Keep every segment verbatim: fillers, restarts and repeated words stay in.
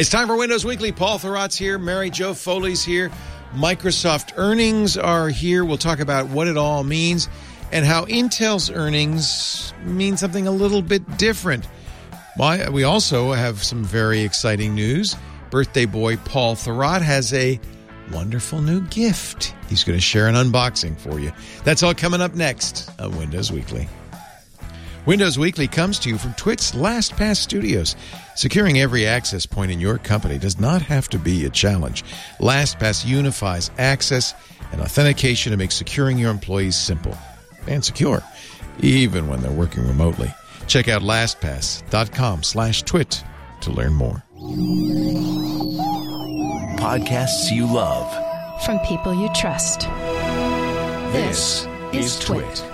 It's time for Windows Weekly. Paul Thurrott's here. Mary Jo Foley's here. Microsoft earnings are here. We'll talk about what it all means and how Intel's earnings mean something a little bit different. Why? We also have some very exciting news. Birthday boy Paul Thurrott has a wonderful new gift. He's going to share an unboxing for you. That's all coming up next on Windows Weekly. Windows Weekly comes to you from Twit's LastPass Studios. Securing every access point in your company does not have to be a challenge. LastPass unifies access and authentication to make securing your employees simple and secure, even when they're working remotely. Check out LastPass.com slash twit to learn more. Podcasts you love. From people you trust. This, this is Twit. Twit.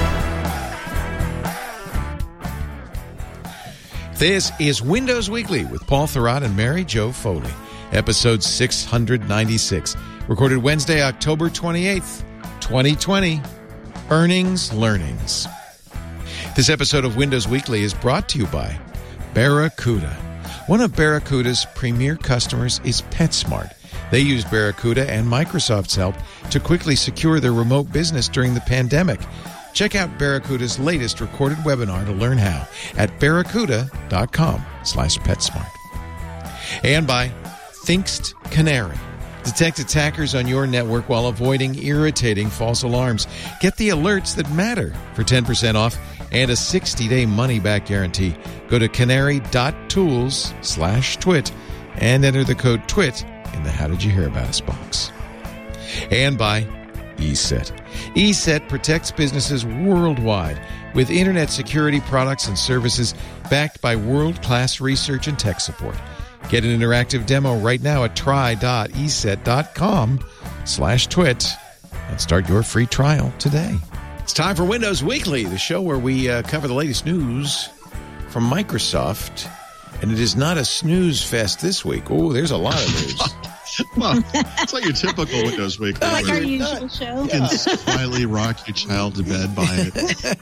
This is Windows Weekly with Paul Thurrott and Mary Jo Foley. Episode six hundred ninety-six. Recorded Wednesday, October twenty-eighth, twenty twenty. Earnings Learnings. This episode of Windows Weekly is brought to you by Barracuda. One of Barracuda's premier customers is PetSmart. They used Barracuda and Microsoft's help to quickly secure their remote business during the pandemic. Check out Barracuda's latest recorded webinar to learn how at barracuda.com slash PetSmart. And by Thinkst Canary. Detect attackers on your network while avoiding irritating false alarms. Get the alerts that matter for ten percent off and a sixty-day money-back guarantee. Go to canary.tools slash twit and enter the code TWIT in the How Did You Hear About Us box. And by ESET. ESET protects businesses worldwide with internet security products and services backed by world-class research and tech support. Get an interactive demo right now at try.eset.com slash twit and start your free trial today. It's time for Windows Weekly, the show where we uh, cover the latest news from Microsoft. And it is not a snooze fest this week. Oh, there's a lot of news. Well, it's like your typical Windows Weekly. Like our usual show. You can quietly rock your child to bed by it.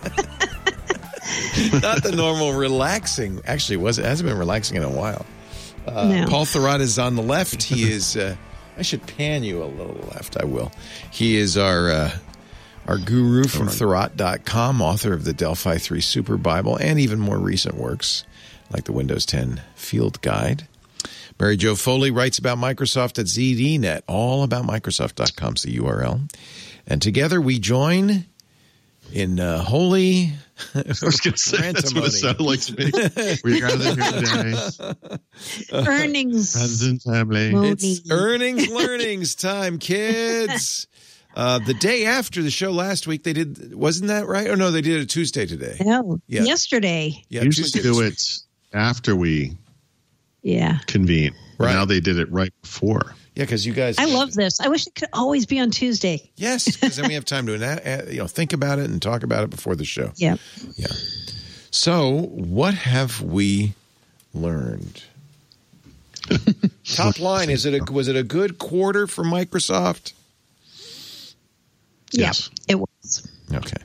Not the normal relaxing. Actually, it, was, it hasn't been relaxing in a while. Uh, no. Paul Thurrott is on the left. He is, uh, I should pan you a little left. I will. He is our uh, our guru from right. Thurrott dot com, author of the Delphi three Super Bible and even more recent works like the Windows ten Field Guide. Mary Jo Foley writes about Microsoft at Z D Net. All about Microsoft dot com is the U R L. And together we join in uh, holy I was going to say, that's what it sounded like to me. We gathered here today. Earnings. Present family. It's earnings learnings time, kids. Uh, the day after the show last week, they did, wasn't that right? Oh, no, they did it Tuesday today. No, yeah. yesterday. Yeah, usually Tuesday do it after we yeah. convene. Right. Now they did it right before. Yeah, because you guys. I love this. I wish it could always be on Tuesday. Yes, because then we have time to you know think about it and talk about it before the show. Yeah. Yeah. So, what have we learned? Top line, is it a, was it a good quarter for Microsoft? Yes. Yeah, it was. Okay.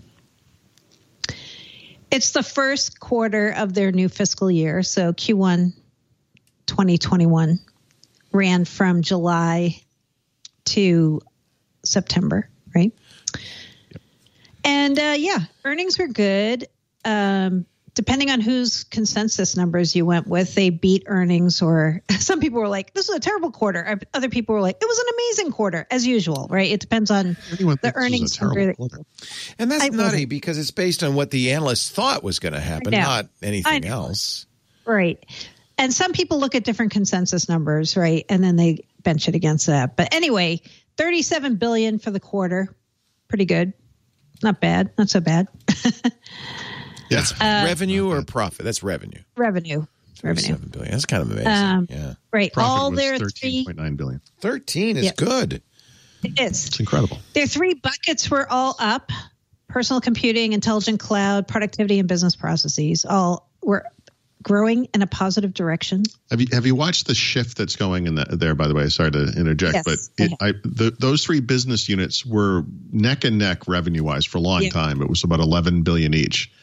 It's the first quarter of their new fiscal year, so Q one twenty twenty-one ran from July to September, right? Yep. And uh, yeah, earnings were good. Um, depending on whose consensus numbers you went with, they beat earnings, or some people were like, this was a terrible quarter. Other people were like, it was an amazing quarter, as usual, right? It depends on Anyone the earnings number. And that's I nutty wasn't. because it's based on what the analysts thought was going to happen, not anything else. Right. And some people look at different consensus numbers, right? And then they bench it against that. But anyway, thirty-seven billion dollars for the quarter. Pretty good. Not bad. Not so bad. Yeah. That's uh, revenue or profit? That's revenue. Revenue. Revenue. Seven billion. That's kind of amazing. Um, yeah. Right. Profit All was their thirteen point nine billion. Thirteen is yeah. good. It is. It's incredible. Their three buckets were all up: personal computing, intelligent cloud, productivity, and business processes. All were growing in a positive direction. Have you have you watched the shift that's going in the, there? By the way, sorry to interject, Yes, but it, I, the, those three business units were neck and neck revenue wise for a long yeah. time. It was about eleven billion each.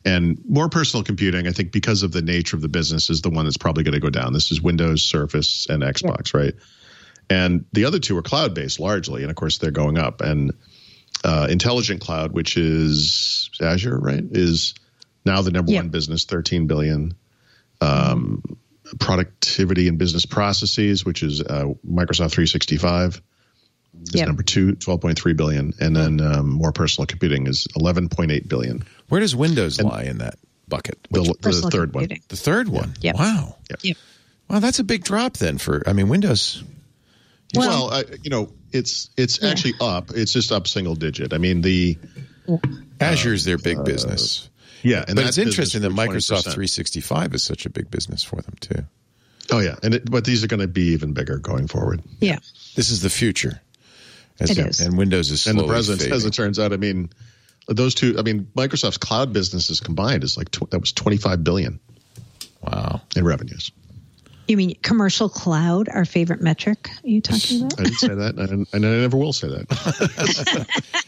And more personal computing, I think, because of the nature of the business, is the one that's probably going to go down. This is Windows, Surface, and Xbox, yeah. right? And the other two are cloud-based largely, and of course they're going up. And uh, Intelligent Cloud, which is Azure, right, is now the number yeah. one business, thirteen billion dollars. Um, productivity and business processes, which is uh, Microsoft three sixty-five, is yep. number two, twelve point three billion dollars. And then um, more personal computing is eleven point eight billion dollars. Where does Windows and lie in that bucket? The, the third computing. one. The third one? Yep. Wow. Yep. Yep. Wow, that's a big drop then for, I mean, Windows. Well, well I, you know, it's it's yeah. actually up. It's just up single digit. I mean, the Azure's uh, their big uh, business. Yeah, and but it's interesting that twenty Microsoft percent. three sixty-five is such a big business for them too. Oh yeah, and it, but these are going to be even bigger going forward. Yeah, this is the future. As it it, is, and Windows is slowly and the present, fading. as it turns out. I mean, those two. I mean, Microsoft's cloud businesses combined is like tw- that was twenty-five billion. Wow, in revenues. You mean commercial cloud, our favorite metric? Are you talking about? I didn't say that, and I, and I never will say that.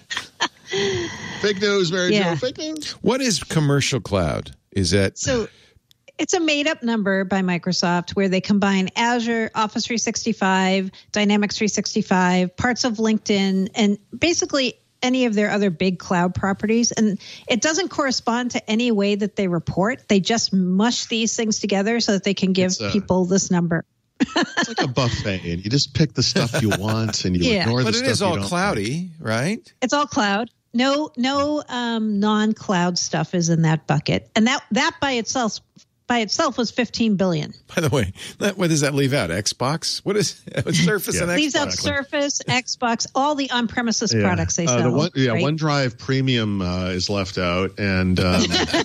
Fake news, Mary yeah. Jo. Fake news. What is commercial cloud? Is that so? It's a made-up number by Microsoft where they combine Azure, Office three sixty-five, Dynamics three sixty-five, parts of LinkedIn, and basically any of their other big cloud properties. And it doesn't correspond to any way that they report. They just mush these things together so that they can give a, people this number. It's like a buffet, and you just pick the stuff you want, and you yeah. ignore but the stuff you don't. But it is all you don't cloudy, like. right? It's all cloud. No, no um, non-cloud stuff is in that bucket, and that that by itself by itself was fifteen billion dollars. By the way, that, what does that leave out? Xbox? What is Surface yeah. and Xbox? Leaves out Surface, Xbox, all the on-premises yeah. products they uh, sell. The one, yeah, right? OneDrive Premium uh, is left out, and um,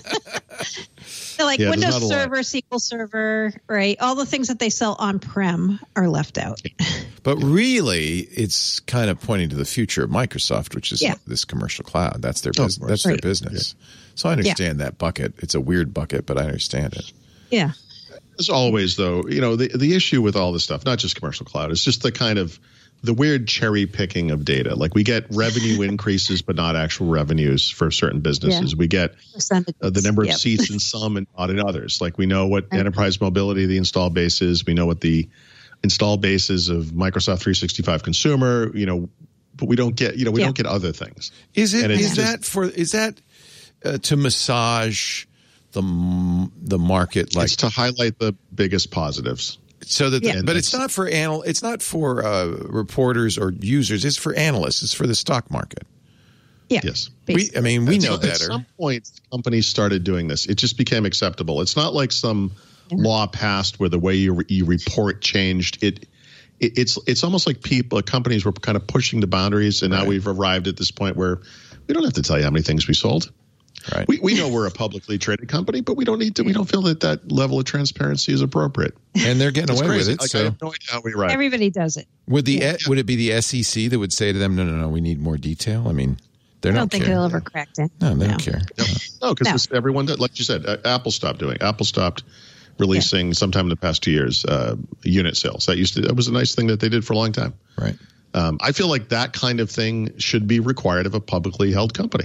so like yeah, Windows Server, S Q L Server, right? All the things that they sell on-prem are left out. But really, it's kind of pointing to the future of Microsoft, which is yeah. this commercial cloud. That's their oh, business. That's right. their business. Yeah. So I understand yeah. that bucket. It's a weird bucket, but I understand it. Yeah. As always, though, you know, the the issue with all this stuff, not just commercial cloud, it's just the kind of the weird cherry picking of data. Like we get revenue increases, but not actual revenues for certain businesses. Yeah. We get uh, the number of yep. seats in some and not in others. Like we know what okay. enterprise mobility, the install base is. We know what the install bases of Microsoft three sixty-five consumer, you know, but we don't get, you know, we yeah. don't get other things. Is it, is just, that for, is that uh, to massage the, the market? Like it's to highlight the biggest positives. So that, yeah. but it's not for anal, it's not for uh, reporters or users. It's for analysts. It's for the stock market. Yeah. Yes. We, I mean, we at know some, better. At some point, companies started doing this. It just became acceptable. It's not like some yeah. law passed where the way you, re, you report changed. It, it it's it's almost like people, companies were kind of pushing the boundaries, and right. now we've arrived at this point where we don't have to tell you how many things we sold. Right. We we know we're a publicly traded company, but we don't need to. We don't feel that that level of transparency is appropriate. And they're getting it's away crazy. with it. Like, so I have no idea how we arrived. Everybody does it. Would the yeah. would it be the S E C that would say to them, no, no, no, we need more detail? I mean, they're I not. don't think care. they'll ever crack down. No, they no. don't care. No, because no, no, everyone did. Like you said, uh, Apple stopped doing. Apple stopped releasing yeah. sometime in the past two years uh, unit sales. That used to that was a nice thing that they did for a long time. Right. Um, I feel like that kind of thing should be required of a publicly held company.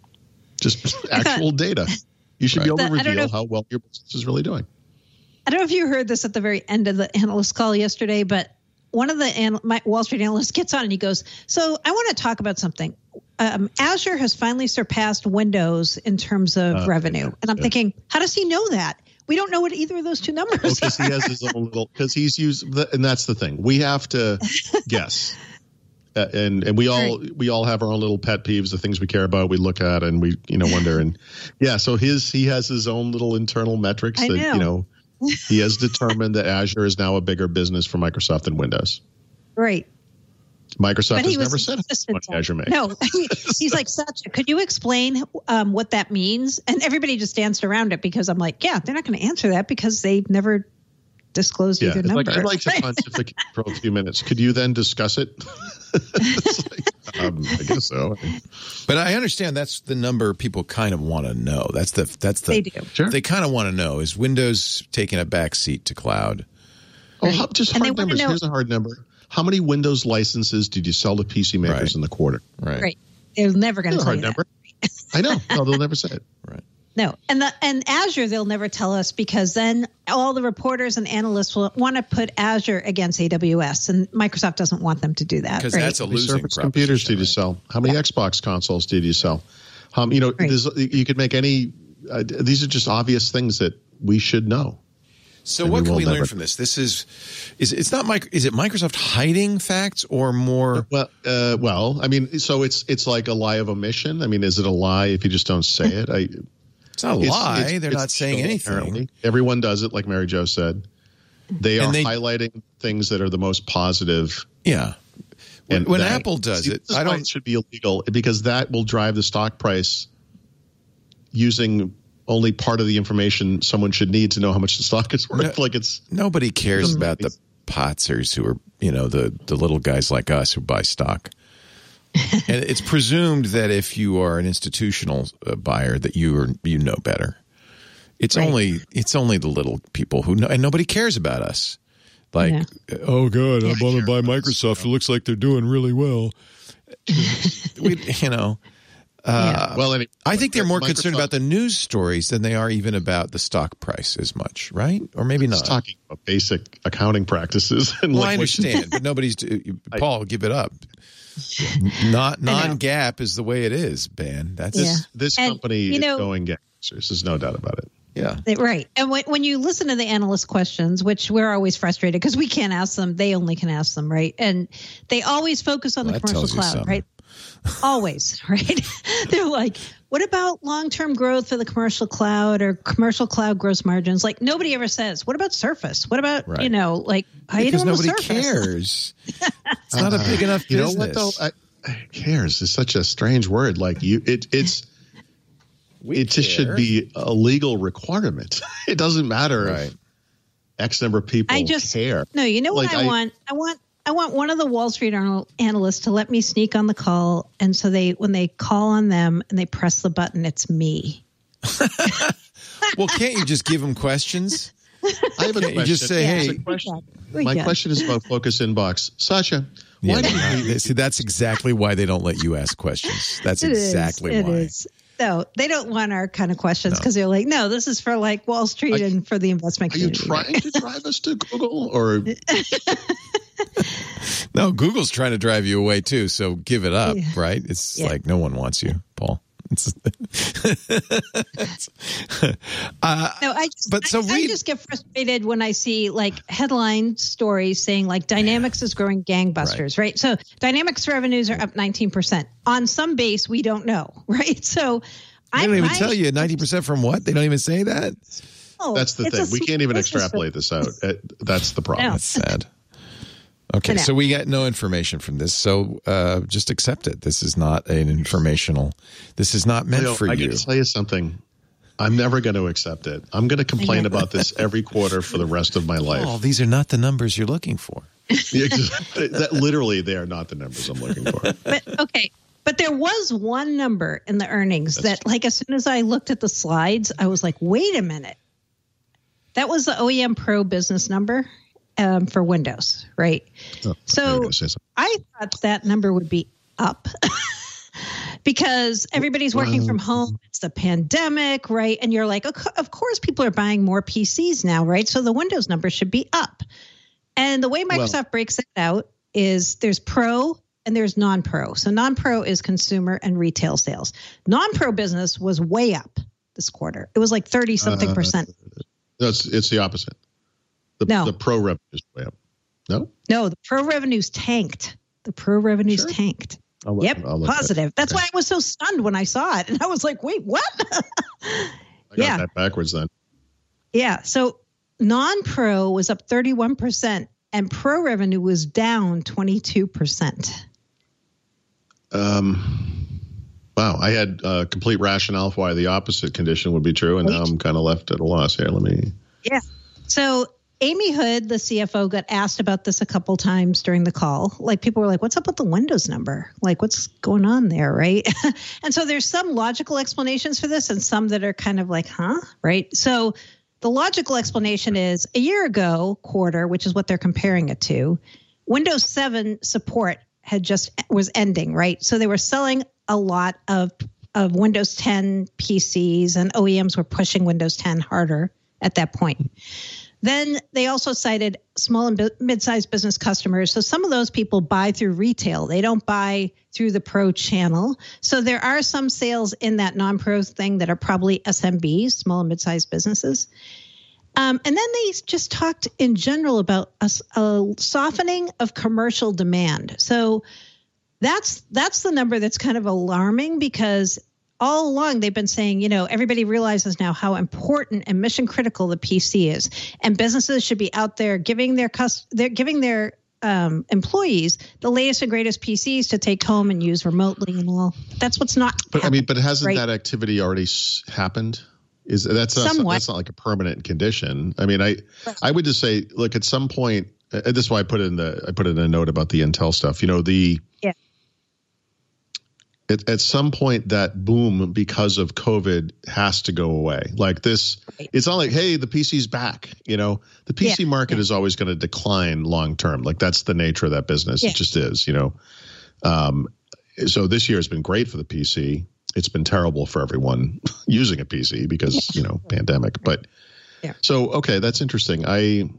Just actual data. You should right. be able to reveal how well your business is really doing. I don't know if you heard this at the very end of the analyst call yesterday, but one of the an- my Wall Street analysts gets on and he goes, so I want to talk about something. Um, Azure has finally surpassed Windows in terms of uh, revenue. Yeah, and I'm yeah. thinking, how does he know that? We don't know what either of those two numbers oh, are. Because he has his own little, because he's used, the, and that's the thing. We have to guess. Uh, and and we all right. we all have our own little pet peeves, the things we care about, we look at, and we you know wonder. And yeah, so his he has his own little internal metrics I that know. you know he has determined that Azure is now a bigger business for Microsoft than Windows. Right. Microsoft has never said how much Azure makes. No, he, he's like, Satya, could you explain um, what that means? And everybody just danced around it because I'm like, yeah, they're not going to answer that because they've never disclosed yeah, either it's number. Like, I'd like to pontificate for a few minutes. Could you then discuss it? It's like, um, I guess so. But I understand that's the number people kind of want to know. That's the that's the they do. Sure. They kind of want to know, is Windows taking a back seat to cloud? Oh, how, just and hard numbers. Here's a hard number. How many Windows licenses did you sell to P C makers right. in the quarter? Right. Right. They're never going to tell hard you number. that. I know. No, they'll never say it. Right. No, and the and Azure they'll never tell us because then all the reporters and analysts will want to put Azure against A W S, and Microsoft doesn't want them to do that. Because right? that's a How many losing Surface computers did you right? sell? How many yeah. Xbox consoles did you sell? Um, you know, Right. you could make any. Uh, these are just obvious things that we should know. So and what we can will we learn never- from this? This is, is it's not Mic- is it Microsoft hiding facts or more? Well, uh, well, I mean, so it's it's like a lie of omission. I mean, is it a lie if you just don't say it? I, It's not a it's- lie. it's- They're it's not saying still, anything. apparently. Everyone does it, like Mary Jo said. They And are they- highlighting things that are the most positive. Yeah. When, And when that- Apple does see, it, this is I why don't. it should be illegal because that will drive the stock price using only part of the information someone should need to know how much the stock is worth. No. like it's Nobody cares Some- about the potsers who are, you know, the, the little guys like us who buy stock. And it's presumed that if you are an institutional uh, buyer, that you are you know better. It's Right. only it's only the little people who know, and nobody cares about us. Like, Yeah. oh god, I want to buy Microsoft. It looks like they're doing really well. we, you know. Uh, well. Anyway, I think they're more Microsoft- concerned about the news stories than they are even about the stock price as much, right? Or maybe It's not. talking about basic accounting practices. And Well, like I what you- understand, but nobody's. Paul, give it up. Not non-gap is the way it is, Ben. That's Yeah. This And, company you know- is going gangbusters. There's no doubt about it. yeah. Right. And when, when you listen to the analyst questions, which we're always frustrated because we can't ask them, they only can ask them, right? And they always focus on Well, the that commercial tells you cloud, something. right? Always, right? They're like, what about long-term growth for the commercial cloud or commercial cloud gross margins? Like nobody ever says, what about Surface? What about, Right. you know, like, how you Because doing with nobody Surface? cares. It's not a big enough You business. know what though? I, I- cares is such a strange word. Like you, it, it's We it just care. should be a legal requirement. It doesn't matter Right. if X number of people I just care. No, you know Like, what I, I- want? I want I want one of the Wall Street anal- analysts to let me sneak on the call, and so they when they call on them and they press the button, it's me. Well, can't you just give them questions? I have a Can't question. you just say, Yeah. hey, We can. We My can. question is about Focus Inbox. Sasha, yeah, why do no, you see, that's exactly why they don't let you ask questions. That's It is. exactly It why. is. No, they don't want our kind of questions because they're like, no, this is for like Wall Street Are- and for the investment Are you community. trying to drive us to Google or No, Google's trying to drive you away too, so give it up, Yeah. right? It's Yeah. like no one wants you, Paul. It's, uh, No, I just, But so I, I read- just get frustrated when I see like headline stories saying like Dynamics is growing gangbusters, right? So Dynamics revenues are up nineteen percent. On some base, we don't know, right? So they I don't even I- tell you ninety percent from what? They don't even say that? oh, that's the it's thing. a We can't even business. extrapolate this out. Uh, That's the problem. No. That's sad. I Okay, know. so we got no information from this, so uh, just accept it. This is not an informational. This is not meant Leo, for I you. can tell you something. I'm never going to accept it. I'm going to complain know. about this every quarter for the rest of my life. Oh, these are not the numbers you're looking for. Yeah, that, literally, they are not the numbers I'm looking for. But okay. But there was one number in the earnings That's that, like, as soon as I looked at the slides, I was like, wait a minute. That was the O E M Pro business number um, for Windows, right? Oh, So there you go, say something. I thought that number would be up because everybody's working Wow. from home. It's the pandemic, right? And you're like, of co- of course, people are buying more P Cs now, right? So the Windows number should be up. And the way Microsoft Well- breaks it out is there's pro and there's non-pro. So non-pro is consumer and retail sales. Non-pro business was way up this quarter. It was like thirty something Uh, percent. No, it's, it's the opposite. The, No. the pro revenue is way up. No? No, the pro revenues tanked. The pro revenues Sure. tanked. I'll look- Yep, I'll look at it. positive. That's Okay. why I was so stunned when I saw it. And I was like, wait, what? I got yeah. that backwards then. Yeah. So non-pro was up thirty-one percent and pro revenue was down twenty-two percent. Um, wow, I had uh, complete rationale for why the opposite condition would be true, and now I'm kind of left at a loss here. Let me. Yeah. So Amy Hood, the C F O, got asked about this a couple times during the call. Like people were like, what's up with the Windows number? Like what's going on there, right? And so there's some logical explanations for this and some that are kind of like, huh? Right? So the logical explanation is a year ago quarter, which is what they're comparing it to, Windows seven support had just was ending, right? So they were selling a lot of of Windows ten P Cs, and O E Ms were pushing Windows ten harder at that point. Then they also cited small and mid-sized business customers. So some of those people buy through retail. They don't buy through the pro channel. So there are some sales in that non-pro thing that are probably S M Bs, small and mid-sized businesses. Um, and then they just talked in general about a, a softening of commercial demand. So that's that's the number that's kind of alarming, because all along they've been saying, you know, everybody realizes now how important and mission critical the P C is, and businesses should be out there giving their cust- they're giving their um, employees the latest and greatest P Cs to take home and use remotely and all. That's what's not. But I mean, but hasn't right? that activity already s- happened? Is that's not, Somewhat. that's not like a permanent condition? I mean, I I would just say, look, at some point, uh, this is why I put in the I put in a note about the Intel stuff. You know, the yeah. At, at some point, that boom because of COVID has to go away. Like this, Right. it's not like, hey, the P C's back. You know, the P C Yeah, market yeah. is always going to decline long term. Like that's the nature of that business. Yeah. It just is. You know, um, so this year has been great for the P C. It's been terrible for everyone using a P C because, you know, pandemic. But Yeah. so, okay, that's interesting. I,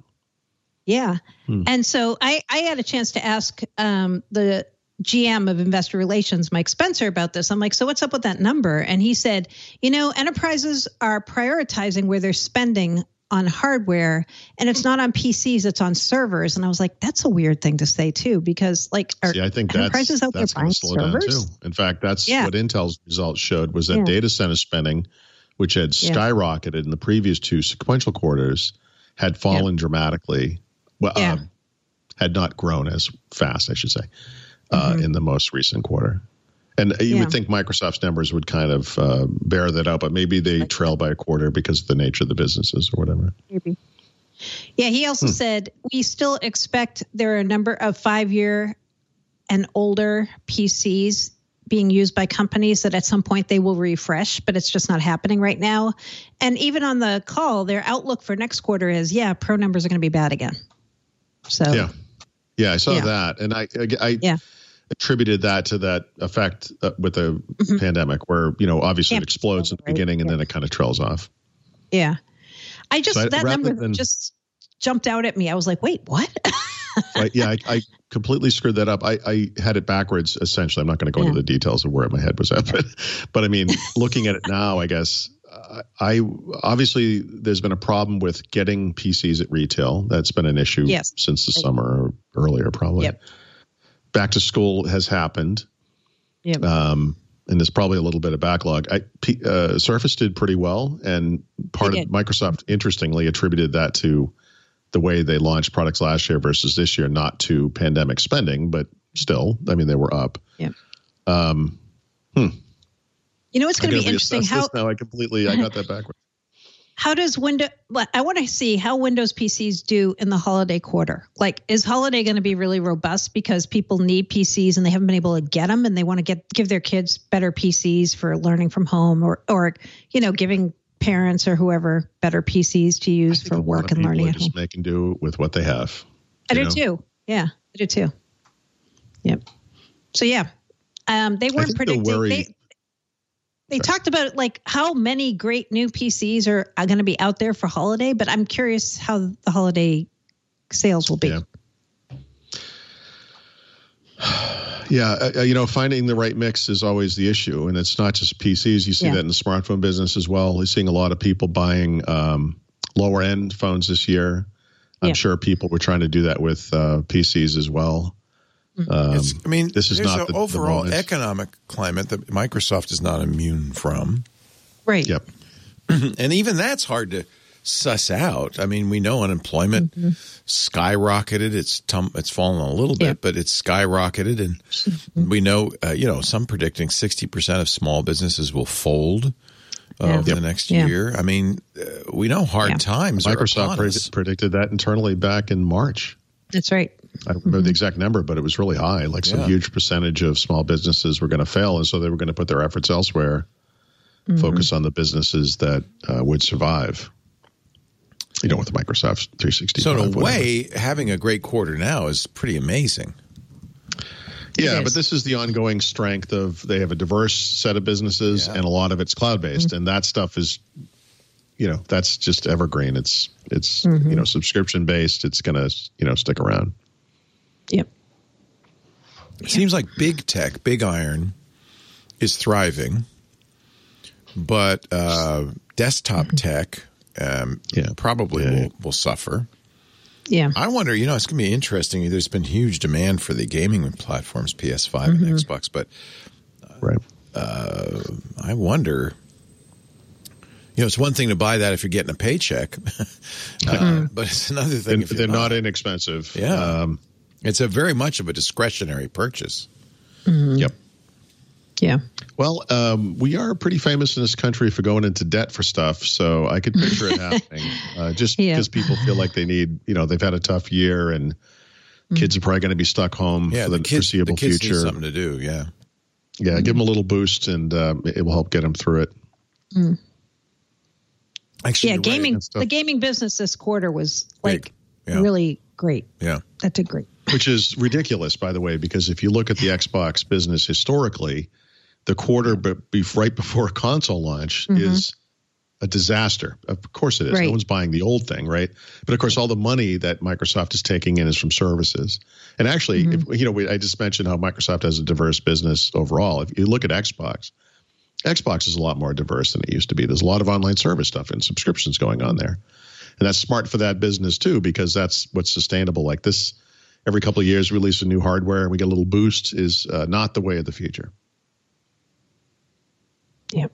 Yeah. Hmm. And so I, I had a chance to ask um, the G M of Investor Relations, Mike Spencer, about this. I'm like, so what's up with that number? And he said, you know, enterprises are prioritizing where they're spending on hardware, and it's not on P Cs, it's on servers. And I was like, that's a weird thing to say too, because like are see, I think enterprises that's, out there that's going buying to slow down servers? too. In fact, that's Yeah. what Intel's results showed was that Yeah. data center spending, which had Yeah. skyrocketed in the previous two sequential quarters, had fallen dramatically. Well, Yeah. um, had not grown as fast, I should say, uh, Mhm. in the most recent quarter. And you Yeah. would think Microsoft's numbers would kind of uh, bear that out, but maybe they trail by a quarter because of the nature of the businesses or whatever. Maybe. Yeah, he also Hmm. said we still expect there are a number of five-year and older P Cs being used by companies that at some point they will refresh, but it's just not happening right now. And even on the call, their outlook for next quarter is, yeah, pro numbers are going to be bad again. So Yeah. Yeah, I saw Yeah. that. And I, I, I Yeah. attributed that to that effect uh, with the Mhm. pandemic where, you know, obviously Yeah. it explodes at the Right. beginning and Yeah. then it kind of trails off. yeah, I just So I- that rather number than- just jumped out at me. I was like, wait, what? I, yeah, I, I completely screwed that up. I, I had it backwards, essentially. I'm not going to go Yeah. into the details of where my head was at, but, but I mean, looking at it now, I guess, uh, I obviously there's been a problem with getting P Cs at retail. That's been an issue Yes. since the Right. summer or earlier, probably. Yep. Back to school has happened. Yep. Um, and there's probably a little bit of backlog. I, P, uh, Surface did pretty well, and part They of did. Microsoft, interestingly, attributed that to the way they launched products last year versus this year, not to pandemic spending, but still, I mean, they were up. Yeah. Um, hmm. You know, it's I going to gotta be interesting reassess how this now. I completely, I got that backwards. How does Windows, I want to see how Windows P Cs do in the holiday quarter. Like, is holiday going to be really robust because people need P Cs and they haven't been able to get them and they want to get give their kids better P Cs for learning from home, or, or you know, giving parents or whoever better P Cs to I use think for a lot work of and people learning are at home? just making do with what they have. I you do know? too. Yeah, I do too. Yep. So, yeah, um, they weren't think the predicting. worry- They, They Sorry. talked about like how many great new P Cs are, are going to be out there for holiday, but I'm curious how the holiday sales will be. Yeah. Yeah, uh, you know, finding the right mix is always the issue, and it's not just P Cs. You see Yeah. that in the smartphone business as well. We're seeing a lot of people buying um, lower end phones this year. I'm Yeah. sure people were trying to do that with uh, P Cs as well. Um, It's, I mean, this is there's not an the, the overall moment. economic climate that Microsoft is not immune from. Right. Yep. And even that's hard to suss out. I mean, we know unemployment Mm-hmm. skyrocketed. It's tum- it's fallen a little bit, Yeah. but it's skyrocketed. And Mm-hmm. we know, uh, you know, some predicting sixty percent of small businesses will fold uh, Yeah. over Yep. the next Yeah. year. I mean, uh, we know hard Yeah. times are Microsoft upon us. pred- predicted that internally back in March. That's right. I don't remember the exact number, but it was really high. Like some Yeah. huge percentage of small businesses were going to fail, and so they were going to put their efforts elsewhere, Mm-hmm. focus on the businesses that uh, would survive. You know, with Microsoft three sixty-five. So in a whatever. way, having a great quarter now is pretty amazing. Yeah, It but is. this is the ongoing strength of they have a diverse set of businesses, Yeah. and a lot of it's cloud-based, Mm-hmm. and that stuff is, you know, that's just evergreen. It's it's Mm-hmm. you know subscription-based. It's gonna you know stick around. Yep. It seems like big tech, big iron, is thriving, but uh, desktop tech um, Yeah. probably Yeah. will, will suffer. Yeah. I wonder, you know, it's going to be interesting. There's been huge demand for the gaming platforms, P S five Mm-hmm. and Xbox, but Right. I wonder, you know, it's one thing to buy that if you're getting a paycheck, uh, but it's another thing And if you're they're not inexpensive. Yeah. Um, It's a very much of a discretionary purchase. Yep. Yeah. Well, um, we are pretty famous in this country for going into debt for stuff, so I could picture it happening. Uh, just Yeah. because people feel like they need, you know, they've had a tough year, and kids are probably going to be stuck home Yeah, for the the, kids, the foreseeable kids future. need something to do. Yeah. Yeah, give them a little boost, and um, it will help get them through it. Actually, Yeah. you're right. Gaming, That's tough. the gaming business this quarter was like Big. Yeah. really great. Yeah. That did great. Which is ridiculous, by the way, because if you look at the Xbox business historically, the quarter but be, right before console launch is a disaster. Of course it is. Right. No one's buying the old thing, right? But of course, all the money that Microsoft is taking in is from services. And actually, if, you know, we, I just mentioned how Microsoft has a diverse business overall. If you look at Xbox, Xbox is a lot more diverse than it used to be. There's a lot of online service stuff and subscriptions going on there. And that's smart for that business too, because that's what's sustainable. Like this, every couple of years, release a new hardware and we get a little boost is uh, not the way of the future. Yep.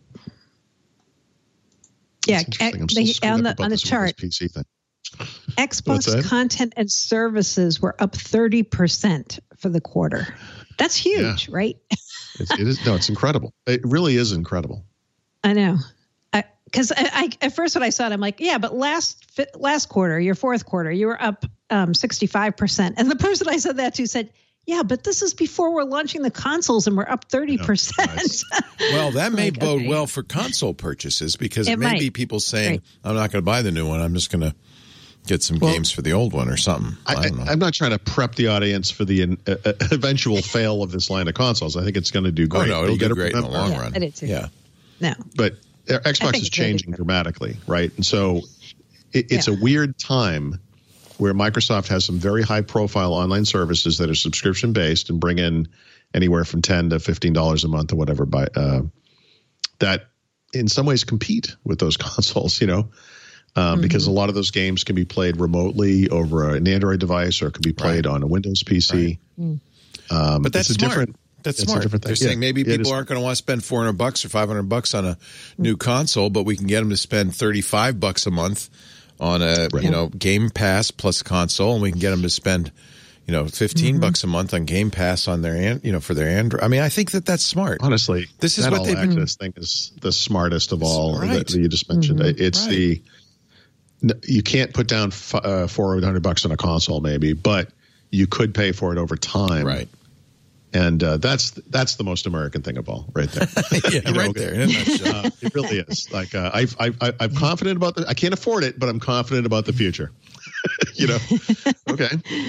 Yeah. It's interesting. I'm X- still the- screwed on up the, about on the this chart, Windows P C thing. What's Xbox that? content and services were up thirty percent for the quarter. That's huge, right? It's, it is no, it's incredible. It really is incredible. I know. Because I, I, at first when I saw it, I'm like, yeah, but last fi- last quarter, your fourth quarter, you were up um, sixty-five percent. And the person I said that to said, yeah, but this is before we're launching the consoles and we're up thirty percent. nice. Well, that may Like, bode okay. well for console purchases because It it may might. be people saying, Right. I'm not going to buy the new one. I'm just going to get some Well, games for the old one or something. I, I, don't know. I, I'm not trying to prep the audience for the uh, uh, eventual fail of this line of consoles. I think it's going to do oh, great. no, But it'll you do gotta great in the remember- long Yeah, run. I did too. Yeah. No. But uh, I Xbox think is it's really changing good. dramatically, right? And so it, it's Yeah. a weird time where Microsoft has some very high-profile online services that are subscription-based and bring in anywhere from ten to fifteen dollars a month or whatever by uh, that in some ways compete with those consoles, you know, um, Mm-hmm. because a lot of those games can be played remotely over an Android device or can be played Right. on a Windows P C. Mm. Um, But that's it's a smart. different. That's it's a smart. different thing. They're saying Yeah. maybe Yeah, it people is. aren't going to want to spend four hundred bucks or five hundred bucks on a new console, but we can get them to spend thirty-five bucks a month on a, Right. you know, Game Pass plus console, and we can get them to spend, you know, fifteen bucks a month on Game Pass on their, an- you know, for their Android. I mean, I think that that's smart. Honestly, This is that what all they've been- access thing is the smartest of all Right. that, that you just mentioned. It's Right. the n- you can't put down f- uh, four hundred bucks on a console, maybe, but you could pay for it over time, Right. And uh, that's that's the most American thing of all, right there. Yeah, You know, right there. In a nutshell. Uh, it really is. Like uh, I, I, I, I'm confident about the. I can't afford it, but I'm confident about the future. you know. Okay.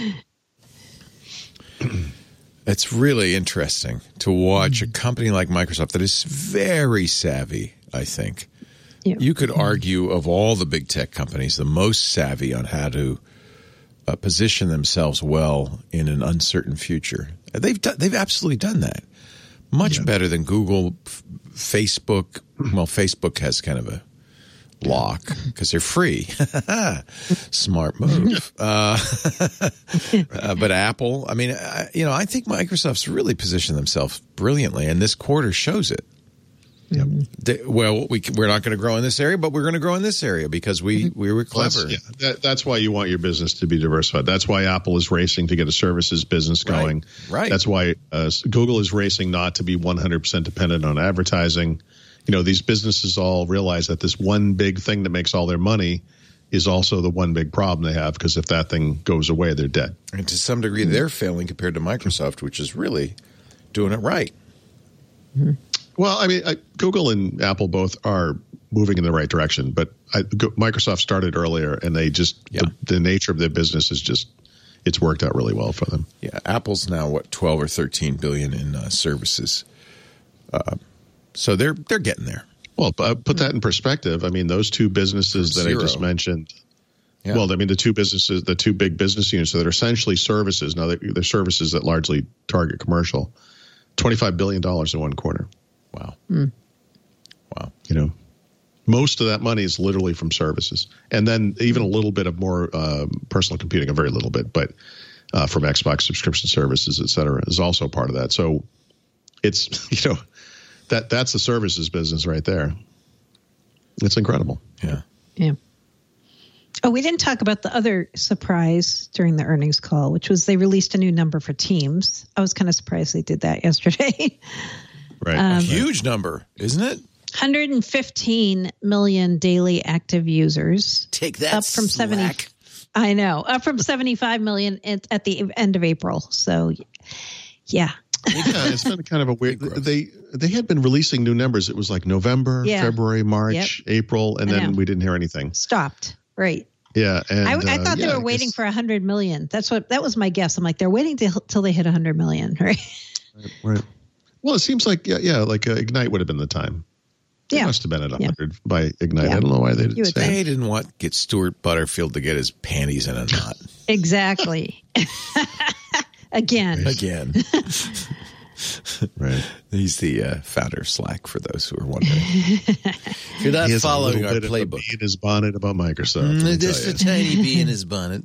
It's really interesting to watch a company like Microsoft that is very savvy, I think. Yeah. You could argue of all the big tech companies, the most savvy on how to uh, position themselves well in an uncertain future. They've done, they've absolutely done that. Much better than Google, F- Facebook. Well, Facebook has kind of a lock because they're free. Smart move. Uh, uh, but Apple, I mean, I, you know, I think Microsoft's really positioned themselves brilliantly, and this quarter shows it. They, well, we, we're not going to grow in this area, but we're going to grow in this area because we, we were Well, clever. that's, yeah, that, that's why you want your business to be diversified. That's why Apple is racing to get a services business Right, going. right. That's why uh, Google is racing not to be one hundred percent dependent on advertising. You know, these businesses all realize that this one big thing that makes all their money is also the one big problem they have, because if that thing goes away, they're dead. And to some degree, they're failing compared to Microsoft, which is really doing it right. Well, I mean, I, Google and Apple both are moving in the right direction, but I, Go, Microsoft started earlier, and they just Yeah. the, the nature of their business is just it's worked out really well for them. Yeah, Apple's now what twelve or thirteen billion in uh, services, uh, so they're they're getting there. Well, uh, put that in perspective. I mean, those two businesses that Zero. I just mentioned. Yeah. Well, I mean, the two businesses, the two big business units that are essentially services. Now, they're, they're services that largely target commercial. twenty-five billion dollars in one quarter. Wow. Mm. Wow. You know, most of that money is literally from services. And then even a little bit of more um, personal computing, a very little bit, but uh, from Xbox subscription services, et cetera, is also part of that. So it's, you know, that that's the services business right there. It's incredible. Yeah. Yeah. Oh, we didn't talk about the other surprise during the earnings call, which was they released a new number for Teams. I was kind of surprised they did that yesterday. Right. Um, A huge number, isn't it? one hundred fifteen million daily active users. Take that, up from seventy. I know, up from seventy-five million at, at the end of April. So, yeah. Yeah, it's been kind of a weird. They they had been releasing new numbers. It was like November, Yeah. February, March, Yep. April, and I then know. we didn't hear anything. Stopped. Right. Yeah, and I, I uh, thought yeah, they I were waiting guess- for one hundred million. That's what that was my guess. I'm like, they're waiting till, till they hit one hundred million, right? Right. Well, it seems like yeah, yeah, like uh, Ignite would have been the time. It Yeah. must have been at one Yeah. hundred by Ignite. Yeah. I don't know why they You didn't would say. They didn't want get Stuart Butterfield to get his panties in a knot Exactly. Again. again. Right. He's the uh, founder of Slack, for those who are wondering. If you're not He has a following little our bit of a playbook, bee in his bonnet about Microsoft. let me just tell a you. tiny bee in his bonnet.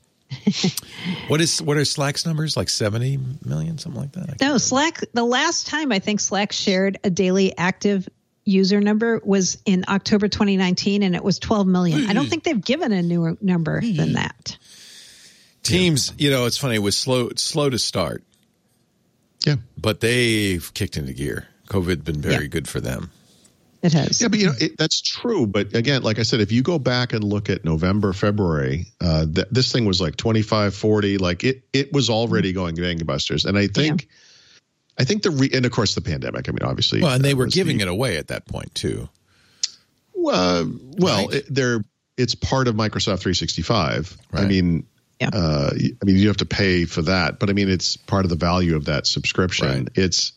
What is what are Slack's numbers? Like seventy million, something like that? I can't No, remember. Slack, the last time I think Slack shared a daily active user number was in October twenty nineteen, and it was twelve million. I don't think they've given a newer number than that. Teams, you know, it's funny. It was slow, slow to start, Yeah. but they've kicked into gear. COVID been very Yeah. good for them. It has. Yeah, but you know it, that's true. But again, like I said, if you go back and look at November, February, uh, th- this thing was like twenty-five, forty. Like it, it was already going gangbusters. And I think, I think the re- and of course the pandemic. I mean, obviously, Well, and they that were was giving the- it away at that point too. Uh, well, Right. it, they're it's part of Microsoft three sixty-five. I Right. mean, Yeah. uh, I mean, you have to pay for that, but I mean, it's part of the value of that subscription. Right. It's,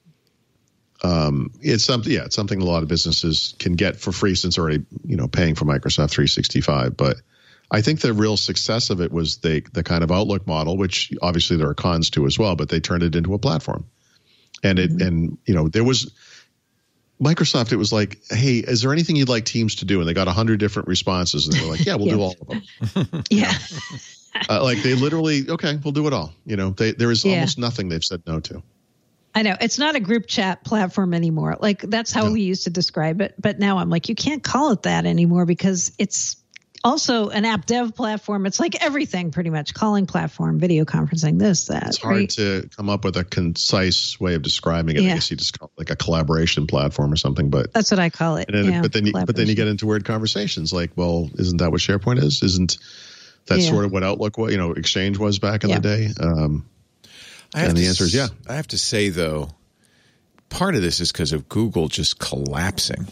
um, it's something, yeah, it's something a lot of businesses can get for free since already, you know, paying for Microsoft three sixty-five. But I think the real success of it was the the kind of Outlook model, which obviously there are cons to as well, but they turned it into a platform. And it, Mm-hmm. and you know, there was. Microsoft, it was like, hey, is there anything you'd like Teams to do? And they got a hundred different responses, and they were like, yeah, we'll Yeah. do all of them. Yeah. Uh, like they literally, okay, we'll do it all. You know, they, there is Yeah. almost nothing they've said no to. I know. It's not a group chat platform anymore. Like that's how No. we used to describe it. But now I'm like, you can't call it that anymore because it's also an app dev platform. It's like everything pretty much. Calling platform, video conferencing, this, that. It's hard right? to come up with a concise way of describing it. Yeah. I guess you just call it like a collaboration platform or something. But That's what I call it. and then, yeah, but then you, but then you get into weird conversations like, well, isn't that what SharePoint is? Isn't that Yeah. sort of what Outlook was? You know, Exchange was back in Yeah. the day. Um, I have And the to answer is s- yeah. I have to say though, part of this is because of Google just collapsing.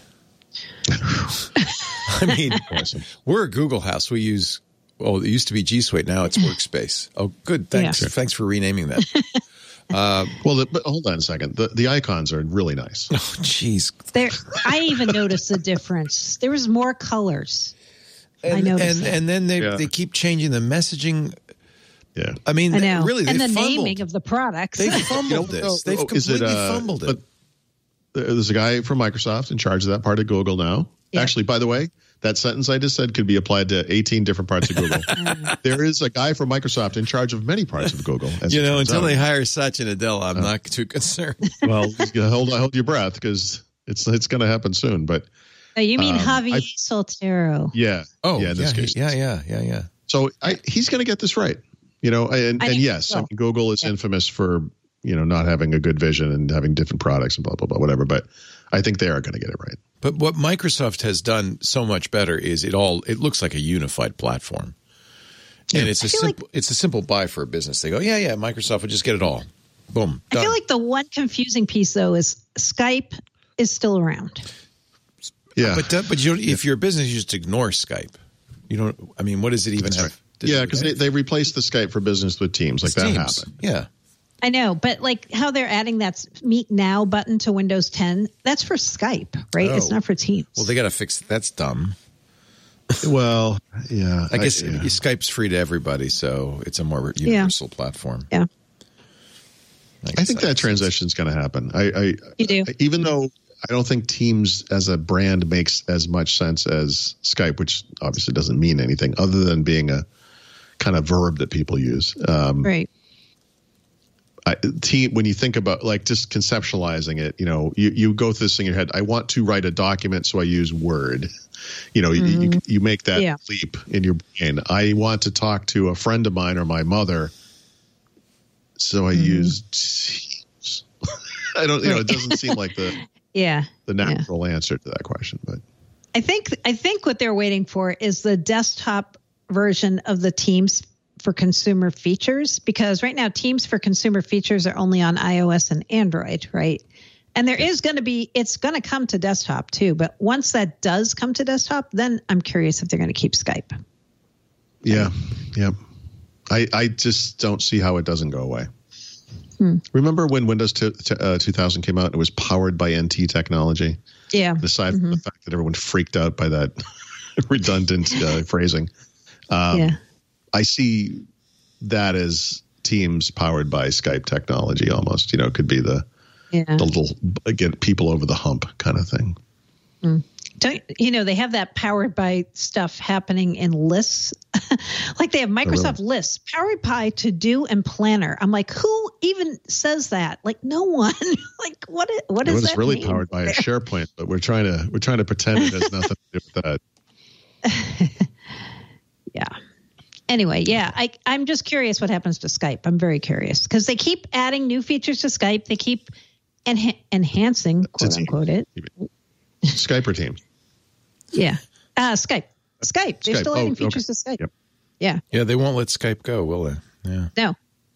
I mean, awesome. we're a Google house. We use, well, it used to be G Suite. Now it's Workspace. Oh, good. Thanks. Yeah. Thanks for renaming that. Well, the, but hold on a second. The the icons are really nice. Oh, jeez. There, I even noticed the difference. There was more colors. And, I noticed and, that. and then they, Yeah. they keep changing the messaging. Yeah. I mean, I they- know. really, they and the fumbled. naming of the products. They fumbled You know, this. no, They've oh, is it, completely uh, fumbled it. but there's a guy from Microsoft in charge of that part of Google now. Yeah. Actually, by the way, that sentence I just said could be applied to eighteen different parts of Google. There is a guy from Microsoft in charge of many parts of Google. as You it know, turns until out. they hire Satya Nadella, I'm not too concerned. well, hold hold your breath because it's it's going to happen soon. But Oh, you mean Um, Javier I- Soltero? yeah, Oh, yeah, yeah, in this he- case, yeah, yeah, yeah, yeah. So I, he's going to get this right. You know, and, I and think yes, so. I mean, Google is Yeah. infamous for you know not having a good vision and having different products and blah blah blah whatever. But I think they are going to get it right. But what Microsoft has done so much better is it all it looks like a unified platform. And it's a I feel simple it's a simple buy for a business. They go, yeah, yeah, Microsoft will just get it all. Boom. I Done. feel like the one confusing piece though is Skype is still around. Yeah, but uh, but you don't, if you're a business, you just ignore Skype. You don't. I mean, what does it even That's have? right. Did yeah, they? because they, they replaced the Skype for Business with Teams. Like It's that Teams. happened. Yeah. I know, but like how they're adding that Meet Now button to Windows ten, that's for Skype, right? Oh. It's not for Teams. Well, they got to fix That's dumb. Well, yeah. I guess yeah. Skype's free to everybody, so it's a more universal platform. Yeah. I think that transition is going to happen. I, I You do. I- even though I don't think Teams as a brand makes as much sense as Skype, which obviously doesn't mean anything other than being a kind of verb that people use. Um, Right. I, team, when you think about like just conceptualizing it, you know, you, you go through this thing in your head. I want to write a document, so I use Word. You know, mm-hmm. you, you you make that Yeah. leap in your brain. I want to talk to a friend of mine or my mother, so I mm-hmm. use Teams. I don't, you know, it doesn't seem like the Yeah. the natural yeah. answer to that question, but I think I think what they're waiting for is the desktop version of the Teams for consumer features, because right now Teams for consumer features are only on iOS and Android, right? And there is going to be, it's going to come to desktop too. But once that does come to desktop, then I'm curious if they're going to keep Skype. Yeah. Yeah. I, I just don't see how it doesn't go away. Hmm. Remember when Windows two, uh, two thousand came out and it was powered by N T technology? Yeah. Aside mm-hmm. from the fact that everyone freaked out by that redundant uh, phrasing. Um, yeah. I see that as Teams powered by Skype technology almost. You know, it could be the, yeah. the little get people over the hump kind of thing. Mm. Don't you know they have that powered by stuff happening in lists? Like they have Microsoft oh, really? Lists, powered by To Do and Planner. I'm like, who even says that? Like no one. Like what? Is, what it does was that really mean? powered by a SharePoint, but we're trying to we're trying to pretend it has nothing to do with that. Yeah. Anyway, yeah, I, I'm just curious what happens to Skype. I'm very curious because they keep adding new features to Skype. They keep enha- enhancing, quote unquote, it. Skype or Teams? Yeah. Uh, Skype. Skype. They're Skype. still adding oh, features okay. to Skype. Yep. Yeah. Yeah, they won't let Skype go, will they? Yeah. No.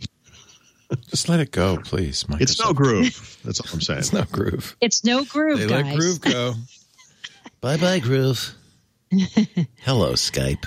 Just let it go, please. Microsoft. It's no groove. That's all I'm saying. It's no groove. It's no groove, They guys. let groove go. Bye-bye, groove. Hello, Skype.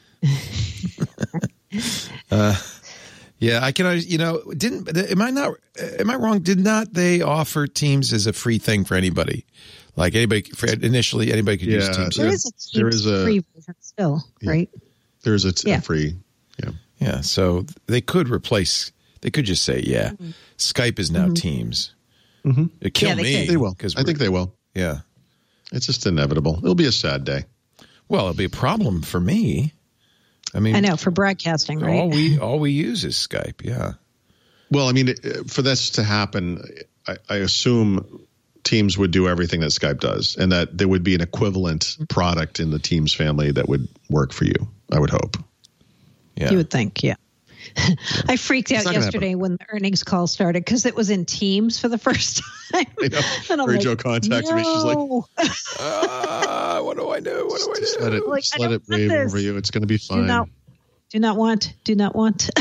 uh, yeah, I can. You know, didn't am I not? Am I wrong? Did not they offer Teams as a free thing for anybody? Like anybody for initially, anybody could yeah, use Teams. There Yeah. is a Teams There is a- free version still, Yeah. right? There's a, t- Yeah. a free. Yeah. yeah, so they could replace. They could just say, "Yeah, mm-hmm. Skype is now mm-hmm. Teams." Mm-hmm. It kill Yeah, they me. could. They will. Because I think they will. Yeah. It's just inevitable. It'll be a sad day. Well, it'll be a problem for me. I mean, I know for broadcasting, right? all we all we use is Skype. Yeah. Well, I mean, it- for this to happen, I, I assume Teams would do everything that Skype does, and that there would be an equivalent product in the Teams family that would work for you. I would hope. Yeah. You would think, yeah. I freaked out not gonna yesterday happen. when the earnings call started because it was in Teams for the first time. I know. And I'm Mary like, Jo contacted me. She's like, "No." uh, what do I do? What do I do? just let it, Like, just I let don't it want rave this. over you. It's going to be do fine. not, do not want, do not want.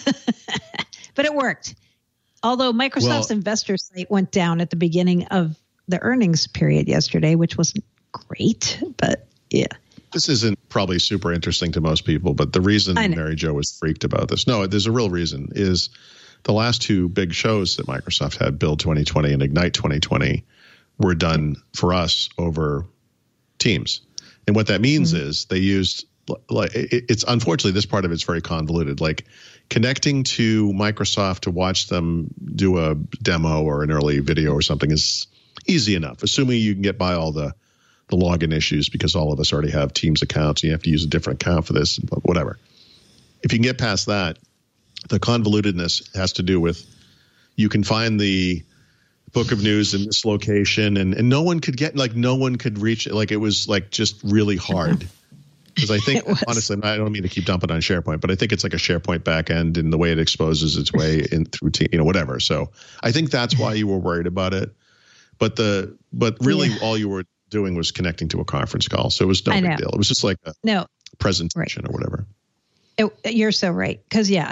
But it worked. Although Microsoft's Well- investor site went down at the beginning of the earnings period yesterday, which wasn't great, but yeah. This isn't probably super interesting to most people, but the reason I know. Mary Jo was freaked about this, no, there's a real reason, is the last two big shows that Microsoft had, Build twenty twenty and Ignite twenty twenty, were done for us over Teams. And what that means mm-hmm. is they used, like, it, it's unfortunately, this part of it's very convoluted. Like connecting to Microsoft to watch them do a demo or an early video or something is easy enough, assuming you can get by all the the login issues, because all of us already have Teams accounts and you have to use a different account for this, whatever. If you can get past that, the convolutedness has to do with you can find the book of news in this location and, and no one could get, like no one could reach it. Like it was like just really hard. Because I think, honestly, I don't mean to keep dumping on SharePoint, but I think it's like a SharePoint backend in the way it exposes its way in through, te- you know, whatever. So I think that's why you were worried about it. But the, but really Yeah. all you were doing was connecting to a conference call. So it was no I big know. deal. It was just like a No, presentation or whatever. it, you're so right. Because, yeah, I had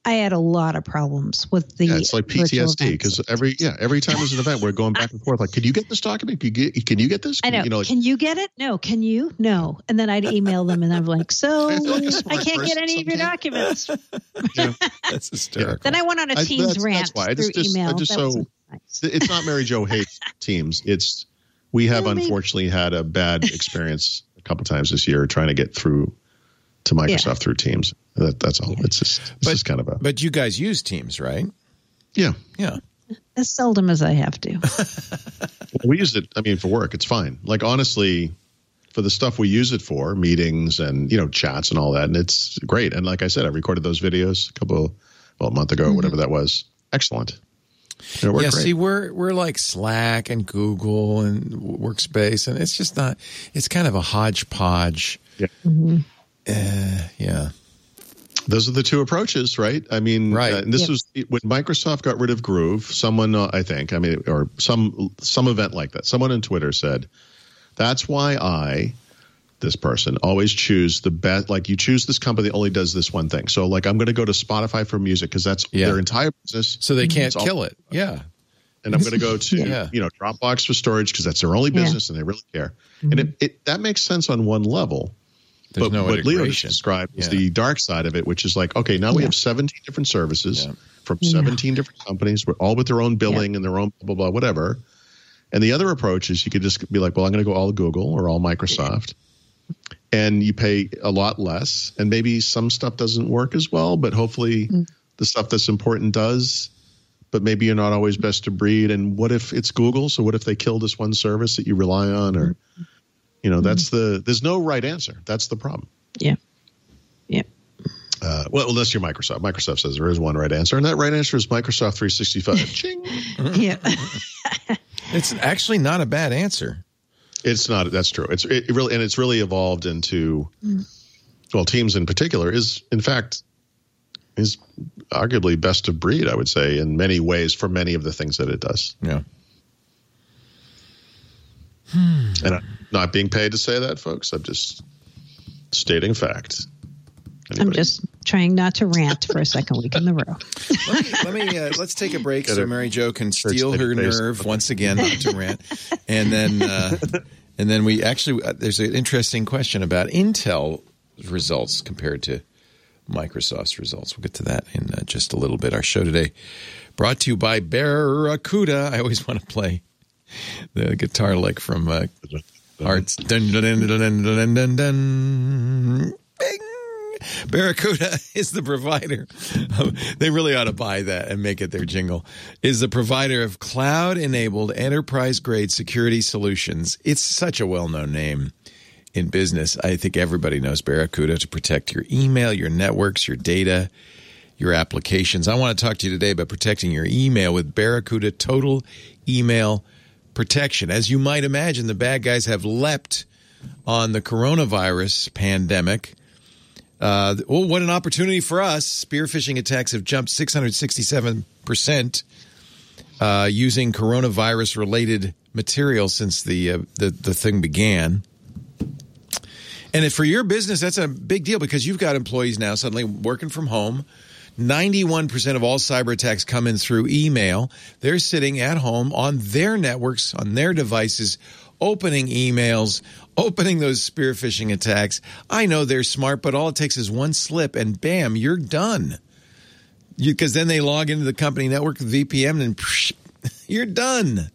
I had a lot of problems with the. Yeah, it's like P T S D because every yeah every time there's an event, we're going back and forth. Like, can you get this document? Can you get, can you get this? Can, I know. You know like, can you get it? No. Can you? No. And then I'd email them, and I'm like, so I I, feel like a smart can't get any of your sometimes. documents. Yeah. That's hysterical. Then I went on a I- Teams that's- rant that's why. I through just- just- I email. just That so- wasn't nice. It's not Mary Jo hates Teams. It's we have Well, maybe- unfortunately had a bad experience a couple times this year trying to get through to Microsoft Yeah. through Teams. That, that's all. It's just it's But- just kind of a But you guys use Teams, right? yeah. Yeah. As seldom as I have to. We use it. I mean, for work, it's fine. Like honestly, for the stuff we use it for, meetings and you know chats and all that, and it's great. And like I said, I recorded those videos a couple, well, a month ago, Mm-hmm. whatever that was. Excellent. And it worked Yeah, great. see, we're we're like Slack and Google and Workspace, and it's just not. It's kind of a hodgepodge. Yeah. Uh, yeah. Those are the two approaches, right? I mean, Right. uh, and this Yep. was when Microsoft got rid of Groove. Someone, uh, I think, I mean, or some some event like that. Someone on Twitter said, "That's why I, this person, always choose the best. Like, you choose this company that only does this one thing. So, like, I'm going to go to Spotify for music because that's Yeah. their entire business. So they can't It's all- kill it. Yeah. And I'm going to go to Yeah. you know Dropbox for storage because that's their only Yeah. business and they really care. And it, it that makes sense on one level. There's But no what Leo just integration. described is Yeah. the dark side of it, which is like, okay, now we Yeah. have seventeen different services Yeah. from Yeah. seventeen different companies, with all with their own billing and their own blah, blah, blah, whatever. And the other approach is you could just be like, well, I'm going to go all Google or all Microsoft. And you pay a lot less. And maybe some stuff doesn't work as well, but hopefully Mm. the stuff that's important does. But maybe you're not always best of breed. And what if it's Google? So what if they kill this one service that you rely on? Or, you know, that's the, there's no right answer. That's the problem. Yeah. Yeah. Uh, well, unless you're Microsoft. Microsoft says there is one right answer, and that right answer is Microsoft three sixty-five. Ching. Yeah. It's actually not a bad answer. It's not. That's true. It's it really, and it's really evolved into, well, Teams in particular is, in fact, is arguably best of breed. I would say in many ways for many of the things that it does. Yeah. And I'm not being paid to say that, folks. I'm just stating fact. I'm Anybody? just trying not to rant for a second week in a row. Let me, let me uh, let's take a break Get so it. Mary Jo can Church steal her lady face. nerve once again not to rant, and then uh, and then we actually uh, there's an interesting question about Intel results compared to Microsoft's results. We'll get to that in uh, just a little bit. Our show today brought to you by Barracuda. I always want to play the guitar lick from uh, Arts. Dun, dun, dun, dun, dun, dun, dun. Bing. Barracuda is the provider. They really ought to buy that and make it their jingle. Is the provider of cloud-enabled enterprise-grade security solutions. It's such a well-known name in business. I think everybody knows Barracuda to protect your email, your networks, your data, your applications. I want to talk to you today about protecting your email with Barracuda Total Email Protection. As you might imagine, the bad guys have leapt on the coronavirus pandemic. Uh, well, what an opportunity for us. Spear phishing attacks have jumped six hundred sixty-seven percent uh, using coronavirus-related material since the, uh, the the thing began. And if for your business, that's a big deal because you've got employees now suddenly working from home. ninety-one percent of all cyber attacks come in through email. They're sitting at home on their networks, on their devices, opening emails, opening those spear phishing attacks. I know they're smart, but all it takes is one slip and bam, you're done. Because then they log into the company network with V P N and psh, you're done.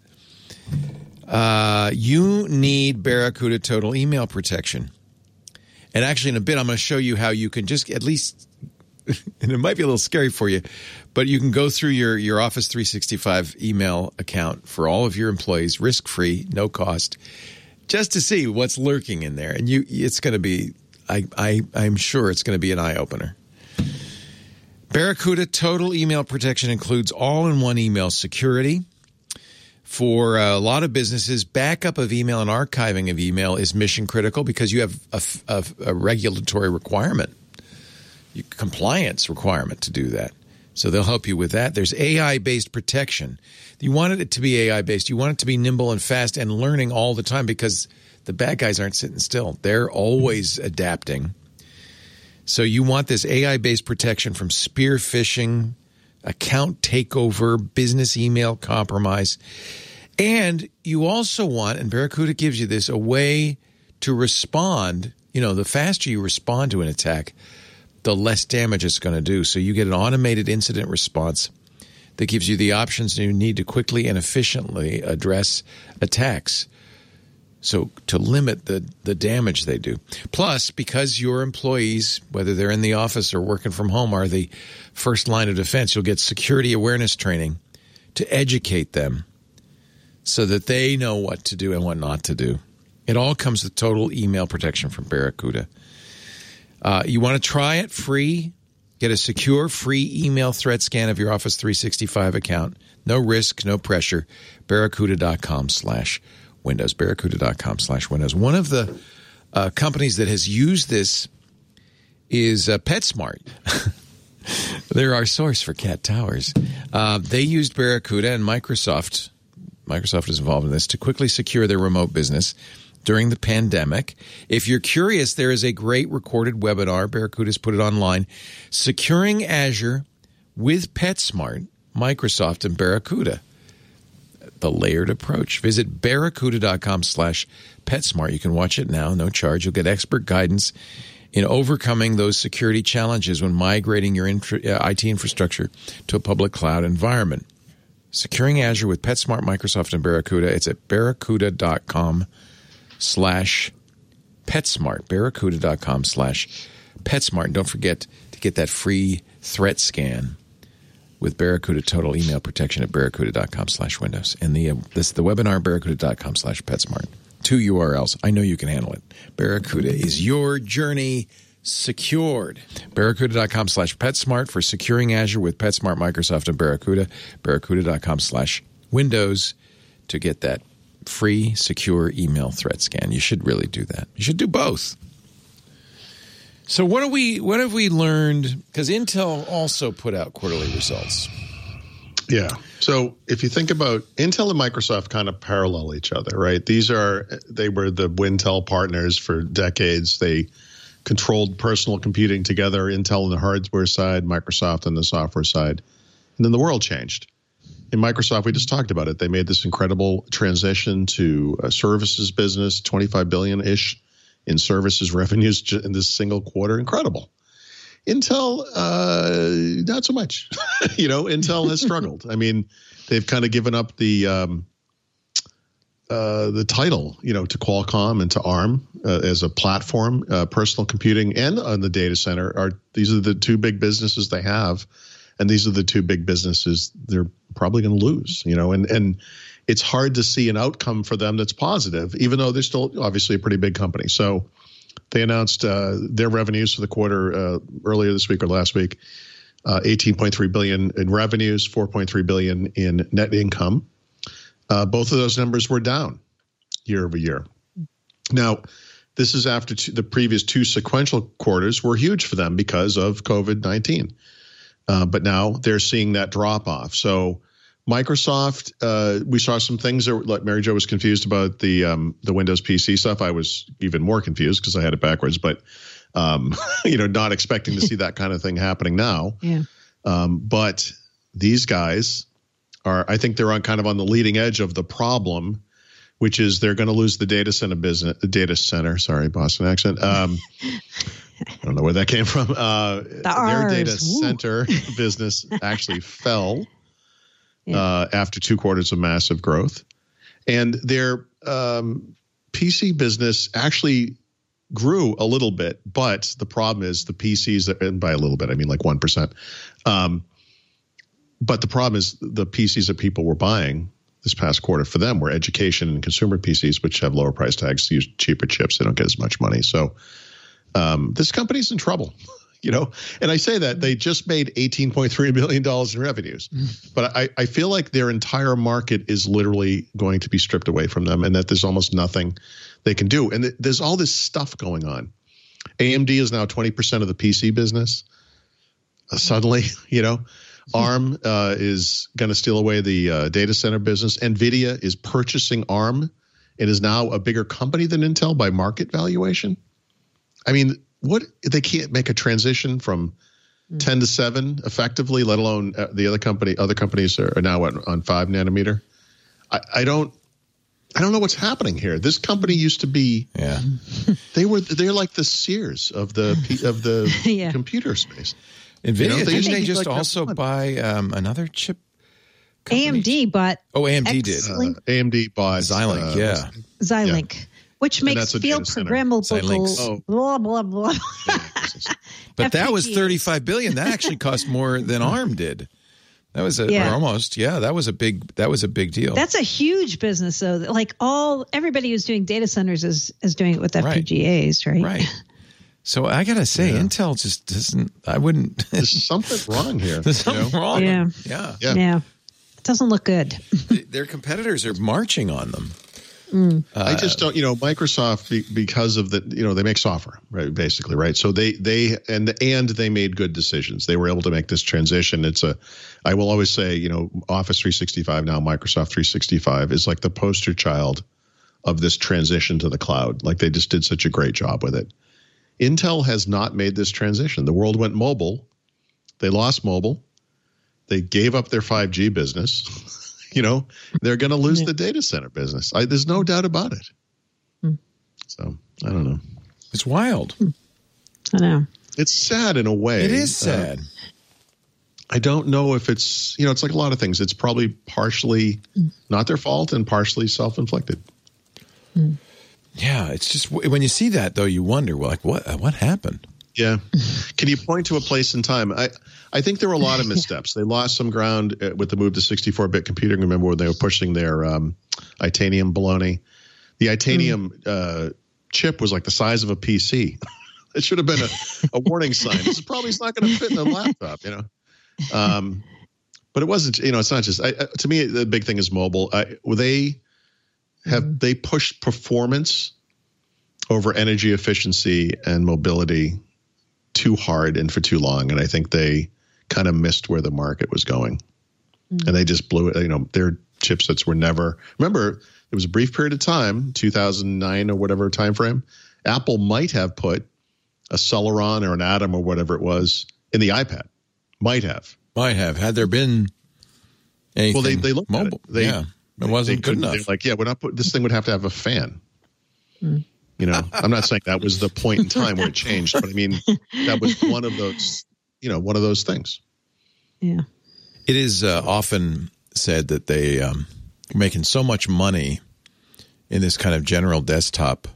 Uh, you need Barracuda Total Email Protection. And actually in a bit, I'm going to show you how you can just at least, and it might be a little scary for you, but you can go through your, your Office three sixty-five email account for all of your employees, risk-free, no cost, just to see what's lurking in there. And you, it's going to be, I, I, I'm sure it's going to be an eye-opener. Barracuda Total Email Protection includes all-in-one email security. For a lot of businesses, backup of email and archiving of email is mission critical because you have a, a, a regulatory requirement, a compliance requirement to do that. So they'll help you with that. There's A I-based protection. You want it to be A I-based. You want it to be nimble and fast and learning all the time because the bad guys aren't sitting still. They're always adapting. So you want this A I-based protection from spear phishing, account takeover, business email compromise. And you also want, and Barracuda gives you this, a way to respond. You know, the faster you respond to an attack, the less damage it's going to do. So you get an automated incident response that gives you the options you need to quickly and efficiently address attacks. So to limit the, the damage they do. Plus, because your employees, whether they're in the office or working from home, are the first line of defense, you'll get security awareness training to educate them so that they know what to do and what not to do. It all comes with total email protection from Barracuda. Uh, you want to try it free? Get a secure, free email threat scan of your Office three sixty-five account. No risk, no pressure. Barracuda.com slash Windows. Barracuda.com slash Windows. One of the uh, companies that has used this is uh, PetSmart. They're our source for cat towers. Uh, they used Barracuda, and Microsoft, Microsoft is involved in this, to quickly secure their remote business during the pandemic. If you're curious, there is a great recorded webinar. Barracuda's put it online. Securing Azure with PetSmart, Microsoft, and Barracuda. The layered approach. Visit barracuda.com slash PetSmart. You can watch it now, no charge. You'll get expert guidance in overcoming those security challenges when migrating your infra- uh, I T infrastructure to a public cloud environment. Securing Azure with PetSmart, Microsoft, and Barracuda. It's at barracuda.com slash PetSmart. Barracuda.com slash PetSmart. And don't forget to get that free threat scan with Barracuda Total Email Protection at barracuda.com slash Windows. And the uh, this the webinar, barracuda.com slash PetSmart. Two U R Ls. I know you can handle it. Barracuda is your journey secured. Barracuda.com slash PetSmart for securing Azure with PetSmart, Microsoft, and Barracuda. Barracuda.com slash Windows to get that free, secure email threat scan. You should really do that. You should do both. So what have we what have we learned? Because Intel also put out quarterly results. Yeah. So if you think about Intel and Microsoft kind of parallel each other, right? These are they were the Wintel partners for decades. They controlled personal computing together, Intel on the hardware side, Microsoft on the software side. And then the world changed. In Microsoft, we just talked about it. They made this incredible transition to a services business, twenty-five billion ish in services revenues in this single quarter. Incredible. Intel, uh, not so much. you know, Intel has struggled. I mean, they've kind of given up the um, uh, the title, you know, to Qualcomm and to ARM uh, as a platform. Uh, personal computing and on the data center are these are the two big businesses they have, and these are the two big businesses they're probably going to lose. You know, and and it's hard to see an outcome for them that's positive, even though they're still obviously a pretty big company. So they announced uh, their revenues for the quarter uh, earlier this week or last week, uh, eighteen point three billion dollars in revenues, four point three billion dollars in net income. Uh, both of those numbers were down year over year. Now, this is after two, the previous two sequential quarters were huge for them because of COVID nineteen. Uh, but now they're seeing that drop off. So Microsoft, uh, we saw some things that, like Mary Jo was confused about the um, the Windows P C stuff. I was even more confused because I had it backwards, but um, you know, not expecting to see that kind of thing happening now. Yeah. Um, but these guys are, I think they're on kind of on the leading edge of the problem, which is they're going to lose the data center business. The data center, sorry, Boston accent. Um, I don't know where that came from. Uh, the their R's. data Woo. center business actually fell. Yeah. Uh, after two quarters of massive growth. And their um, P C business actually grew a little bit, but the problem is the P Cs, and by a little bit, I mean like one percent. Um, but the problem is the P Cs that people were buying this past quarter for them were education and consumer P Cs, which have lower price tags, use cheaper chips. They don't get as much money. So um, this company's in trouble. You know, and I say that they just made eighteen point three billion dollars in revenues, but I, I feel like their entire market is literally going to be stripped away from them, and that there's almost nothing they can do. And th- there's all this stuff going on. A M D is now twenty percent of the P C business. Uh, suddenly, you know, ARM uh, is going to steal away the uh, data center business. NVIDIA is purchasing ARM. It is now a bigger company than Intel by market valuation. I mean, what they can't make a transition from mm. ten to seven effectively, let alone uh, the other company. Other companies are, are now what, on five nanometer. I, I don't. I don't know what's happening here. This company used to be. Yeah. They were. They're like the Sears of the of the yeah. computer space. NVIDIA, you know, they, didn't they just like also buy um, another chip company? A M D bought. Oh, A M D X- did. Uh, A M D bought Xilinx, uh, yeah. Xilinx, yeah. which makes field programmable. Oh. Blah blah blah. But that was thirty-five billion dollars. That actually cost more than ARM did. That was a yeah. or almost yeah. That was a big that was a big deal. That's a huge business, though. Like all everybody who's doing data centers is is doing it with F P G As, right? Right. So I gotta say, yeah. Intel just doesn't. I wouldn't. There's something wrong here. There's something you know? wrong. Yeah. yeah, yeah, yeah. It doesn't look good. Their competitors are marching on them. Mm. Uh, I just don't, you know, Microsoft be, because of the, you know, they make software, right? Basically, right? So they they and and they made good decisions. They were able to make this transition. It's a, I will always say, you know, Office three sixty-five now, Microsoft three sixty-five is like the poster child of this transition to the cloud. Like they just did such a great job with it. Intel has not made this transition. The world went mobile. They lost mobile. They gave up their five G business. You know, they're going to lose yeah. the data center business. I, there's no doubt about it. Mm. So I don't know. It's wild. I know. It's sad in a way. It is sad. Uh, I don't know if it's, you know, it's like a lot of things. It's probably partially mm. not their fault and partially self-inflicted. Mm. Yeah, it's just when you see that, though, you wonder, well, like, what what happened? Yeah. Can you point to a place in time? I, I think there were a lot of missteps. They lost some ground with the move to sixty-four bit computing. Remember when they were pushing their um, Itanium baloney? The Itanium mm. uh, chip was like the size of a P C. It should have been a, a warning sign. This is probably not going to fit in a laptop, you know. Um, but it wasn't, you know, it's not just, I, to me, the big thing is mobile. I, they have, mm. they pushed performance over energy efficiency and mobility too hard and for too long. And I think they kind of missed where the market was going. Mm. And they just blew it. You know, their chipsets were never, remember, there was a brief period of time, two thousand nine or whatever time frame, Apple might have put a Celeron or an Atom or whatever it was in the iPad. Might have. Might have. Had there been anything well, they, they looked mobile. At it. They, yeah. It wasn't good enough. Like, yeah, we're not put, this thing would have to have a fan. Mm. You know, I'm not saying that was the point in time where it changed, but I mean, that was one of those, you know, one of those things. Yeah. It is uh, often said that they um, are making so much money in this kind of general desktop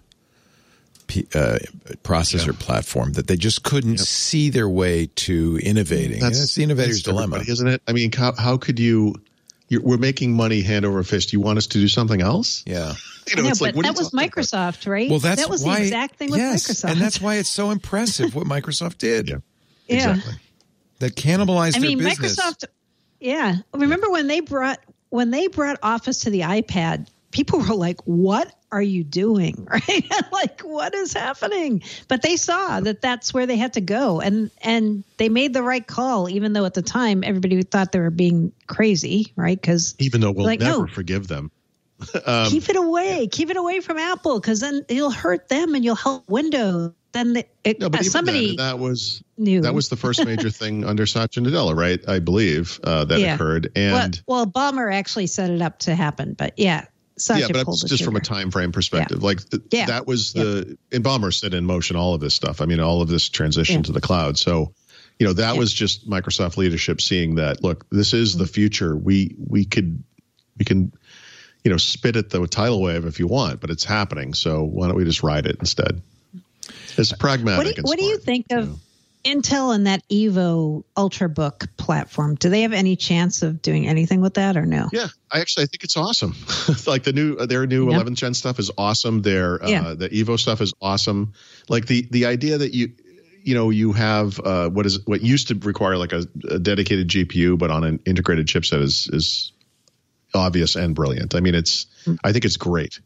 P, uh, processor yeah. platform that they just couldn't yep. see their way to innovating. That's, that's the innovator's that's dilemma, isn't it? I mean, how, how could you? You're, we're making money hand over fist. You want us to do something else? Yeah. You know, know it's like, but that was Microsoft, about? right? Well, that's that was why, the exact thing with yes, Microsoft. And that's why it's so impressive what Microsoft did. Yeah. yeah. Exactly. That cannibalized I their mean, business. Microsoft, yeah. Remember when they brought when they brought Office to the iPad, people were like, what are you doing? Right? Like, what is happening? But they saw that that's where they had to go. And, and they made the right call, even though at the time everybody thought they were being crazy, right? Because even though we'll like, never no, forgive them. um, keep it away. Keep it away from Apple, because then you'll hurt them and you'll help Windows. Then the, it, no, but uh, somebody that, that was knew. That was the first major thing under Satya Nadella, right? I believe uh, that yeah. occurred. And well, well, Ballmer actually set it up to happen, but yeah. Satya yeah, but it's just from a time frame perspective. Yeah. Like th- yeah. that was yeah. the and Ballmer set in motion all of this stuff. I mean, all of this transition yeah. to the cloud. So, you know, that yeah. was just Microsoft leadership seeing that. Look, this is mm-hmm. the future. We we could we can, you know, spit at the tidal wave if you want, but it's happening. So why don't we just ride it instead? It's pragmatic. What do you, and what smart, do you think of you know? Intel and that Evo Ultrabook platform? Do they have any chance of doing anything with that or no? Yeah, I actually I think it's awesome. Like the new their new yep. eleventh gen stuff is awesome. Their yeah. uh, the Evo stuff is awesome. Like the the idea that you you know you have uh, what is what used to require like a, a dedicated G P U but on an integrated chipset is is obvious and brilliant. I mean, it's mm-hmm. I think it's great.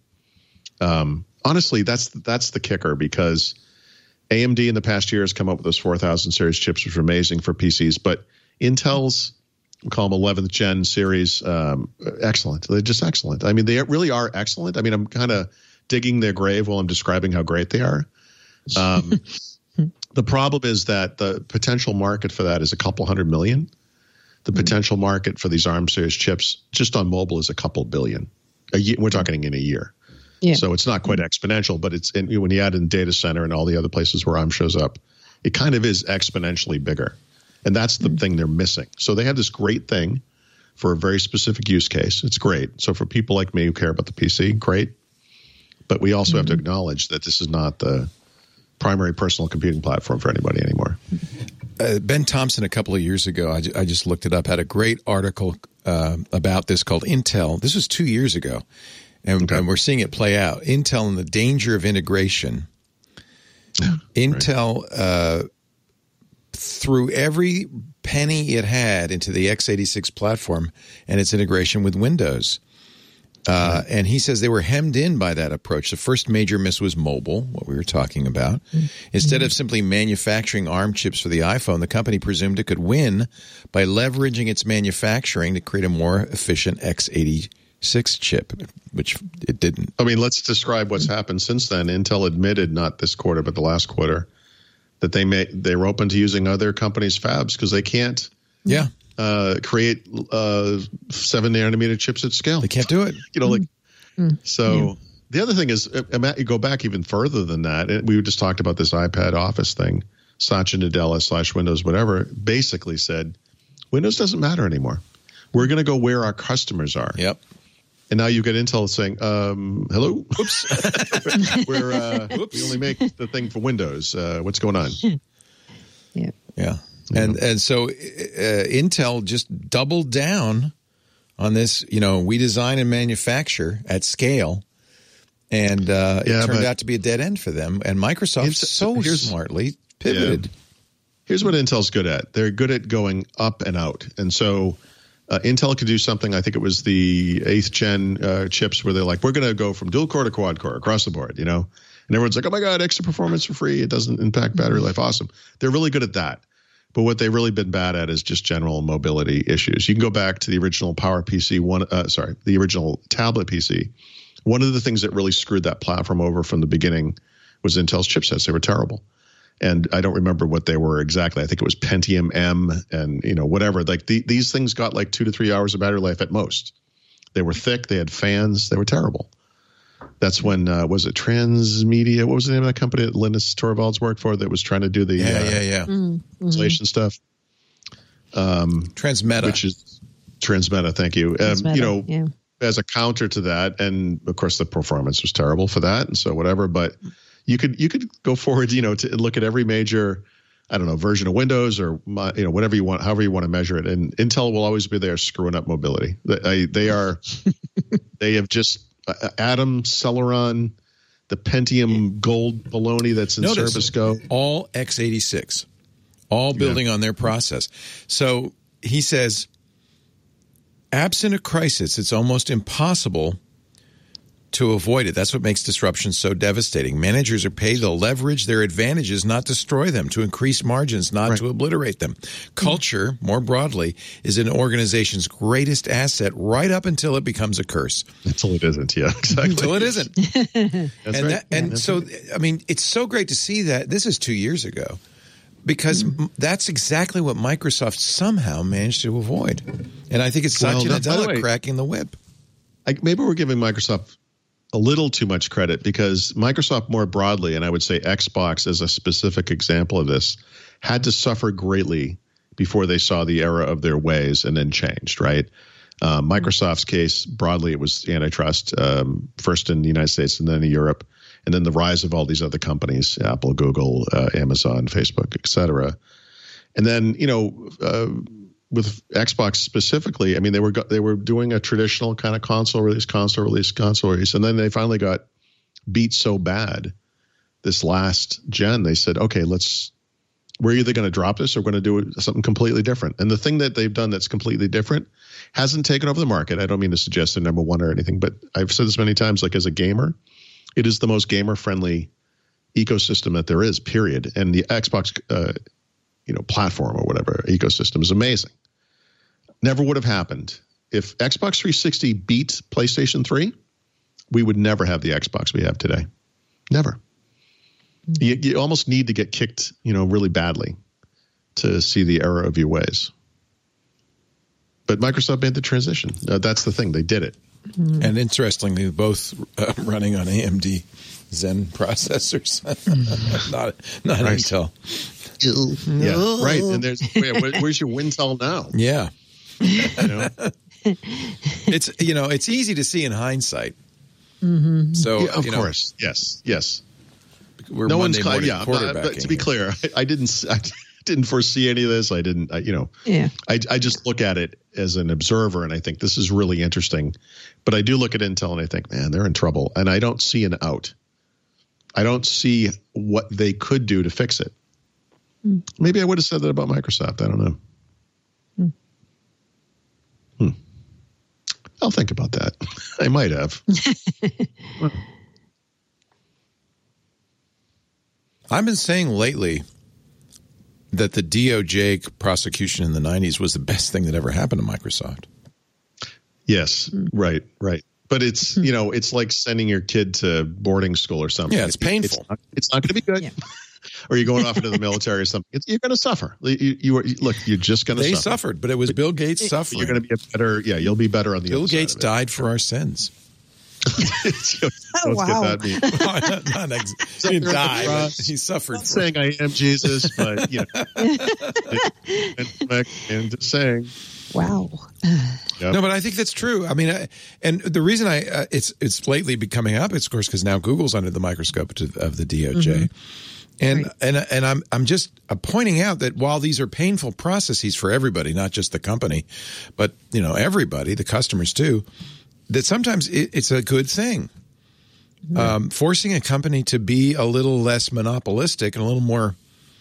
Um, honestly, that's that's the kicker because A M D in the past year has come up with those four thousand series chips, which are amazing for P Cs. But Intel's, we call them eleventh gen series, um, excellent. They're just excellent. I mean, they really are excellent. I mean, I'm kind of digging their grave while I'm describing how great they are. Um, The problem is that the potential market for that is a couple hundred million. The mm-hmm. potential market for these ARM series chips just on mobile is a couple billion. A year, we're talking in a year. Yeah. So it's not quite mm-hmm. exponential, but it's in, when you add in data center and all the other places where ARM shows up, it kind of is exponentially bigger. And that's the mm-hmm. thing they're missing. So they have this great thing for a very specific use case. It's great. So for people like me who care about the P C, great. But we also mm-hmm. have to acknowledge that this is not the primary personal computing platform for anybody anymore. Uh, Ben Thompson, a couple of years ago, I, I just looked it up, had a great article uh, about this called Intel. This was two years ago, and, okay. and we're seeing it play out. Intel and the danger of integration. Intel right. uh, threw every penny it had into the x eighty-six platform and its integration with Windows. Uh, and he says they were hemmed in by that approach. The first major miss was mobile, what we were talking about. Mm-hmm. Instead of simply manufacturing ARM chips for the iPhone, the company presumed it could win by leveraging its manufacturing to create a more efficient x eighty-six chip, which it didn't. I mean, let's describe what's happened since then. Intel admitted, not this quarter, but the last quarter, that they may they were open to using other companies' fabs because they can't. Yeah. Uh, create uh, seven nanometer chips at scale. They can't do it. You know, like mm. so. Yeah. The other thing is, uh, you go back even further than that. And we just talked about this iPad Office thing. Satya Nadella slash Windows, whatever, basically said, Windows doesn't matter anymore. We're going to go where our customers are. Yep. And now you get Intel saying, um, "Hello, oops, we're uh, we only make the thing for Windows. Uh, what's going on?" Yeah. Yeah. And and so uh, Intel just doubled down on this. You know, we design and manufacture at scale, and uh, yeah, it turned out to be a dead end for them. And Microsoft so smartly pivoted. Yeah. Here's what Intel's good at. They're good at going up and out. And so uh, Intel could do something. I think it was the eighth gen uh, chips where they're like, we're going to go from dual core to quad core across the board. You know, and everyone's like, oh my god, extra performance for free. It doesn't impact battery life. Awesome. They're really good at that. But what they've really been bad at is just general mobility issues. You can go back to the original PowerPC one, uh, sorry, the original tablet P C. One of the things that really screwed that platform over from the beginning was Intel's chipsets. They were terrible, and I don't remember what they were exactly. I think it was Pentium M, and you know whatever. Like the, these things got like two to three hours of battery life at most. They were thick. They had fans. They were terrible. That's when uh, was it Transmedia? What was the name of that company that Linus Torvalds worked for that was trying to do the yeah uh, yeah yeah mm-hmm. installation stuff? Um, Transmeta, which is Transmeta. Thank you. Transmeta, um, you know, yeah. as a counter to that, and of course the performance was terrible for that, and so whatever. But you could you could go forward, you know, to look at every major, I don't know, version of Windows or my, you know whatever you want, however you want to measure it, and Intel will always be there screwing up mobility. They, they are they have just. Uh, Atom, Celeron, the Pentium Gold baloney that's in Notice, Surface Go. All x eighty-six, all building yeah. on their process. So he says, absent a crisis, it's almost impossible to avoid it. That's what makes disruption so devastating. Managers are paid to leverage their advantages, not destroy them, to increase margins, not right. to obliterate them. Culture, more broadly, is an organization's greatest asset right up until it becomes a curse. Until it isn't, yeah, exactly. Until it isn't. That's and right. that, and yeah, so, right. I mean, it's so great to see that. This is two years ago. Because mm. that's exactly what Microsoft somehow managed to avoid. And I think it's Satya well, Nadella way, cracking the whip. I, maybe we're giving Microsoft a little too much credit, because Microsoft more broadly, and I would say Xbox as a specific example of this, had to suffer greatly before they saw the error of their ways and then changed, right? Uh, Microsoft's case, broadly, it was antitrust, um, first in the United States and then in Europe, and then the rise of all these other companies, Apple, Google, uh, Amazon, Facebook, et cetera. And then, you know, uh, with Xbox specifically, I mean, they were they were doing a traditional kind of console release, console release, console release, and then they finally got beat so bad this last gen. They said, okay, let's we're either going to drop this or we're going to do something completely different. And the thing that they've done that's completely different hasn't taken over the market. I don't mean to suggest they're number one or anything, but I've said this many times. Like as a gamer, it is the most gamer friendly ecosystem that there is. Period. And the Xbox, uh, you know, platform or whatever ecosystem is amazing. Never would have happened. If Xbox three sixty beat PlayStation three, we would never have the Xbox we have today. Never. You, you almost need to get kicked, you know, really badly to see the error of your ways. But Microsoft made the transition. Uh, that's the thing. They did it. Mm-hmm. And interestingly, both uh, running on A M D Zen processors, not not right. Intel. Yeah, right. And there's where, where's your Wintel now? Yeah. You know? It's you know it's easy to see in hindsight. Mm-hmm. So yeah, of you course, know, yes, yes. We're no Monday one's morning yeah. But, but to be here. clear, I, I didn't I didn't foresee any of this. I didn't. I, you know. Yeah. I I just look at it as an observer, and I think this is really interesting. But I do look at Intel, and I think, man, they're in trouble, and I don't see an out. I don't see what they could do to fix it. Mm. Maybe I would have said that about Microsoft. I don't know. Mm. Hmm. I'll think about that. I might have. I've been saying lately that the D O J prosecution in the nineties was the best thing that ever happened to Microsoft. Yes, mm. right, right. But it's, you know, it's like sending your kid to boarding school or something. Yeah, it's painful. It's not, it's not going to be good. Yeah. Or you're going off into the military or something. It's, you're going to suffer. You, you are, look, you're just going to suffer. They suffered, but it was Bill Gates suffering. You're going to be a better, yeah, you'll be better on the Bill other side Gates of it. died for our sins. Let's oh, wow. get that mean. not, not ex- he didn't die, but he suffered. I'm not saying I am Jesus, but, you know. and, and just saying. Wow. Yep. No, but I think that's true. I mean, I, and the reason I uh, it's it's lately been coming up, it's of course because now Google's under the microscope to, of the D O J, mm-hmm. and right. and and I'm I'm just uh, pointing out that while these are painful processes for everybody, not just the company, but you know everybody, the customers too, that sometimes it, it's a good thing. Mm-hmm. Um, forcing a company to be a little less monopolistic and a little more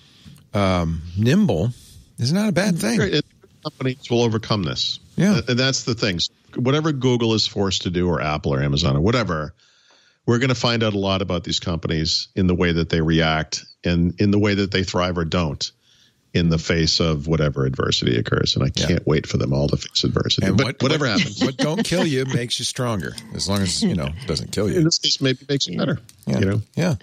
um, nimble is not a bad thing. Right. Companies will overcome this. Yeah. And that's the thing. Whatever Google is forced to do, or Apple or Amazon or whatever, we're going to find out a lot about these companies in the way that they react and in the way that they thrive or don't in the face of whatever adversity occurs. And I can't yeah. wait for them all to face adversity. And but what, whatever what, happens. What don't kill you makes you stronger, as long as, you know, it doesn't kill you. In this case, maybe it makes you better. Yeah. You know? Yeah.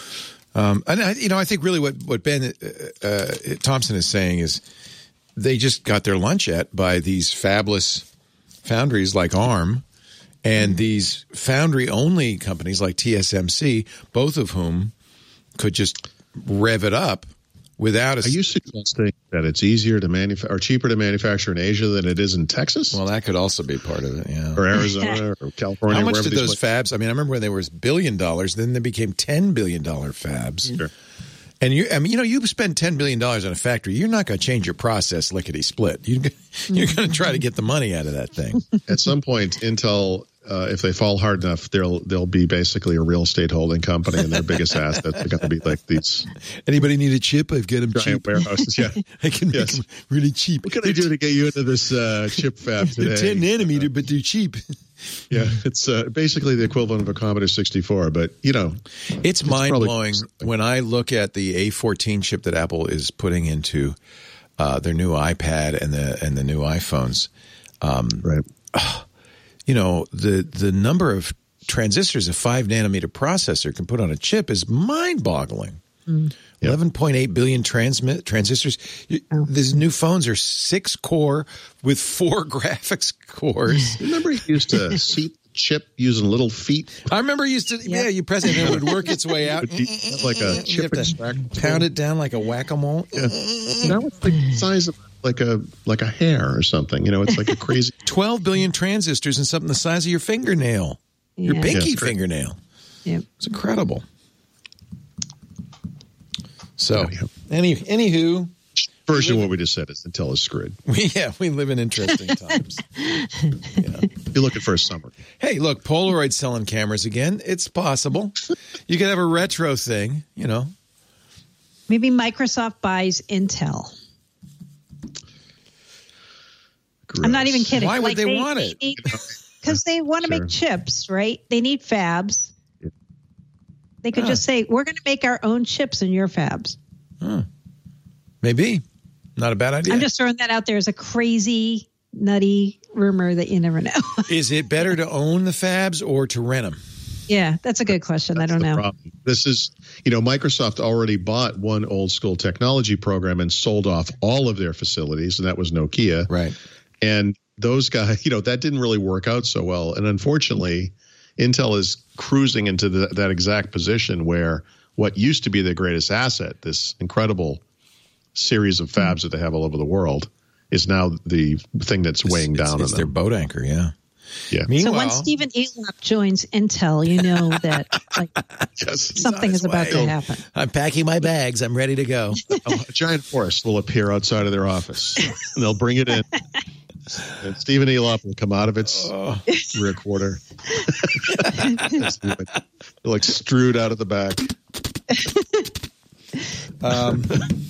Um, and, I, you know, I think really what, what Ben uh, uh, Thompson is saying is, they just got their lunch at by these fabless foundries like ARM and these foundry-only companies like T S M C, both of whom could just rev it up without a... Are you suggesting that it's easier to manufacture or cheaper to manufacture in Asia than it is in Texas? Well, that could also be part of it, yeah. Or Arizona or California. How much did those fabs... I mean, I remember when they were billion dollars, then they became ten billion dollars fabs. Sure. And you, I mean, you know, you spend ten billion dollars on a factory, you're not going to change your process lickety split. You, you're going to try to get the money out of that thing. At some point, Intel, uh, if they fall hard enough, they'll they'll be basically a real estate holding company, and their biggest assets are going to be like these. Anybody need a chip? I've got them giant cheap. warehouses. Yeah, I can make yes. them really cheap. What can I do to get you into this uh, chip fab today? They're ten nanometer, but they're cheap. Yeah, it's uh, basically the equivalent of a Commodore sixty-four, but you know, it's, it's mind-blowing when I look at the A fourteen chip that Apple is putting into uh, their new iPad and the and the new iPhones. Um, right. Uh, you know, the the number of transistors a five nanometer processor can put on a chip is mind-boggling. Mm. Yep. eleven point eight billion transmit transistors. Oh. These new phones are six core with four graphics cores. Remember you used to seat the chip using little feet? I remember you used to, yeah, yeah you press it and it would work its way out. Like a chip extractor. Pound it down like a whack-a-mole. Yeah. That was the size of like a like a hair or something. You know, it's like a crazy. twelve billion transistors and something the size of your fingernail. Yeah. Your pinky yeah, fingernail. Yep. It's incredible. So, any, anywho. Version of what we just said is Intel is screwed. We, yeah, we live in interesting times. Yeah. You're looking for a summary. Hey, look, Polaroid's selling cameras again. It's possible. You could have a retro thing, you know. Maybe Microsoft buys Intel. Gross. I'm not even kidding. Why would like they, they want it? Because they want to sure. make chips, right? They need fabs. Yeah. They could huh. just say, we're going to make our own chips in your fabs. Huh. Maybe. Not a bad idea. I'm just throwing that out there as a crazy, nutty rumor that you never know. Is it better to own the fabs or to rent them? Yeah, that's a good question. That's I don't the know. problem. This is, you know, Microsoft already bought one old school technology program and sold off all of their facilities, and that was Nokia. Right. And those guys, you know, that didn't really work out so well. And unfortunately, Intel is cruising into the, that exact position where what used to be their greatest asset, this incredible series of fabs that they have all over the world, is now the thing that's weighing it's, down it's on their them. boat anchor, yeah. Yeah. So Meanwhile, once Stephen Elop joins Intel, you know that like Yes. something is about to happen. I'm packing my bags. I'm ready to go. a giant forest will appear outside of their office, and they'll bring it in. And Stephen Elop will come out of its Oh. rear quarter. He'll extrude out of the back. Um,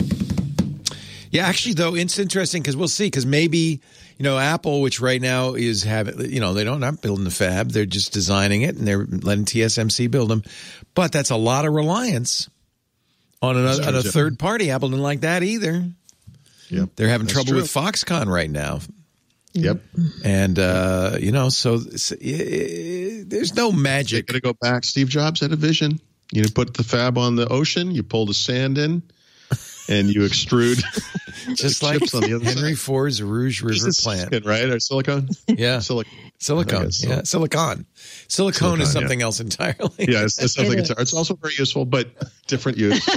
yeah, actually, though, it's interesting because we'll see. Because maybe, you know, Apple, which right now is having, you know, they don't not building the fab, they're just designing it and they're letting T S M C build them. But that's a lot of reliance on another on a third party. Apple didn't like that either. Yep. They're having That's trouble true. with Foxconn right now. Yep. And, uh, you know, so it's, it, there's no They're magic. going to go back. Steve Jobs had a vision. You put the fab on the ocean, you pull the sand in, and you extrude Just the like chips on the other Henry side. Ford's Rouge River This is plant. silicon, right? Or silicone? Yeah. Silicon. Silicone. Okay, so- Yeah. Silicon. Silicone is Silicon, something else entirely. Yeah, it's, it's something. It It's, is. it's also very useful, but different use.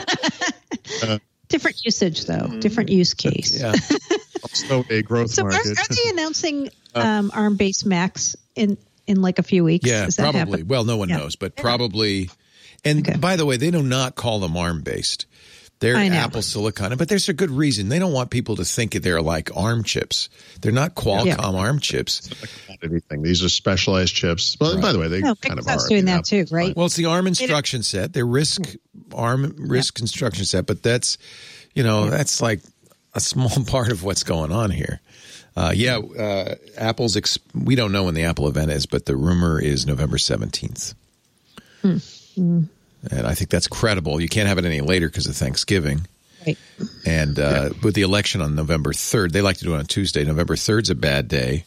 Different usage, though. Different use case. Yeah. Also a growth So are, market. are they announcing um, ARM-based Macs in, in like a few weeks? Yeah, Is that probably. happening? Well, no one Yeah. knows, but probably. And Okay. by the way, they do not call them ARM based. They're I know. Apple Silicon, but there's a good reason. They don't want people to think that they're like ARM chips. They're not Qualcomm Yeah. ARM chips. Anything. These are specialized chips. Well, Right. by the way, they No, kind of Microsoft's are. doing I mean, that too, right? Well, it's the ARM instruction set. They're RISC ARM RISC instruction set, but that's you know that's like a small part of what's going on here. Uh, yeah, uh, Apple's. Ex- we don't know when the Apple event is, but the rumor is November seventeenth. Hmm. Mm. And I think that's credible. You can't have it any later because of Thanksgiving. Right. And uh, with the election on November third, they like to do it on Tuesday. November third's a bad day.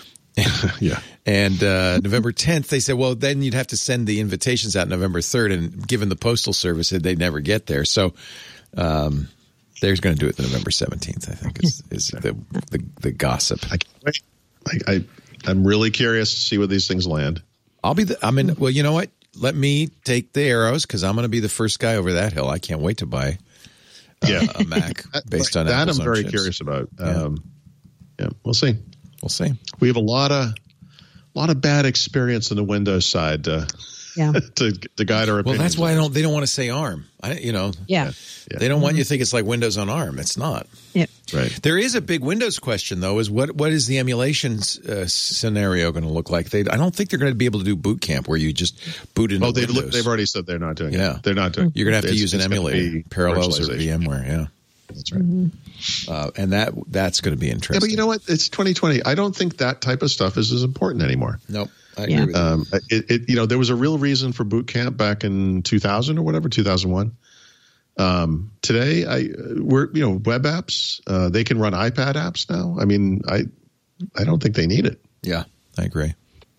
Yeah. And uh, November tenth, they said, well, then you'd have to send the invitations out November third. And given the Postal Service, they'd never get there. So um, they're going to do it the November seventeenth, I think, is, is the, the the gossip. I can't wait. I, I, I'm really curious to see where these things land. I'll be the, I mean, well, you know what? Let me take the arrows because I'm going to be the first guy over that hill. I can't wait to buy uh, Yeah. a Mac based on that. Apple's I'm own very chips. curious about. Yeah. Um, yeah, we'll see. We'll see. We have a lot of, a lot of bad experience on the Windows side uh, Yeah. to to guide our Well, opinions. that's why I don't. They don't want to say ARM. I, you know, Yeah. Yeah. they don't want you to think it's like Windows on ARM. It's not. Yeah. Right. There is a big Windows question, though. Is what what is the emulation uh, scenario going to look like? They, I don't think they're going to be able to do Boot Camp where you just boot into Oh, they Windows. they've already said they're not doing Yeah. it. They're not doing. You're going to have to it's- use an it's gonna emulator, be Parallels or virtualization. VMware. Yeah, That's right. uh, and that that's going to be Yeah, interesting. but you know what? It's twenty twenty. I don't think that type of stuff is as important anymore. nope. I Yeah. agree with you. Um, it, it, you know, there was a real reason for boot camp back in two thousand or whatever, two thousand one. Um, today, I we're you know web apps. Uh, they can run iPad apps now. I mean, I I don't think they need it. Yeah, I agree.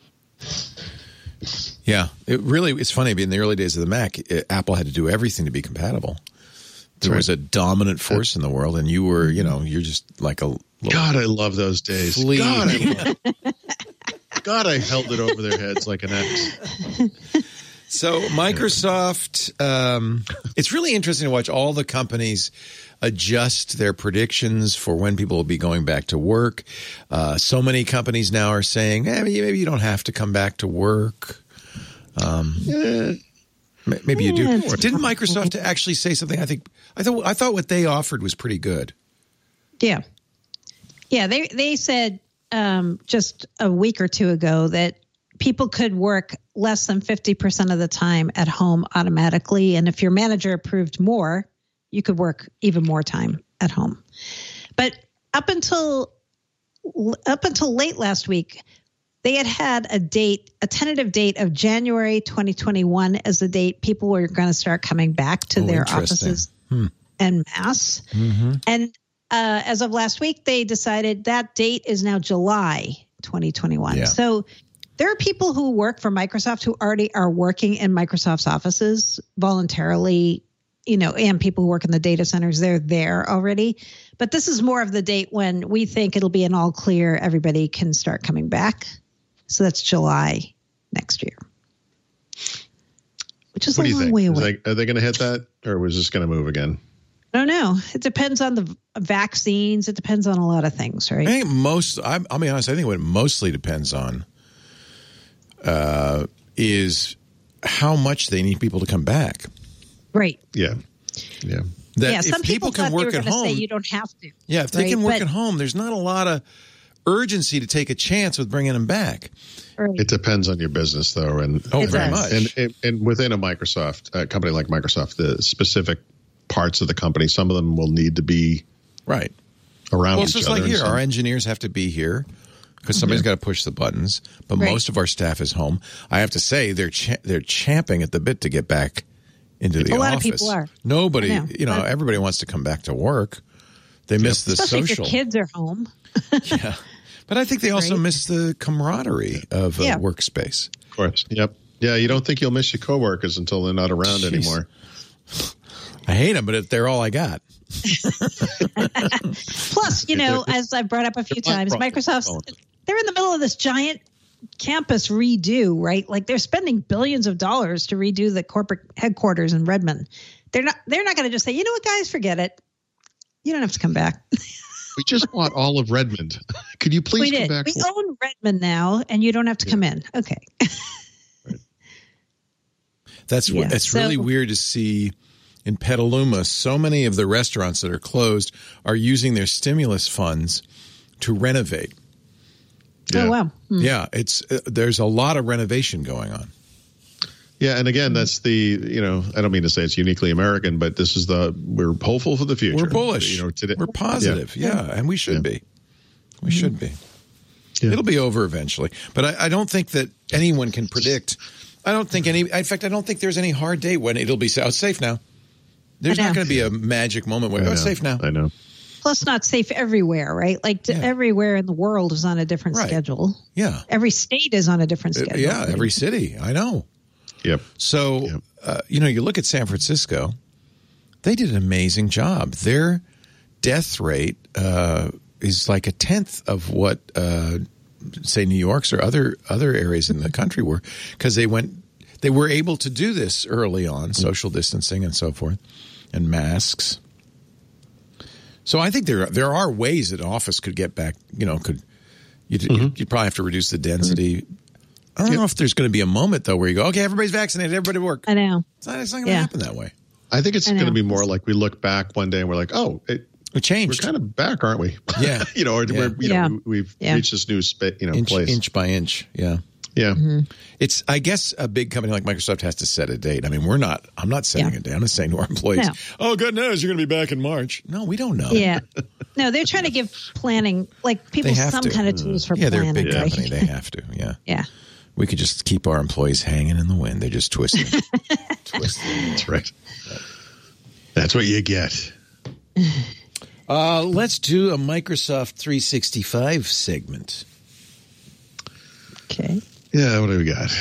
Yeah, it really it's funny. In the early days of the Mac, it, Apple had to do everything to be compatible. There That's was a dominant force in the world, and you were, you know, you're just like a little God, I love those days. flea. God, I love God, I held it over their heads like an X. So Microsoft, um, it's really interesting to watch all the companies adjust their predictions for when people will be going back to work. Uh, so many companies now are saying, eh, maybe you don't have to come back to work. Um, Yeah. m- maybe you do. Yeah, it's Didn't Microsoft actually say something? I think I thought I thought what they offered was pretty good. Yeah. Yeah. They, they said um, just a week or two ago that people could work less than fifty percent of the time at home automatically. And if your manager approved more, you could work even more time at home. But up until up until late last week, they had had a date, a tentative date of January twenty twenty-one as the date people were going to start coming back to Oh, their interesting. offices Hmm. en masse. Mm-hmm. And uh, as of last week, they decided that date is now July twenty twenty-one. Yeah. So There are people who work for Microsoft who already are working in Microsoft's offices voluntarily, you know, and people who work in the data centers, they're there already. But this is more of the date when we think it'll be an all clear, everybody can start coming back. So that's July next year, which is What a do you long think? way Is away. they, are they going to hit that, or was this going to move again? I don't know. It depends on the vaccines. It depends on a lot of things, right? I think most, I'm, I'll be honest, I think what it mostly depends on uh, is how much they need people to come back. Right. Yeah. Yeah. That yeah, if some people, people can thought they were work at going to home, say you don't have to. yeah, if they right? can work But- at home, there's not a lot of urgency to take a chance with bringing them back. Right. It depends on your business, though, and Oh, It very does. much. and, and and within a Microsoft a company like Microsoft, the specific parts of the company, some of them will need to be Right. around Well, it's each just other. like and here. some- Our engineers have to be here because somebody's got to push the buttons. But Right. most of our staff is home. I have to say they're cha- they're champing at the bit to get back into the A lot of office. people are. Nobody, I know. you know, But- everybody wants to come back to work. They miss the Especially social. if your kids are home. Yeah. But I think they also Right. miss the camaraderie of a Yeah. workspace. Of course. Yep. Yeah, you don't think you'll miss your coworkers until they're not around Jeez. anymore. I hate them, but they're all I got. Plus, you know, as I've brought up a few They're times, black Microsoft's products. they're in the middle of this giant campus redo, right? Like they're spending billions of dollars to redo the corporate headquarters in Redmond. They're not they're not going to just say, you know what, guys, forget it. You don't have to come back. We just bought all of Redmond. Could you please we come did. back? We for- own Redmond now, and you don't have to come in. Okay. That's Yeah, that's so- really weird to see in Petaluma. So many of the restaurants that are closed are using their stimulus funds to renovate. Yeah. Oh wow. Hmm. Yeah, it's uh, there's a lot of renovation going on. Yeah, and again, that's the, you know, I don't mean to say it's uniquely American, but this is the, we're hopeful for the future. We're bullish. You know, today, We're positive. Yeah, and we should Yeah. be. We should be. Yeah. It'll be over eventually. But I, I don't think that anyone can predict. I don't think any. In fact, I don't think there's any hard date when it'll be. Oh, it's safe now. There's I not know. going to be a magic moment where I oh, know, it's safe now. I know. Plus, not safe everywhere, right? Like Yeah. everywhere in the world is on a different Right. schedule. Yeah, Every state is on a different Uh, schedule. yeah. Every city. I know. Yep. So, Yeah. uh, you know, you look at San Francisco, they did an amazing job. Their death rate uh, is like a tenth of what, uh, say, New York's or other other areas in the country were, because they went, they were able to do this early on, social distancing and so forth, and masks. So I think there there are ways that office could get back. You know, could you'd, Mm-hmm. you'd probably have to reduce the density. I don't know if there's going to be a moment, though, where you go, okay, everybody's vaccinated, everybody to work. I know. It's not, it's not going to Yeah. happen that way. I think it's I know. going to be more like we look back one day and we're like, oh, it, It we're changed kind of back, aren't we? Yeah. you know, or Yeah. we're, you Yeah. know, we, we've Yeah. reached this new spa- you know, inch, place. inch by inch. Yeah. Yeah. Mm-hmm. It's, I guess, a big company like Microsoft has to set a date. I mean, we're not, I'm not setting Yeah. it down. I'm saying to our employees, No. oh, good news, you're going to be back in March. No, we don't know. Yeah. No, they're trying to give planning, like people, They have some to. kind of tools for Yeah, they're a planning. big right? company. They have to. Yeah. Yeah. We could just keep our employees hanging in the wind. They're just twisting. twisting. That's right. That's what you get. Uh, let's do a Microsoft three sixty-five segment. Okay. Yeah. What do we got?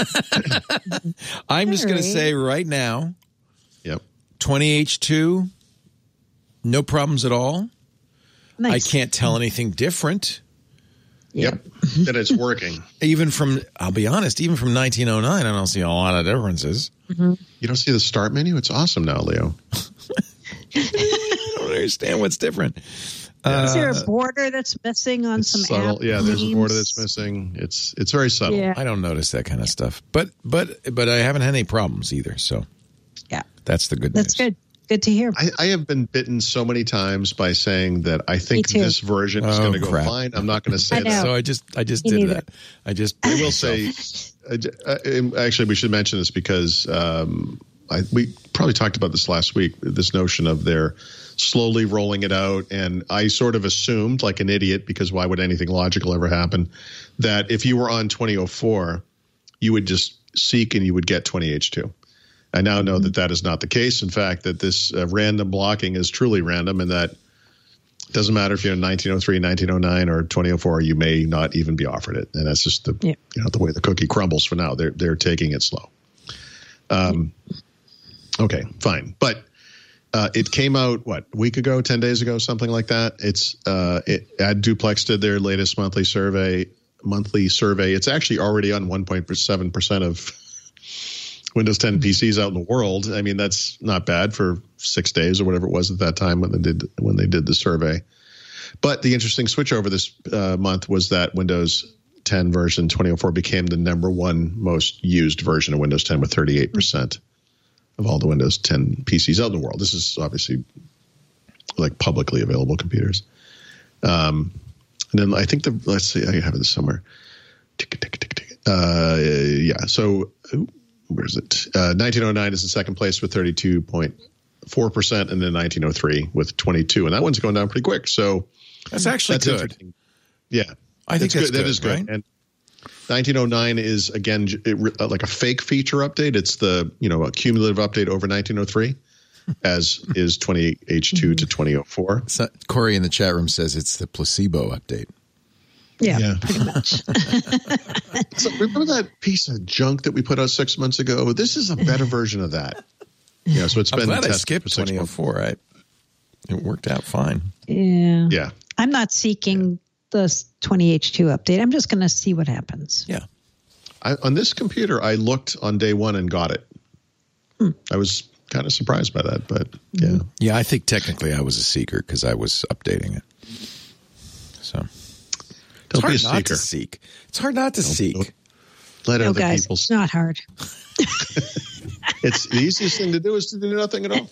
I'm just going to All right. say right now, Yep. twenty H two, no problems at all. Nice. I can't tell anything different. Yep. That it's working. Even from, I'll be honest, even from nineteen oh nine, I don't see a lot of differences. You don't see the start menu? It's awesome now, Leo. I don't understand what's different. Is there a border that's missing on It's some subtle. app Yeah, there's a names? border that's missing. It's it's very subtle. Yeah. I don't notice that kind of stuff. But but but I haven't had any problems either. So Yeah. that's the good That's news. good. Good to hear. I, I have been bitten so many times by saying that I think too. this version is Oh, going to go crap. fine. I'm not going to say I know. that. So I just I just Me did neither. that. I just I will say, uh, uh, actually, we should mention this because um, I, we probably talked about this last week. This notion of their slowly rolling it out, and I sort of assumed, like an idiot, because why would anything logical ever happen, that if you were on twenty oh four, you would just seek and you would get twenty H two. I now know that that is not the case. In fact, that this uh, random blocking is truly random, and that Doesn't matter if you're in nineteen oh three, nineteen oh nine, or twenty oh four, you may not even be offered it. And that's just the yeah. you know the way the cookie crumbles for now. They're they're taking it slow. Um, okay, fine. But uh, it came out, what, a week ago, ten days ago, something like that. It's uh, it, Ad Duplex did their latest monthly survey. Monthly survey. It's actually already on one point seven percent of Windows ten P Cs out in the world. I mean, that's not bad for six days or whatever it was at that time when they did when they did the survey. But the interesting switchover this uh, month was that Windows ten version twenty oh four became the number one most used version of Windows ten with thirty-eight percent of all the Windows ten P Cs out in the world. This is obviously like publicly available computers. Um, and then I think the let's see, I have this somewhere. Uh, yeah, so. Where is it? Uh, nineteen oh nine is in second place with thirty-two point four percent, and then nineteen oh three with twenty-two, and that one's going down pretty quick. So that's actually that's good. Yeah, I think that's, that's good. That is good. Right? And nineteen oh nine is again it, uh, like a fake feature update. It's the you know a cumulative update over nineteen oh three, as is twenty H two to twenty oh four. So, Corey in the chat room says it's the placebo update. Yeah, yeah, pretty much. So remember that piece of junk that we put out six months ago? This is a better version of that. Yeah, so it's I'm been glad I tested skipped for six twenty oh four. I, it worked out fine. Yeah. Yeah. I'm not seeking the twenty H two update. I'm just going to see what happens. Yeah. I, on this computer, I looked on day one and got it. Hmm. I was kind of surprised by that, but yeah. Mm-hmm. Yeah, I think technically I was a seeker because I was updating it. So. It's Don't hard be a not seeker. to seek. It's hard not to Don't, seek. Don't let no, other guys, people. It's not hard. It's the easiest thing to do is to do nothing at all.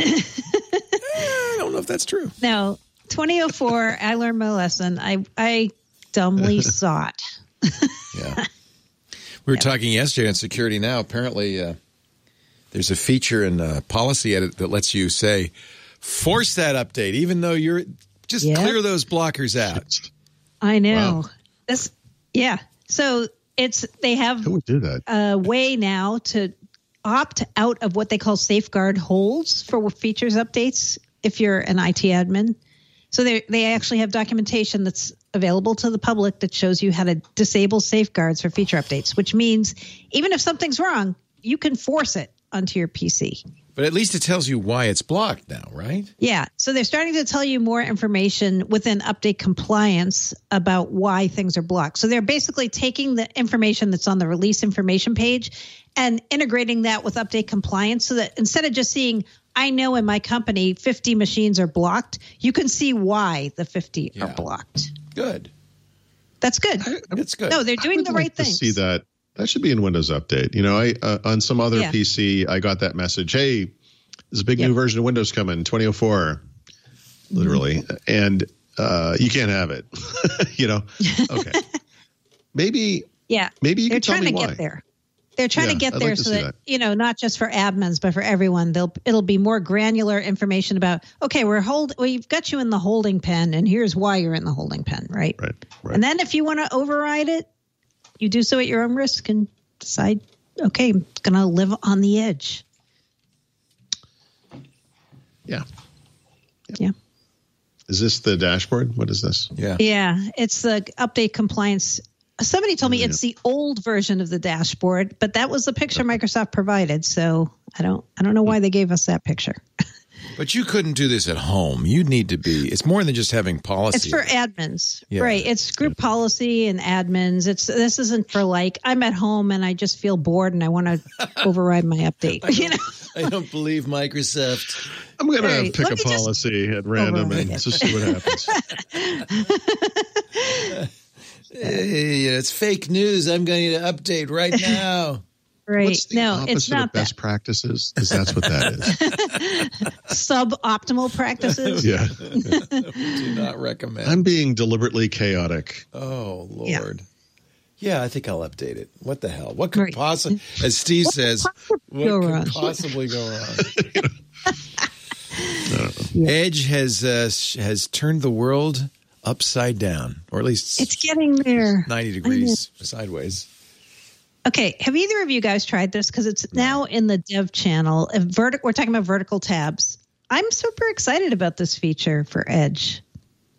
I don't know if that's true. No, twenty oh four. I learned my lesson. I I dumbly saw it. Yeah, we were yeah. talking yesterday on Security Now. Apparently, uh, there's a feature in uh, Policy Edit that lets you say, "Force that update," even though you're just yep. clear those blockers out. I know. Wow. This, yeah. So it's they have Who would do that? a way now to opt out of what they call safeguard holds for features updates if you're an I T admin. So they they actually have documentation that's available to the public that shows you how to disable safeguards for feature updates, which means even if something's wrong, you can force it onto your P C. But at least it tells you why it's blocked now, right? Yeah. So they're starting to tell you more information within update compliance about why things are blocked. So they're basically taking the information that's on the release information page and integrating that with update compliance so that instead of just seeing, I know in my company fifty machines are blocked, you can see why the fifty yeah. are blocked. Good. That's good. I, it's good. No, they're doing the like right things. See that. That should be in Windows Update. You know, I uh, on some other yeah. P C, I got that message. Hey, there's a big yep. new version of Windows coming, twenty oh four, literally, mm-hmm. and uh, you can't have it. You know, okay, maybe. Yeah, maybe you they're can tell trying me to why. get there. They're trying yeah, to get I'd there like to so that, that you know, not just for admins, but for everyone. They'll it'll be more granular information about. Okay, we're hold. We've got you in the holding pen, and here's why you're in the holding pen, right? Right. Right. And then if you want to override it, you do so at your own risk and decide, okay, I'm going to live on the edge. Yeah. yeah. Yeah. Is this the dashboard? What is this? Yeah. Yeah. It's the update compliance. Somebody told me yeah. it's the old version of the dashboard, but that was the picture Microsoft provided. So I don't, I don't know why they gave us that picture. But you couldn't do this at home. You need to be, it's more than just having policy. It's for admins, yeah. right? It's group policy and admins. It's, this isn't for like, I'm at home and I just feel bored and I want to override my update. I you know, I don't believe Microsoft. I'm going right. to pick a policy at random and it. just see what happens. Hey, it's fake news. I'm going to update right now. Right. What's the no, opposite it's not of best that. practices? Because that's what that is. Suboptimal practices. Yeah. Do not recommend. I'm being deliberately chaotic. Oh, Lord. Yeah. Yeah, I think I'll update it. What the hell? What could Right. possibly, as Steve What says, what go could wrong? possibly go wrong? Yeah. Edge has uh, has turned the world upside down, or at least It's getting there. ninety degrees sideways. Okay. Have either of you guys tried this? Because it's now in the dev channel. If vertic- we're talking about vertical tabs. I'm super excited about this feature for Edge.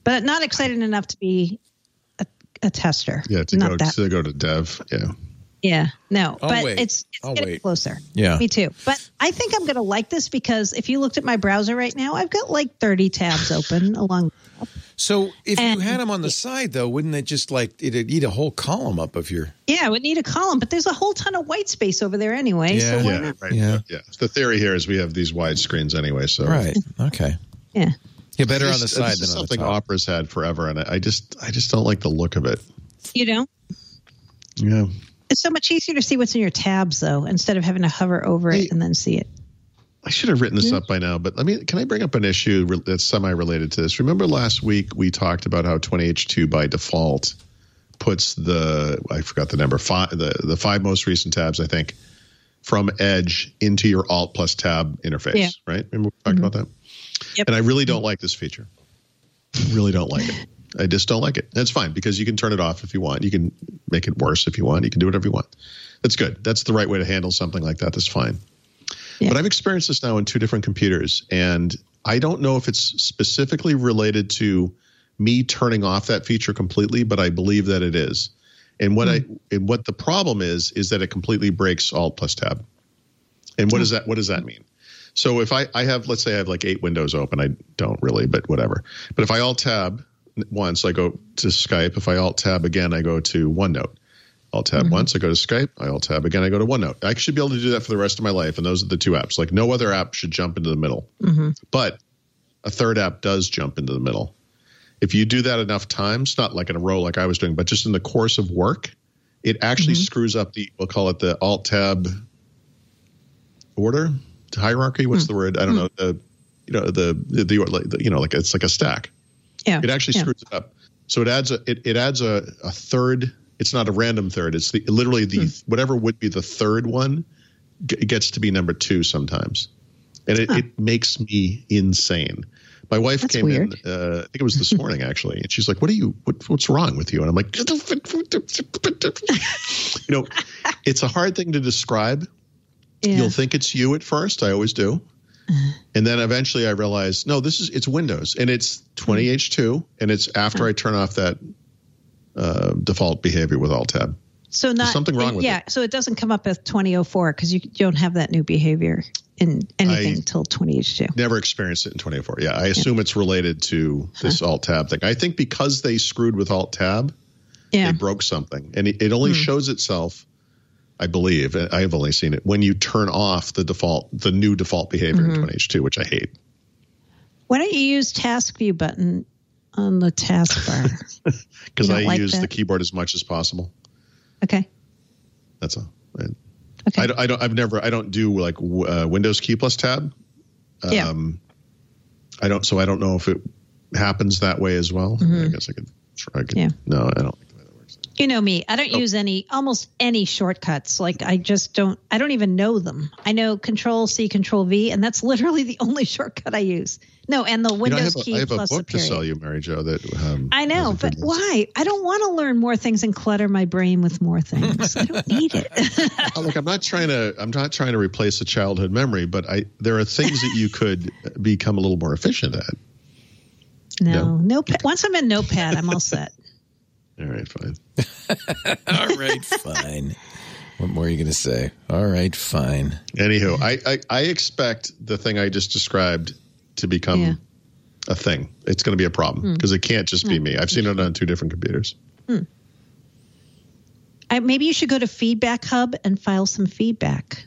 but not excited enough to be a, a tester. Yeah, to not go that. to go to dev. Yeah. Yeah, no, I'll but wait. it's, it's I'll getting wait. closer. Yeah. Me too. But I think I'm going to like this because if you looked at my browser right now, I've got like thirty tabs open along. So if And- you had them on the side, though, wouldn't it just like it'd eat a whole column up of your? Yeah, I would need a column, but there's a whole ton of white space over there anyway. Yeah. So why Yeah, not? right. Yeah. Yeah. The theory here is we have these wide screens anyway, so Right. Okay. Yeah. Yeah, better on the This- side this than is on the something top. Opera's had forever, and I I just I just don't like the look of it. You know, Yeah. it's so much easier to see what's in your tabs though, instead of having to hover over Hey. it and then see it. I should have written this up by now, but let me. Can I bring up an issue re- that's semi-related to this? Remember last week we talked about how twenty H two by default puts the I forgot the number five the the five most recent tabs I think from Edge into your Alt plus Tab interface, Yeah. right? Remember we talked about that? Yep. And I really don't like this feature. Really don't like it. I just don't like it. That's fine because you can turn it off if you want. You can make it worse if you want. You can do whatever you want. That's good. That's the right way to handle something like that. That's fine. Yeah. But I've experienced this now on two different computers, and I don't know if it's specifically related to me turning off that feature completely, but I believe that it is. And what Mm. I and what the problem is is that it completely breaks Alt plus Tab. And what does that what does that mean? So if I, I have, let's say I have like eight windows open, I don't really, but whatever. But if I Alt Tab once, I go to Skype. If I Alt Tab again, I go to OneNote. Alt Tab Mm-hmm. once, I go to Skype. I Alt Tab again, I go to OneNote. I should be able to do that for the rest of my life, and those are the two apps. Like no other app should jump into the middle. Mm-hmm. But a third app does jump into the middle. If you do that enough times, not like in a row like I was doing, but just in the course of work, it actually Mm-hmm. screws up the, we'll call it the Alt Tab order, hierarchy. What's Hmm. the word? I don't know. The, you know, the, the, the, like, the, you know, like it's like a stack. Yeah. It actually yeah. screws it up. So it adds a, it, it adds a, a third. It's not a random third. It's the, literally the, Hmm. whatever would be the third one g- gets to be number two sometimes. And it, Huh. it makes me insane. My wife That's came weird. in, uh, I think it was this morning actually, and she's like, "What are you? What, what's wrong with you?" And I'm like, "You know, it's a hard thing to describe. Yeah. You'll think it's you at first. I always do, and then eventually I realize, no, this is it's Windows, and it's twenty H two, and it's after I turn off that uh, default behavior with Alt Tab. So not something wrong with yeah, so it doesn't come up as twenty oh four because you don't have that new behavior in anything I- until twenty H two. Never experienced it in twenty oh four. Yeah, I assume it's related to this Alt Tab thing. I think because they screwed with Alt Tab, Yeah. they broke something, and it, it only shows itself, I believe, and I've only seen it when you turn off the default, the new default behavior in twenty H two, which I hate. Why don't you use task view button on the taskbar? Because You I don't like use the that? keyboard as much as possible. Okay. That's all. I, Okay. I, don't- I don't. I've never. I don't do like w- uh, Windows key plus tab. Um, Yeah. I don't. So I don't know if it happens that way as well. I guess I could try. I could, Yeah. No, I don't like the way that works. You know me. I don't use any, almost any shortcuts. Like I just don't, I don't even know them. I know Control C, Control V, and that's literally the only shortcut I use. No, and the You know, I Windows have a, key I have a plus the book to period. sell you, Mary Jo. That um, I know, has a but good list. why? I don't want to learn more things and clutter my brain with more things. I don't need it. Oh, look, I'm not trying to. I'm not trying to replace a childhood memory, but I there are things that you could become a little more efficient at. No, No. Notepad. Once I'm in Notepad, I'm all set. All right, fine. All right, fine. What more are you going to say? All right, fine. Anywho, I, I I expect the thing I just described to become Yeah. a thing. It's going to be a problem because it can't just be me. I've seen it on two different computers. I, maybe you should go to Feedback Hub and file some feedback.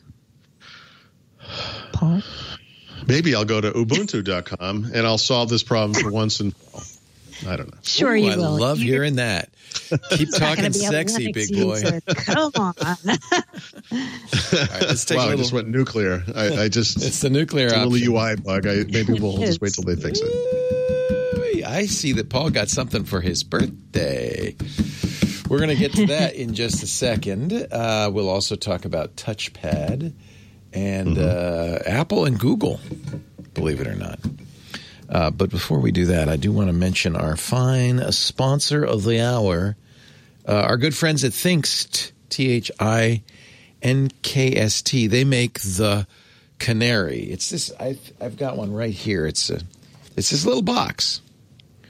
Paul? Maybe I'll go to ubuntu dot com and I'll solve this problem for once and for all. I don't know. Sure, Ooh, you I will. love You're hearing that. Keep not gonna talking be a sexy, Linux big boy. user. Come on. All right, let's take Wow, a I little. just went nuclear. I, I just It's the nuclear it's a little option. U I bug. I, maybe we'll just wait till they fix it. Ooh, I see that Paul got something for his birthday. We're going to get to that in just a second. Uh, we'll also talk about touchpad and uh, Apple and Google, believe it or not. Uh, but before we do that, I do want to mention our fine sponsor of the hour, uh, our good friends at Thinkst, T H I N K S T. They make the Canary. It's this. I've, I've got one right here. It's a, it's this little box.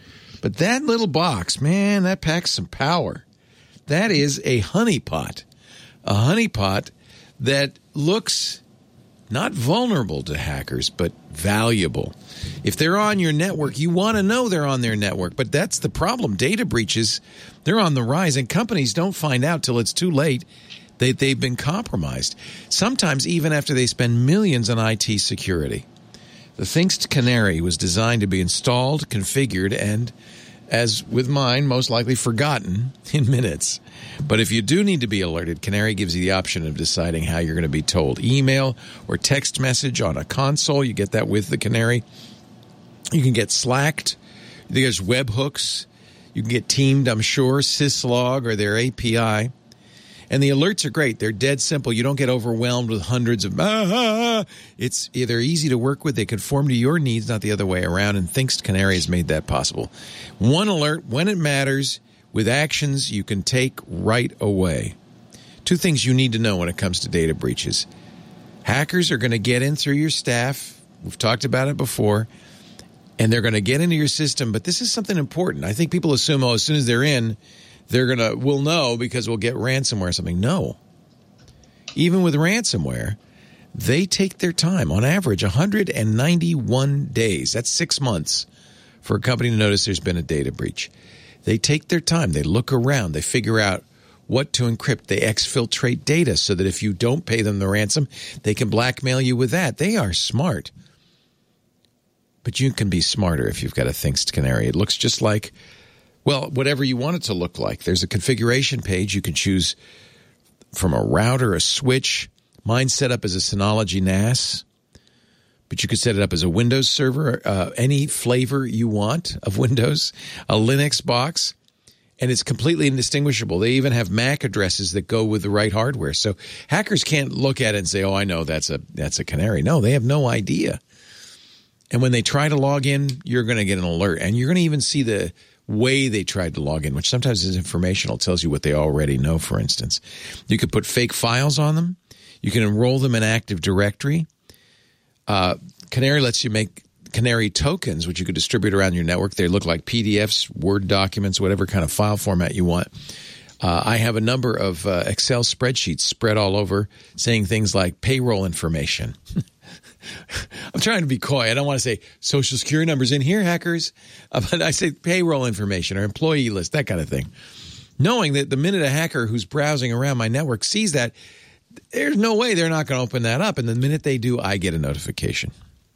But that little box, man, that packs some power. That is a honeypot. A honeypot that looks not vulnerable to hackers, but valuable. If they're on your network, you want to know they're on their network. But that's the problem. Data breaches, they're on the rise, and companies don't find out till it's too late that they've been compromised. Sometimes even after they spend millions on I T security. The Thinkst Canary was designed to be installed, configured, and, as with mine, most likely forgotten in minutes. But if you do need to be alerted, Canary gives you the option of deciding how you're going to be told. Email or text message on a console. You get that with the Canary. You can get Slacked. There's webhooks. You can get Teamed, I'm sure, Syslog or their A P I. And the alerts are great. They're dead simple. You don't get overwhelmed with hundreds of, ah, ah, ah. It's they're easy to work with. They conform to your needs, not the other way around. And Thinkst Canary has made that possible. One alert when it matters with actions you can take right away. Two things you need to know when it comes to data breaches. Hackers are going to get in through your staff. We've talked about it before. And they're going to get into your system. But this is something important. I think people assume, oh, as soon as they're in, they're going to, we'll know because we'll get ransomware or something. No. Even with ransomware, they take their time. On average, one hundred ninety-one days. That's six months for a company to notice there's been a data breach. They take their time. They look around. They figure out what to encrypt. They exfiltrate data so that if you don't pay them the ransom, they can blackmail you with that. They are smart. But you can be smarter if you've got a Thinkst Canary. It looks just like, well, whatever you want it to look like. There's a configuration page. You can choose from a router, a switch. Mine's set up as a Synology N A S. But you could set it up as a Windows server, uh, any flavor you want of Windows, a Linux box, and it's completely indistinguishable. They even have M A C addresses that go with the right hardware. So hackers can't look at it and say, oh, I know that's a that's a Canary. No, they have no idea. And when they try to log in, you're going to get an alert. And you're going to even see the way they tried to log in, which sometimes is informational. It tells you what they already know, for instance. You could put fake files on them. You can enroll them in Active Directory. Uh, Canary lets you make Canary tokens, which you could distribute around your network. They look like P D Fs, Word documents, whatever kind of file format you want. Uh, I have a number of uh, Excel spreadsheets spread all over saying things like payroll information. I'm trying to be coy. I don't want to say Social Security numbers in here, hackers. Uh, but I say payroll information or employee list, that kind of thing. Knowing that the minute a hacker who's browsing around my network sees that, there's no way they're not going to open that up. And the minute they do, I get a notification.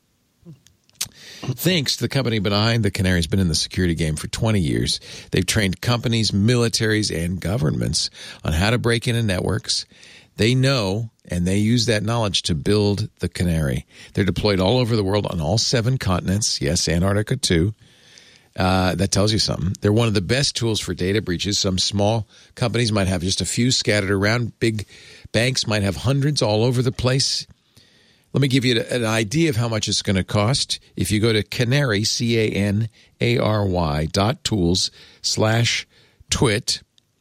Thinkst, the company behind the Canary, has been in the security game for twenty years. They've trained companies, militaries, and governments on how to break into networks. They know, and they use that knowledge to build the Canary. They're deployed all over the world on all seven continents. Yes, Antarctica too. Uh, that tells you something. They're one of the best tools for data breaches. Some small companies might have just a few scattered around. Big banks might have hundreds all over the place. Let me give you an idea of how much it's going to cost. If you go to Canary, C A N A R Y dot tools slash twit,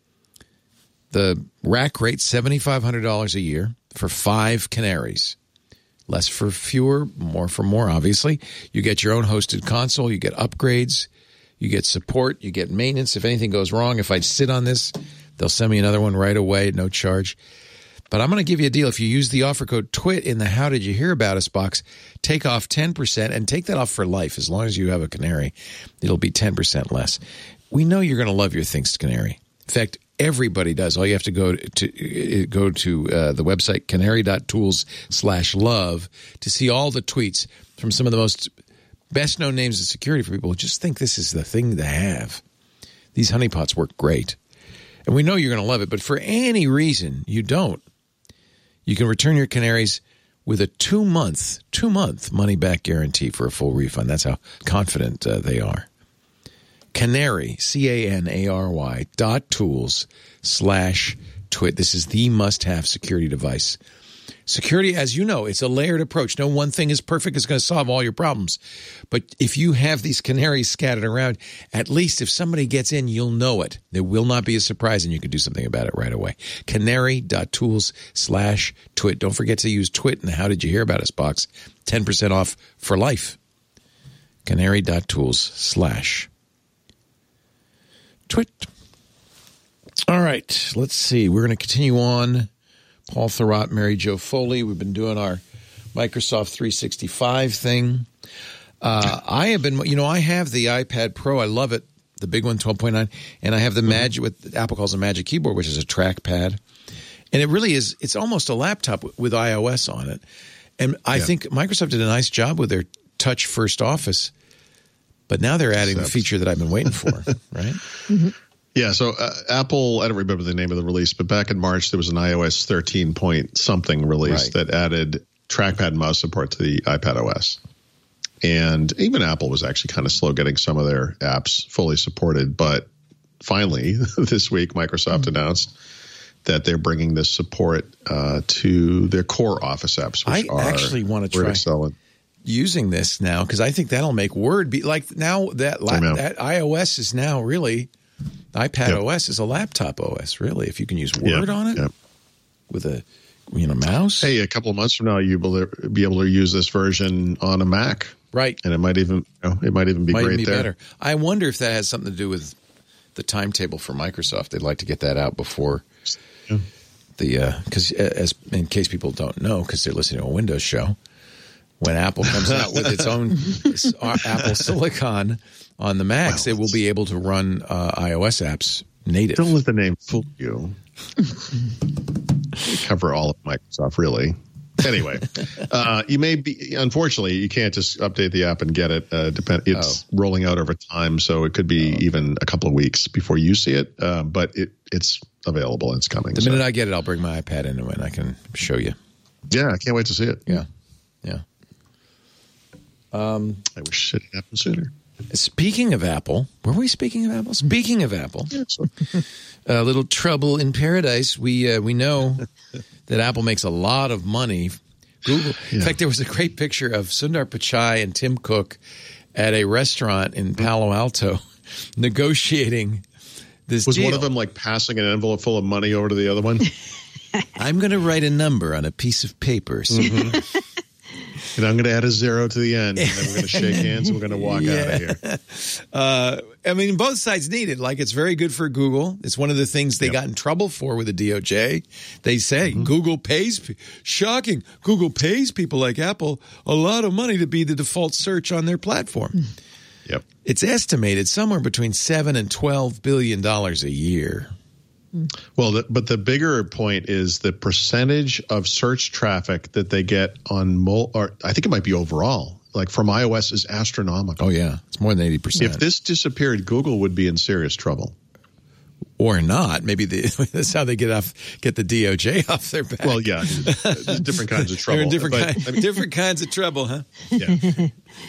the rack rate, seven thousand five hundred dollars a year for five Canaries. Less for fewer, more for more, obviously. You get your own hosted console. You get upgrades. You get support. You get maintenance. If anything goes wrong, if I sit on this, they'll send me another one right away, no charge. But I'm going to give you a deal. If you use the offer code TWIT in the How Did You Hear About Us box, take off ten percent and take that off for life. As long as you have a Canary, it'll be ten percent less. We know you're going to love your Thinkst Canary. In fact, everybody does. All you have to go to go to uh, the website canary dot tools slash love to see all the tweets from some of the most best-known names in security for people who just think this is the thing to have. These honeypots work great. And we know you're going to love it, but for any reason you don't, you can return your Canaries with a two-month, two-month money-back guarantee for a full refund. That's how confident uh, they are. Canary, C A N A R Y dot tools slash twit. This is the must-have security device. Security, as you know, it's a layered approach. No one thing is perfect. It's going to solve all your problems. But if you have these Canaries scattered around, at least if somebody gets in, you'll know it. There will not be a surprise, and you can do something about it right away. Canary dot tools slash twit. Don't forget to use twit in the How Did You Hear About Us box. ten percent off for life. Canary dot tools slash Twit. All right, let's see. We're going to continue on. Paul Thurrott, Mary Jo Foley. We've been doing our Microsoft three sixty-five thing. Uh, I have been, you know, I have the iPad Pro. I love it, the big one, twelve point nine, and I have the Magic, what Apple calls a Magic Keyboard, which is a trackpad. And it really is, it's almost a laptop with iOS on it. And I yeah. think Microsoft did a nice job with their Touch First Office, but now they're adding Except. the feature that I've been waiting for, right? Mm-hmm. Yeah, so uh, Apple, I don't remember the name of the release, but back in March, there was an iOS thirteen point something release right. that added trackpad and mouse support to the iPad O S. And even Apple was actually kind of slow getting some of their apps fully supported. But finally, this week, Microsoft mm-hmm. announced that they're bringing this support uh, to their core Office apps, which I are actually want to Word, try Excel, and using this now, because I think that'll make Word be like now that la- that iOS is now really iPad yep. O S is a laptop O S, really. If you can use Word yep. on it yep. with a you know mouse. Hey, a couple of months from now, you'll be able to use this version on a Mac, right? And it might even you know, it might even be might great even be there. Better. I wonder if that has something to do with the timetable for Microsoft. They'd like to get that out before. Yeah. The because uh, as in case people don't know, because they're listening to a Windows show, when Apple comes out with its own Apple Silicon on the Macs, well, it will be able to run uh, iOS apps native. Don't let the name fool you. We cover all of Microsoft, really. Anyway, uh, you may be. Unfortunately, you can't just update the app and get it. Uh, depend. It's oh. rolling out over time, so it could be oh. even a couple of weeks before you see it. Uh, but it, it's available and it's coming. The so. minute I get it, I'll bring my iPad into it and I can show you. Yeah, I can't wait to see it. Yeah, yeah. Um, I wish it had happened sooner. Speaking of Apple, were we speaking of Apple? Speaking of Apple, yeah, so. A little trouble in paradise. We uh, we know that Apple makes a lot of money. Google. Yeah. In fact, there was a great picture of Sundar Pichai and Tim Cook at a restaurant in Palo Alto negotiating this Was deal. one of them like passing an envelope full of money over to the other one? I'm going to write a number on a piece of paper. Mm-hmm. And I'm going to add a zero to the end, and then we're going to shake hands, and we're going to walk yeah. out of here. Uh, I mean, both sides need it. Like, it's very good for Google. It's one of the things they yep. got in trouble for with the D O J. They say mm-hmm. Google pays, shocking, Google pays people like Apple a lot of money to be the default search on their platform. Yep. It's estimated somewhere between seven and twelve billion dollars a year. Well, the, but the bigger point is the percentage of search traffic that they get on, mul- or I think it might be overall, like from iOS is astronomical. Oh, yeah. It's more than eighty percent. If this disappeared, Google would be in serious trouble. Or not. Maybe the, that's how they get off, get the D O J off their back. Well, yeah. There's different kinds of trouble. There are different, but, kind, I mean, different kinds of trouble, huh? Yeah. Uh,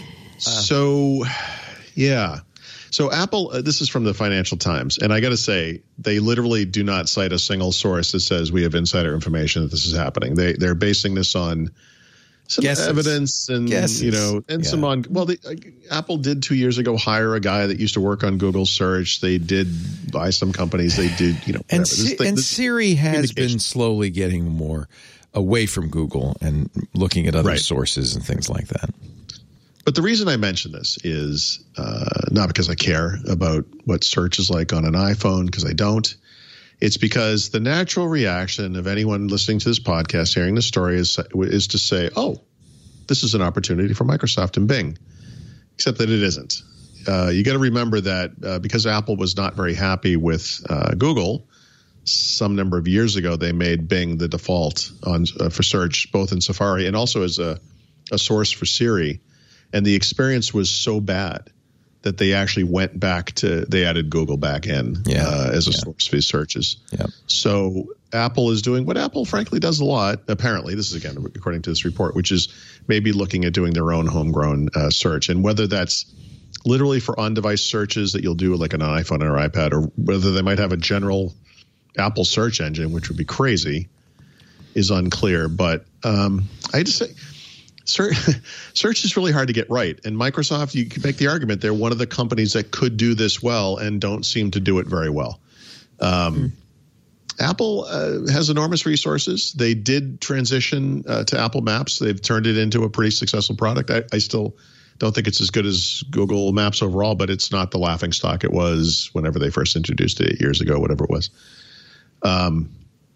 so, yeah. So Apple, uh, this is from the Financial Times, and I got to say, they literally do not cite a single source that says we have insider information that this is happening. They they're basing this on some Guesses. evidence and Guesses. you know and yeah. some on. Well, they, uh, Apple did two years ago hire a guy that used to work on Google Search. They did buy some companies. They did you know and, this, C- this, and this Siri has been slowly getting more away from Google and looking at other right. sources and things like that. But the reason I mention this is uh, not because I care about what search is like on an iPhone, because I don't. It's because the natural reaction of anyone listening to this podcast, hearing the story, is is to say, oh, this is an opportunity for Microsoft and Bing, except that it isn't. Uh, you got to remember that uh, because Apple was not very happy with uh, Google, some number of years ago, they made Bing the default on uh, for search, both in Safari and also as a, a source for Siri. And the experience was so bad that they actually went back to, they added Google back in yeah, uh, as a yeah. source for searches. Yeah. So Apple is doing what Apple frankly does a lot, apparently. This is, again, according to this report, which is maybe looking at doing their own homegrown uh, search. And whether that's literally for on-device searches that you'll do like on an iPhone or iPad, or whether they might have a general Apple search engine, which would be crazy, is unclear. But um, I just say... Search, search is really hard to get right. And Microsoft, you can make the argument, they're one of the companies that could do this well and don't seem to do it very well. Um, mm. Apple uh, has enormous resources. They did transition uh, to Apple Maps. They've turned it into a pretty successful product. I, I still Don't think it's as good as Google Maps overall, but it's not the laughing stock it was whenever they first introduced it eight years ago, whatever it was. Um,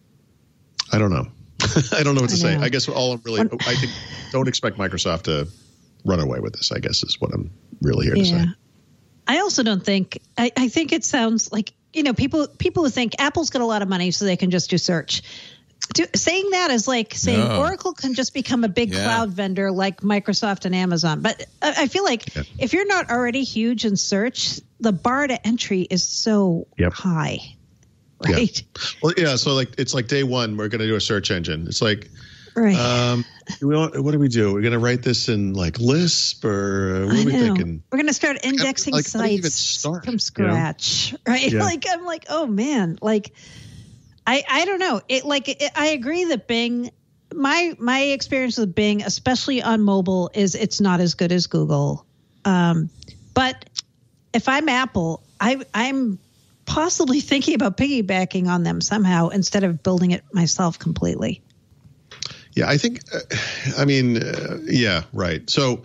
I don't know. I don't know what to I say. I guess all I'm really, I think, don't expect Microsoft to run away with this, I guess is what I'm really here to yeah. say. I also don't think, I, I think it sounds like, you know, people, people who think Apple's got a lot of money so they can just do search. Do, saying that is like saying no. Oracle can just become a big yeah. cloud vendor like Microsoft and Amazon. But I, I feel like yeah. if you're not already huge in search, the bar to entry is so yep. high. Right. Yeah. Well, yeah. So like, it's like day one, we're going to do a search engine. It's like, right. um, we want, what do we do? We're going to write this in like Lisp or what are we thinking? We're going to start indexing like, sites start, from scratch. You know? Right. Yeah. Like, I'm like, oh man, like, I, I don't know. It like it, I agree that Bing, my my experience with Bing, especially on mobile, is it's not as good as Google. Um, but if I'm Apple, I I'm possibly thinking about piggybacking on them somehow instead of building it myself completely. Yeah, I think. Uh, I mean, uh, yeah, right. So,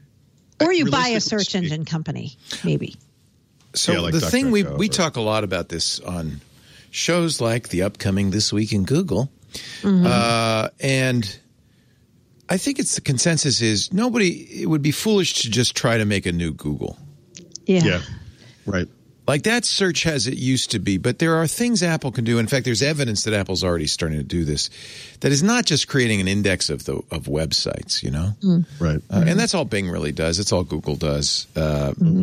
or you buy a search engine company, maybe. So yeah, like the thing we we or, talk a lot about this on shows like the upcoming This Week in Google. Mm-hmm. Uh, and I think it's the consensus is nobody, it would be foolish to just try to make a new Google. Yeah. Yeah. Right. Like that search as it used to be, but there are things Apple can do. In fact, there's evidence that Apple's already starting to do this. That is not just creating an index of the of websites, you know? Mm. Right. Uh, mm-hmm. And that's all Bing really does. It's all Google does. Uh, mm-hmm.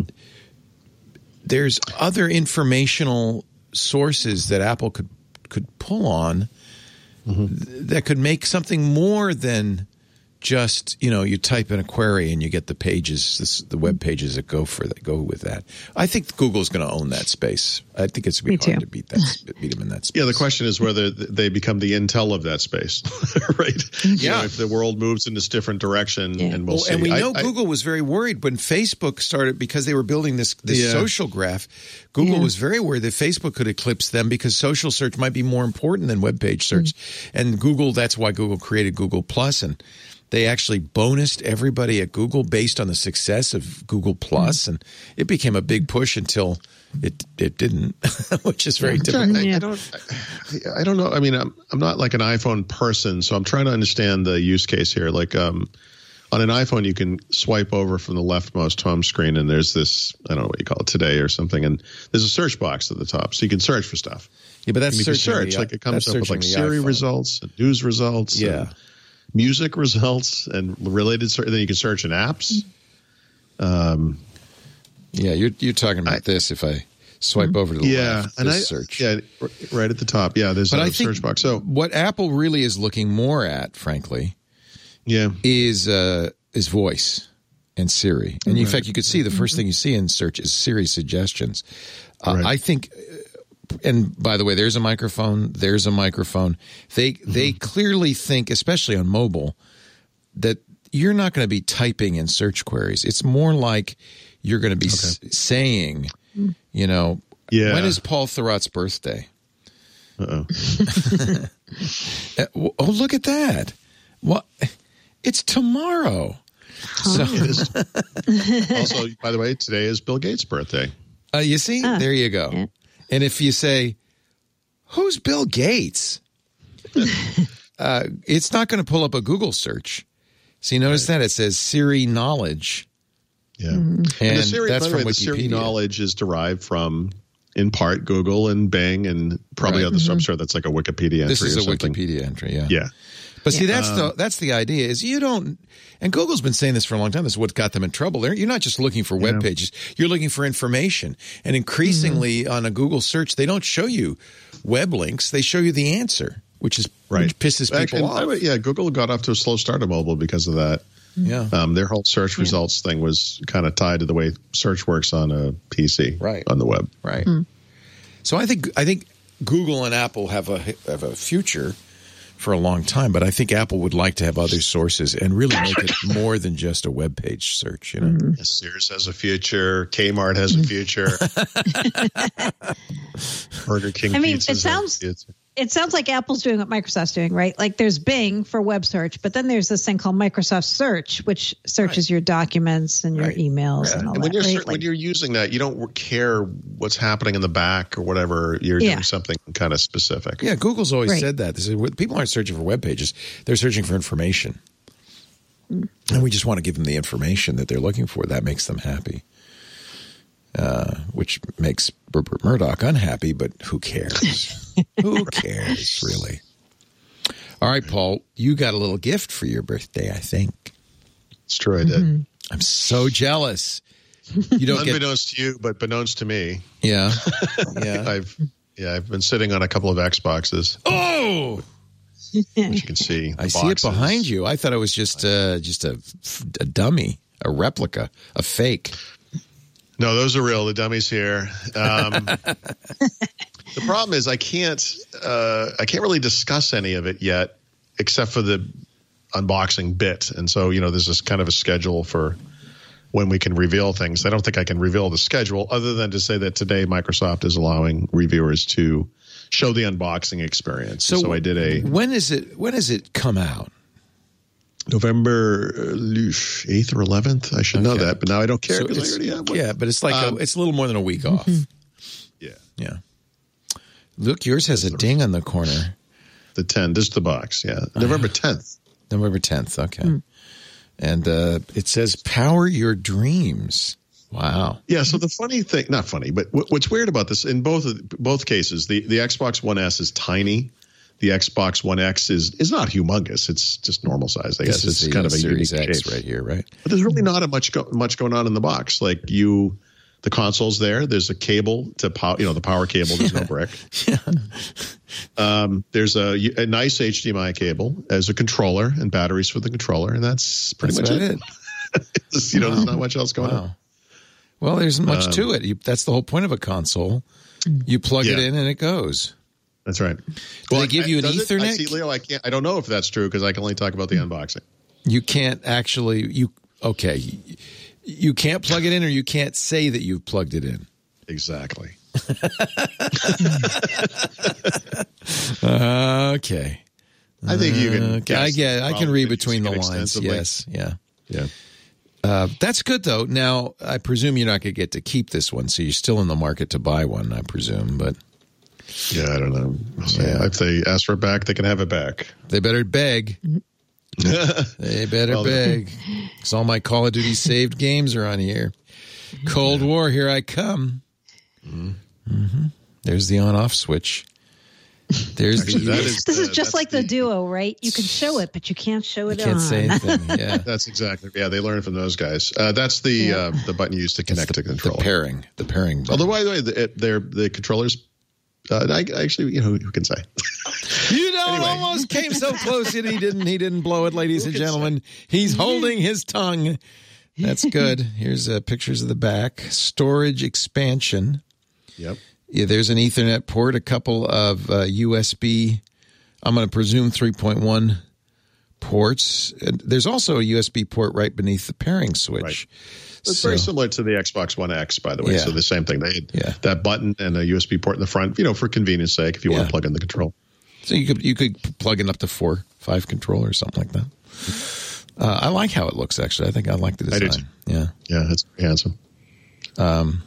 There's other informational sources that Apple could could pull on mm-hmm. th- that could make something more than just, you know, you type in a query and you get the pages, this, the web pages that go for that go with that. I think Google's going to own that space. I think it's going to be hard to beat that, beat them in that space. Yeah, the question is whether they become the Intel of that space, right? Yeah, you know, if the world moves in this different direction, yeah. and we'll, we'll see. And we know I, Google I, was very worried when Facebook started because they were building this this yeah. social graph. Google yeah. was very worried that Facebook could eclipse them because social search might be more important than web page search. Mm-hmm. And Google, that's why Google created Google Plus, and they actually bonused everybody at Google based on the success of Google Plus, mm-hmm. and it became a big push until it it didn't, which is very difficult. I, I don't, I, I don't know. I mean, I'm I'm not like an iPhone person, so I'm trying to understand the use case here. Like, um, on an iPhone, you can swipe over from the leftmost home screen, and there's this, I don't know what you call it, Today or something, and there's a search box at the top, so you can search for stuff. Yeah, but that's search. search. Like it comes up with like Siri iPhone. results, and news results. Yeah. And music results and related. Then you can search in apps. Um, yeah, you're you're talking about I, this. If I swipe mm-hmm. over to the yeah, left, and I, search. Yeah, right at the top. Yeah, there's but a I think search box. So what Apple really is looking more at, frankly, yeah, is uh, is voice and Siri. And right. in fact, you could see the first thing you see in search is Siri suggestions. Uh, right. I think. And by the way, there's a microphone. There's a microphone. They mm-hmm. they clearly think, especially on mobile, that you're not going to be typing in search queries. It's more like you're going to be okay. s- saying, you know, yeah. when is Paul Thurrott's birthday? Uh-oh. Oh, look at that! What? It's tomorrow. Huh. So, also, by the way, today is Bill Gates' birthday. Uh, you see, oh. there you go. Yeah. And if you say, who's Bill Gates? uh, it's not going to pull up a Google search. So you notice right. that? It says Siri knowledge. Yeah. Mm-hmm. And, and the Siri, that's by the from way, Wikipedia. The Siri knowledge is derived from, in part, Google and Bing and probably right. other mm-hmm. I'm sure that's like a Wikipedia entry This is or a something. Wikipedia entry, yeah. Yeah. But see, Yeah. that's Um, the that's the idea is you don't, and Google's been saying this for a long time. This is what got them in trouble. They're, you're not just looking for web Yeah. pages. You're looking for information. And increasingly Mm-hmm. on a Google search, they don't show you web links. They show you the answer, which is Right. which pisses people Actually, off. I would- yeah, Google got off to a slow start on mobile because of that. Yeah. Um, their whole search results thing was kind of tied to the way search works on a P C, Right. on the web. Right. Mm. So I think I think Google and Apple have a have a future for a long time, but I think Apple would like to have other sources and really make it more than just a web page search. You know, Mm-hmm. Yes, Sears has a future. Kmart has a future. Burger King. I mean, pizzas it sounds- has a future. it sounds like Apple's doing what Microsoft's doing, right? Like there's Bing for web search, but then there's this thing called Microsoft Search, which searches right. your documents and your right. emails yeah. and all and when that. You're, right? When like, you're using that, you don't care what's happening in the back or whatever. You're yeah. doing something kind of specific. Yeah, Google's always right. said that. They said, people aren't searching for web pages. They're searching for information. Mm. And we just want to give them the information that they're looking for. That makes them happy. Uh, which makes Rupert Murdoch unhappy, but who cares? Who cares, really? All right, Paul, you got a little gift for your birthday, I think. It's true, I did. Mm-hmm. I'm so jealous. You don't Unbeknownst get... to you, but beknownst to me. Yeah, yeah. I've yeah, I've been sitting on a couple of Xboxes. Oh, which you can see. I boxes. see it behind you. I thought it was just uh, just a, a dummy, a replica, a fake. No, those are real. The dummies here. Um, the problem is I can't uh, I can't really discuss any of it yet, except for the unboxing bit. And so, you know, there's this kind of a schedule for when we can reveal things. I don't think I can reveal the schedule other than to say that today Microsoft is allowing reviewers to show the unboxing experience. So, so I did a. When is it? When does it come out? November eighth or eleventh. I should okay. know that, but now I don't care. So I already have one. Yeah, but it's like um, a, it's a little more than a week off. Yeah, yeah. Look, yours has a ding on the corner. The ten. This is the box. Yeah, November tenth. November tenth. Okay, mm. and uh, it says "Power Your Dreams." Wow. Yeah. So the funny thing, not funny, but w- what's weird about this in both both cases, the the Xbox One S is tiny. The Xbox One X is is not humongous. It's just normal size, I guess. This is it's the, kind uh, of a Series unique X shape right here, right? But there's really not a much go, much going on in the box. Like you, the console's there. There's a cable to power. You know, the power cable. There's no brick. Yeah. Um, there's a, a nice H D M I cable as a controller and batteries for the controller, and that's pretty that's much it. it. Just, you know, wow. There's not much else going wow. on. Well, there's much um, to it. You, that's the whole point of a console. You plug yeah. it in and it goes. That's right. Do well, they give you an Ethernet? I see, Leo, I can't. I don't know if that's true because I can only talk about the unboxing. You can't actually. You okay? You can't plug it in, or you can't say that you've plugged it in. Exactly. Okay. I think you can. Okay. I get. I can read between the lines. Extensively. Yes. Yeah. Yeah. Uh, that's good though. Now I presume you're not going to get to keep this one, so you're still in the market to buy one. I presume, but. Yeah, I don't know. Yeah. If they ask for it back, they can have it back. They better beg. They better well, beg. Because all my Call of Duty saved games are on here. Cold yeah. War, here I come. Mm-hmm. Mm-hmm. There's the on-off switch. There's Actually, the. Is this the, is just like the, the Duo, right? You can show it, but you can't show it. You can't on. say anything. Yeah, that's exactly. Yeah, they learned from those guys. Uh, that's the yeah. uh, the button used to connect the, to control. The pairing. The pairing. Button. Although, by the way, the, they're the controllers. Uh, I actually, you know, who can say? You know, anyway. almost came so close, and he didn't. He didn't blow it, ladies who and gentlemen. Say? He's holding his tongue. That's good. Here's uh, pictures of the back. Storage expansion. Yep. Yeah, there's an Ethernet port, a couple of uh, U S B. I'm going to presume three point one ports. And there's also a U S B port right beneath the pairing switch. Right. It's so, very similar to the Xbox One X, by the way. Yeah. So the same thing. They had yeah. that button and a U S B port in the front, you know, for convenience sake, if you yeah. want to plug in the control. So you could you could plug in up to four, five controllers, something like that. Uh, I like how it looks, actually. I think I like the design. I do too. Yeah. Yeah, it's handsome. Um,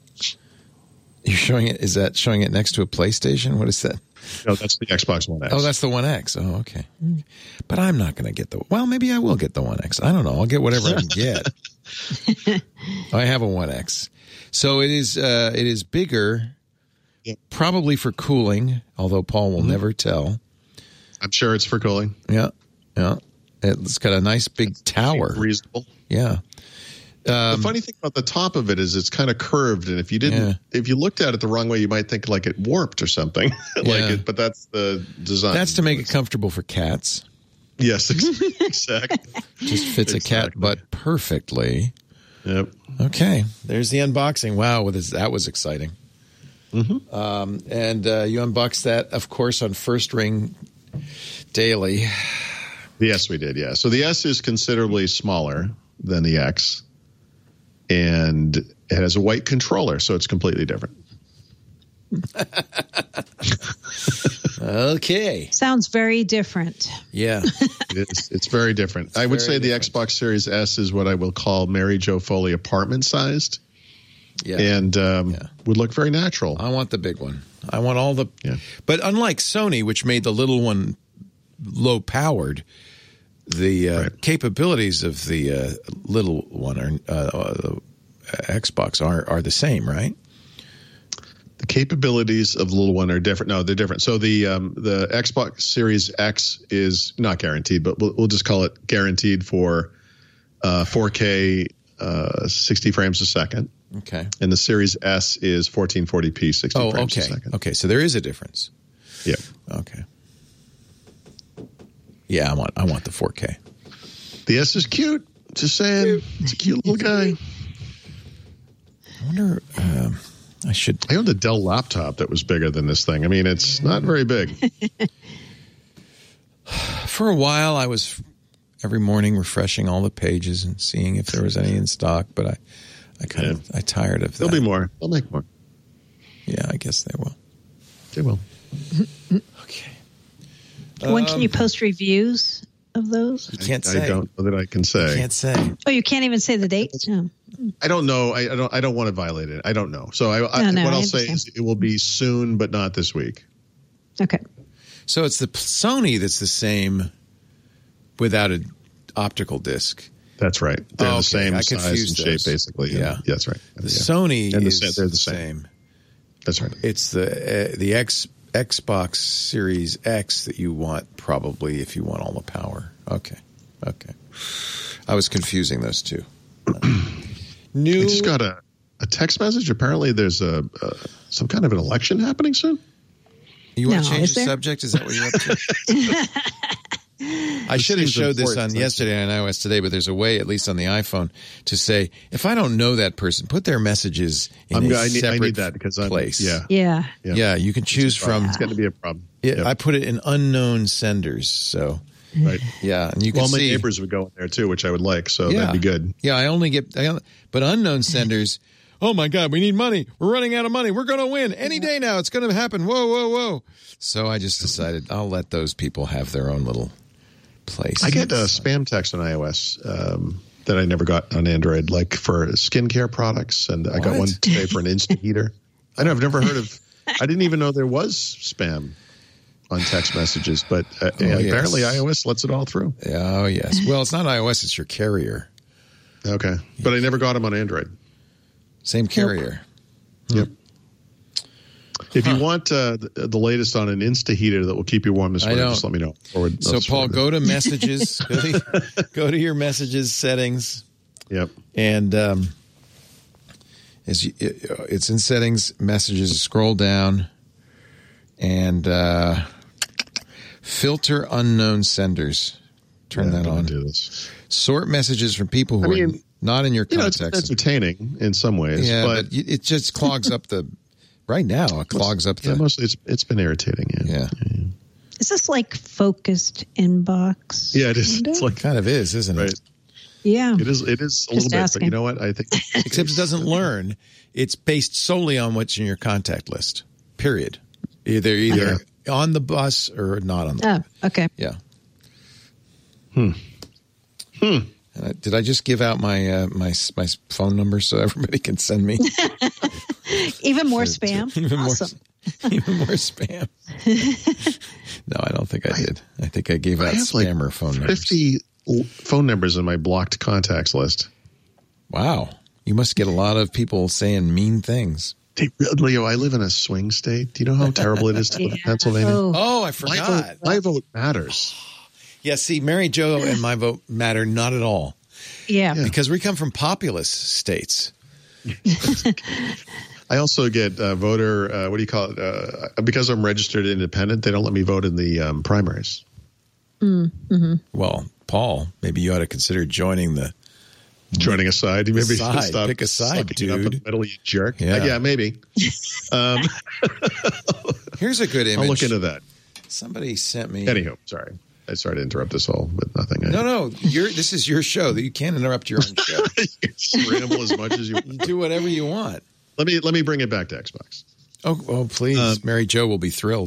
you're showing it. Is that showing it next to a PlayStation? What is that? No, that's the Xbox One X. Oh, that's the One X. Oh, okay. But I'm not going to get the. Well, maybe I will get the One X. I don't know. I'll get whatever I can get. I have a One X, so it is. Uh, it is bigger, yep. probably for cooling. Although Paul will mm-hmm. never tell. I'm sure it's for cooling. Yeah, yeah. It's got a nice big tower. Reasonable. Yeah. Um, the funny thing about the top of it is it's kind of curved, and if you didn't, yeah. if you looked at it the wrong way, you might think like it warped or something. like yeah. it, but that's the design. That's to make it comfortable for cats. Yes, exactly. Just fits exactly. a cat butt perfectly. Yep. Okay, there's the unboxing. Wow, that was exciting. Mm-hmm. Um, and uh, you unboxed that, of course, on First Ring Daily. Yes, we did. Yeah. So the S is considerably smaller than the X. And it has a white controller, so it's completely different. Okay. Sounds very different. Yeah. It is, it's very different. I would say very the different. Xbox Series S is what I will call Mary Jo Foley apartment sized, Yeah. and um, Yeah. would look very natural. I want the big one. I want all the. Yeah. But unlike Sony, which made the little one low powered, the uh, Right. capabilities of the uh, little one are uh, uh, Xbox are are the same, right? The capabilities of the little one are different. No, they're different. So the um, the Xbox Series X is not guaranteed, but we'll, we'll just call it guaranteed for uh, four K, uh, sixty frames a second, Okay. and the Series S is fourteen forty p, sixty Oh, frames okay. a second. Okay, so there is a difference. Yeah. Okay. Yeah, I want I want the four K. The S is cute. Just saying, it's a cute little guy. I wonder. Um, I should. I owned a Dell laptop that was bigger than this thing. I mean, it's not very big. For a while, I was every morning refreshing all the pages and seeing if there was any in stock, but I, I kind of I tired of that. There'll be more. They'll make more. Yeah, I guess they will. They will. Okay. When can you post reviews of those? You can't I, say. I don't know that I can say. Can't say. Oh, you can't even say the date? No. I don't know. I, I don't. I don't want to violate it. I don't know. So I, I No, no, what I I'll say understand. is it will be soon, but not this week. Okay. So it's the p- Sony that's the same without an optical disc. That's right. They're Oh, okay. the same I size and confused shape, those. basically. Yeah. Yeah, that's right. The Yeah. Sony And the is sa- they're the same. That's right. It's the uh, the X Xbox Series X that you want probably if you want all the power. Okay. Okay. I was confusing those two. New. I just got a, a text message. Apparently, there's a, a some kind of an election happening soon. You want No, to change is the there? subject? Is that what you're up to? I should have seems showed this important, on so- yesterday on iOS Today, but there's a way, at least on the iPhone, to say if I don't know that person, put their messages in I'm, a I, need, separate I need that because I'm place. Yeah, Yeah. yeah. Yeah, you can choose from. It's going to be a problem. It, Yep. I put it in unknown senders, so Right. yeah, and you can Well, my see. neighbors would go in there too, which I would like. So yeah, that'd be good. Yeah, I only get, I only, but unknown senders. Oh my God, we need money. We're running out of money. We're going to win any day now. It's going to happen. Whoa, whoa, whoa. So I just decided I'll let those people have their own little place. I get uh, spam text on iOS um, that I never got on Android, like for skincare products, and I got What? one today for an Insta heater. I know I've never heard of. I didn't even know there was spam on text messages, but uh, Oh, yes. apparently iOS lets it all through. Oh, yes. Well, it's not iOS, it's your carrier. Okay, but I never got them on Android. Same carrier. Yep. If you want uh, the, the latest on an Insta heater that will keep you warm this I winter, don't. just let me know. Forward, So, let's Paul, forward go to messages. go, to, go to your messages settings, it. Yep. and um, as you, it, it's in settings, messages, scroll down, and uh, filter unknown senders. Turn Yeah, I'm that gonna on. Do this. Sort messages from people who I are mean, not in your You know, it's contacts. entertaining in some ways, yeah, but, but it just clogs up the. Right now, it clogs up the. yeah, mostly it's it's been irritating. Yeah. Yeah. Is this like focused inbox? Yeah, it is. Kind of? It's like Kind of is, isn't right. it? Yeah. It is. It is a Just little bit, but asking. you know what? I think Except it doesn't learn. It's based solely on what's in your contact list. Period. Either either on the bus or not on the. Oh, okay. Yeah. Hmm. Hmm. Uh, did I just give out my uh, my my phone number so everybody can send me Even more spam. even Awesome. more even more spam? No, I don't think I did. I think I gave I out have like spammer phone numbers. fifty l- phone numbers in my blocked contacts list. Wow, you must get a lot of people saying mean things. Hey, Leo, I live in a swing state. Do you know how terrible it is to live in Yeah. Pennsylvania? Oh, Oh, I My forgot. vote, my vote matters. Yeah, see, Mary Jo and my vote matter not at all yeah. because we come from populous states. I also get uh, voter. Uh, what do you call it? Uh, because I'm registered independent, they don't let me vote in the um, primaries. Well, Paul, maybe you ought to consider joining the. Joining a side, you maybe Side. stop Pick a side, sucking up dude. in the middle, you jerk. Yeah. Uh, yeah, maybe. Um, Here's a good image. I'll look into that. Somebody sent me. Anywho, sorry. I started to interrupt this all, but nothing. I, No, no, you're, this is your show. You can't interrupt your own show. you can ramble as much as you You want. do whatever you want. Let me let me bring it back to Xbox. Oh, oh please. Um, Mary Jo will be thrilled.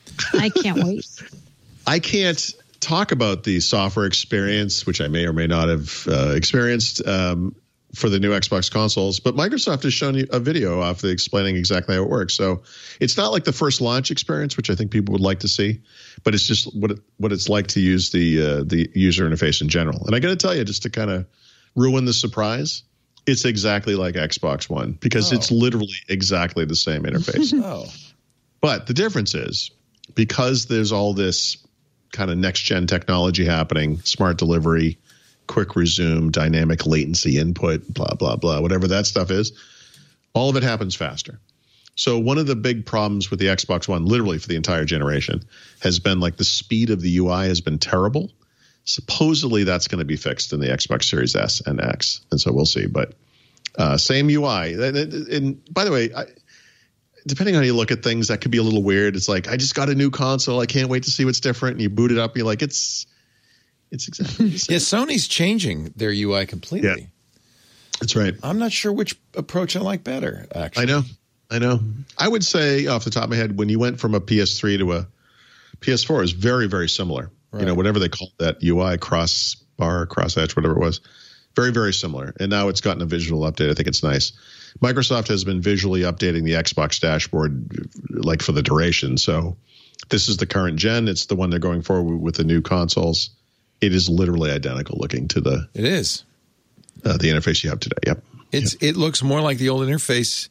I can't wait. I can't talk about the software experience, which I may or may not have uh, experienced um, for the new Xbox consoles, but Microsoft has shown you a video of the explaining exactly how it works. So it's not like the first launch experience, which I think people would like to see, but it's just what it, what it's like to use the uh, the user interface in general. And I got to tell you, just to kind of ruin the surprise, it's exactly like Xbox One because oh. it's literally exactly the same interface. oh. But the difference is because there's all this kind of next-gen technology happening, smart delivery, quick resume, dynamic latency input, blah, blah, blah, whatever that stuff is, all of it happens faster. So one of the big problems with the Xbox One, literally for the entire generation, has been like the speed of the U I has been terrible. Supposedly that's going to be fixed in the Xbox Series S and X, and so we'll see. But uh, same U I. And, and by the way, I, depending on how you look at things, that could be a little weird. It's like, I just got a new console. I can't wait to see what's different. And you boot it up. You're like, it's it's exactly the same. Yeah, Sony's changing their U I completely. Yeah, that's right. I'm not sure which approach I like better, actually. I know. I know. I would say off the top of my head, when you went from a P S three to a P S four, is very, very similar. Right. You know, whatever they called that U I, cross bar, cross hatch, whatever it was. Very, very similar. And now it's gotten a visual update. I think it's nice. Microsoft has been visually updating the Xbox dashboard like for the duration. So this is the current gen. It's the one they're going forward with the new consoles. It is literally identical looking to the it is uh, the interface you have today. Yep. It's yep. It looks more like the old interface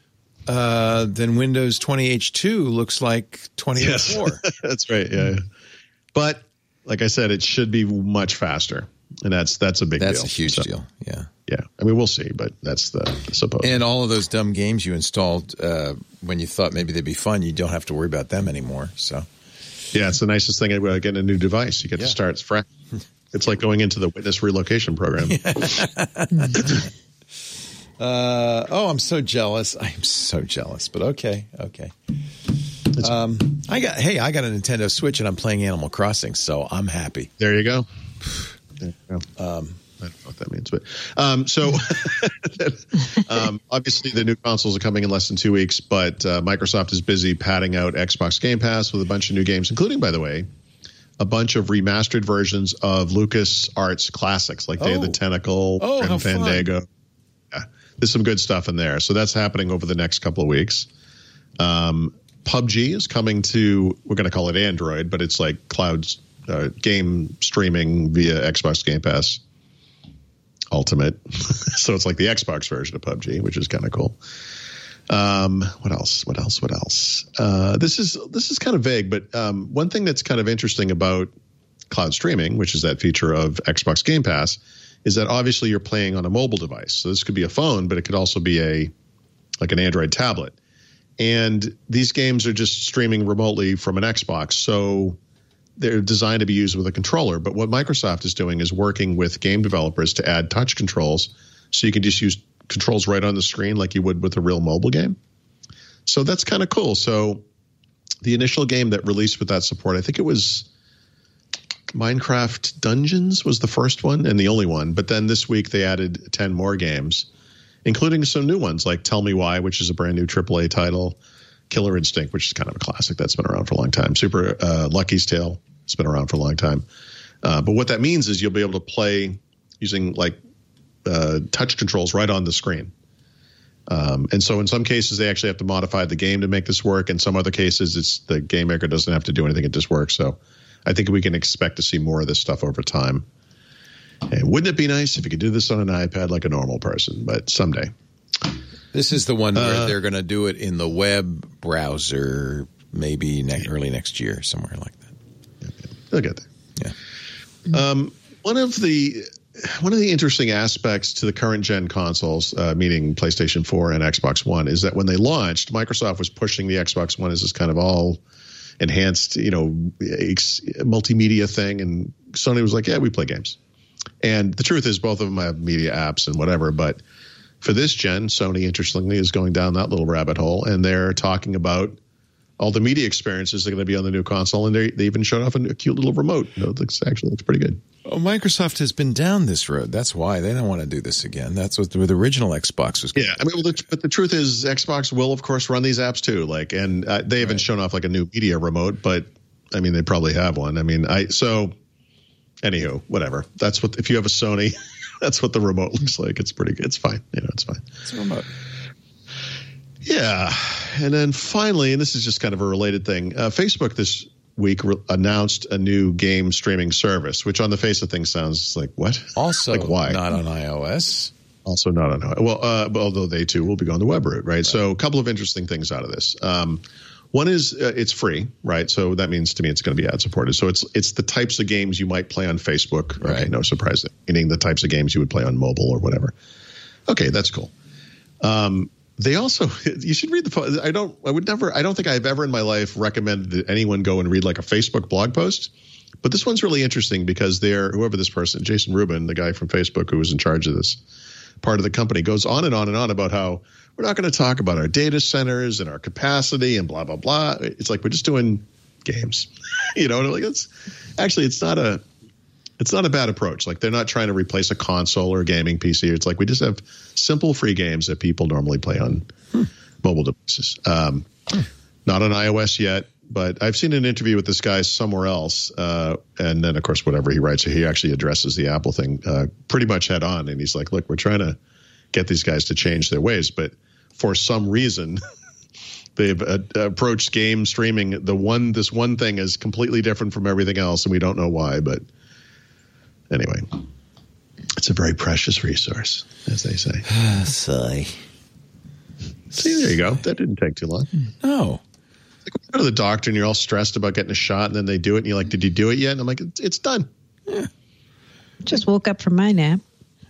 uh, than Windows twenty H two looks like twenty oh four. Yes. That's right. Yeah. But like I said, it should be much faster. And that's that's a big that's deal. That's a huge so, deal. Yeah. Yeah. I mean, we'll see, but that's the, the suppose. And all of those dumb games you installed uh, when you thought maybe they'd be fun, you don't have to worry about them anymore. So, yeah, it's the nicest thing about getting a new device. You get yeah. to start fresh. It's like going into the witness relocation program. uh, oh, I'm so jealous. I am so jealous. But okay, okay. Um, I got hey, I got a Nintendo Switch and I'm playing Animal Crossing, so I'm happy. There you go. There you go. Um, I don't know what that means, but um, so um, obviously the new consoles are coming in less than two weeks, but uh, Microsoft is busy padding out Xbox Game Pass with a bunch of new games, including, by the way, a bunch of remastered versions of LucasArts classics like Day oh. of the Tentacle, oh, Grim Fandango. Yeah, there's some good stuff in there. So that's happening over the next couple of weeks. Um, P U B G is coming to, we're going to call it Android, but it's like cloud uh, game streaming via Xbox Game Pass Ultimate. So it's like the Xbox version of P U B G, which is kind of cool. Um, what else? What else? What else? Uh, this is this is kind of vague, but um, one thing that's kind of interesting about cloud streaming, which is that feature of Xbox Game Pass, is that obviously you're playing on a mobile device. So this could be a phone, but it could also be a like an Android tablet. And these games are just streaming remotely from an Xbox, so they're designed to be used with a controller. But what Microsoft is doing is working with game developers to add touch controls, so you can just use controls right on the screen like you would with a real mobile game. So that's kind of cool. So the initial game that released with that support, I think it was Minecraft Dungeons was the first one and the only one. But then this week they added ten more games, including some new ones like Tell Me Why, which is a brand new triple A title, Killer Instinct, which is kind of a classic that's been around for a long time, Super uh, Lucky's Tale, it's been around for a long time. Uh, but what that means is you'll be able to play using like uh, touch controls right on the screen. Um, and so in some cases, they actually have to modify the game to make this work. In some other cases, it's the game maker doesn't have to do anything. It just works. So I think we can expect to see more of this stuff over time. And wouldn't it be nice if you could do this on an iPad like a normal person? But someday. This is the one where uh, they're going to do it in the web browser, maybe ne- early next year, somewhere like that. Yeah, yeah. They'll get there. Yeah. Um, one of the one of the interesting aspects to the current gen consoles, uh, meaning PlayStation four and Xbox One, is that when they launched, Microsoft was pushing the Xbox One as this kind of all enhanced, you know, ex- multimedia thing, and Sony was like, "Yeah, we play games." And the truth is, both of them have media apps and whatever. But for this gen, Sony, interestingly, is going down that little rabbit hole, and they're talking about all the media experiences are going to be on the new console, and they they even showed off a, a cute little remote. You know, it looks, actually looks pretty good. Well, Microsoft has been down this road. That's why they don't want to do this again. That's what the, the original Xbox was. Yeah, I mean, well, the, but the truth is, Xbox will, of course, run these apps too. Like, and uh, they haven't right. shown off like a new media remote, but I mean, they probably have one. I mean, I so. Anywho, whatever. That's what if you have a Sony, that's what the remote looks like. It's pretty good. It's fine. You know, it's fine. It's a remote. Yeah, and then finally, and this is just kind of a related thing. Uh, Facebook this week re- announced a new game streaming service, which on the face of things sounds like what? Also, like why? Not on iOS. Also not on iOS. Well, uh, although they too will be going the web route, right? right? So a couple of interesting things out of this. Um, one is uh, it's free, right? So that means to me it's going to be ad supported. So it's it's the types of games you might play on Facebook. Right. Okay, no surprise there. Meaning the types of games you would play on mobile or whatever. Okay, that's cool. Um, They also, you should read the, I don't, I would never, I don't think I've ever in my life recommended that anyone go and read like a Facebook blog post. But this one's really interesting because they're, whoever this person, Jason Rubin, the guy from Facebook who was in charge of this part of the company, goes on and on and on about how we're not going to talk about our data centers and our capacity and blah, blah, blah. It's like we're just doing games. You know, like it's actually, it's not a, It's not a bad approach. Like they're not trying to replace a console or a gaming P C. It's like we just have simple free games that people normally play on hmm. mobile devices. Um, hmm. Not on iOS yet, but I've seen an interview with this guy somewhere else. Uh, and then, of course, whatever he writes, he actually addresses the Apple thing uh, pretty much head on. And he's like, look, we're trying to get these guys to change their ways. But for some reason, they've uh, approached game streaming. The one, this one thing is completely different from everything else. And we don't know why, but anyway, it's a very precious resource, as they say. Sigh. See, there you go. That didn't take too long. No. Like when you go to the doctor and you're all stressed about getting a shot, and then they do it, and you're like, did you do it yet? And I'm like, it's, it's done. Yeah. Just woke up from my nap.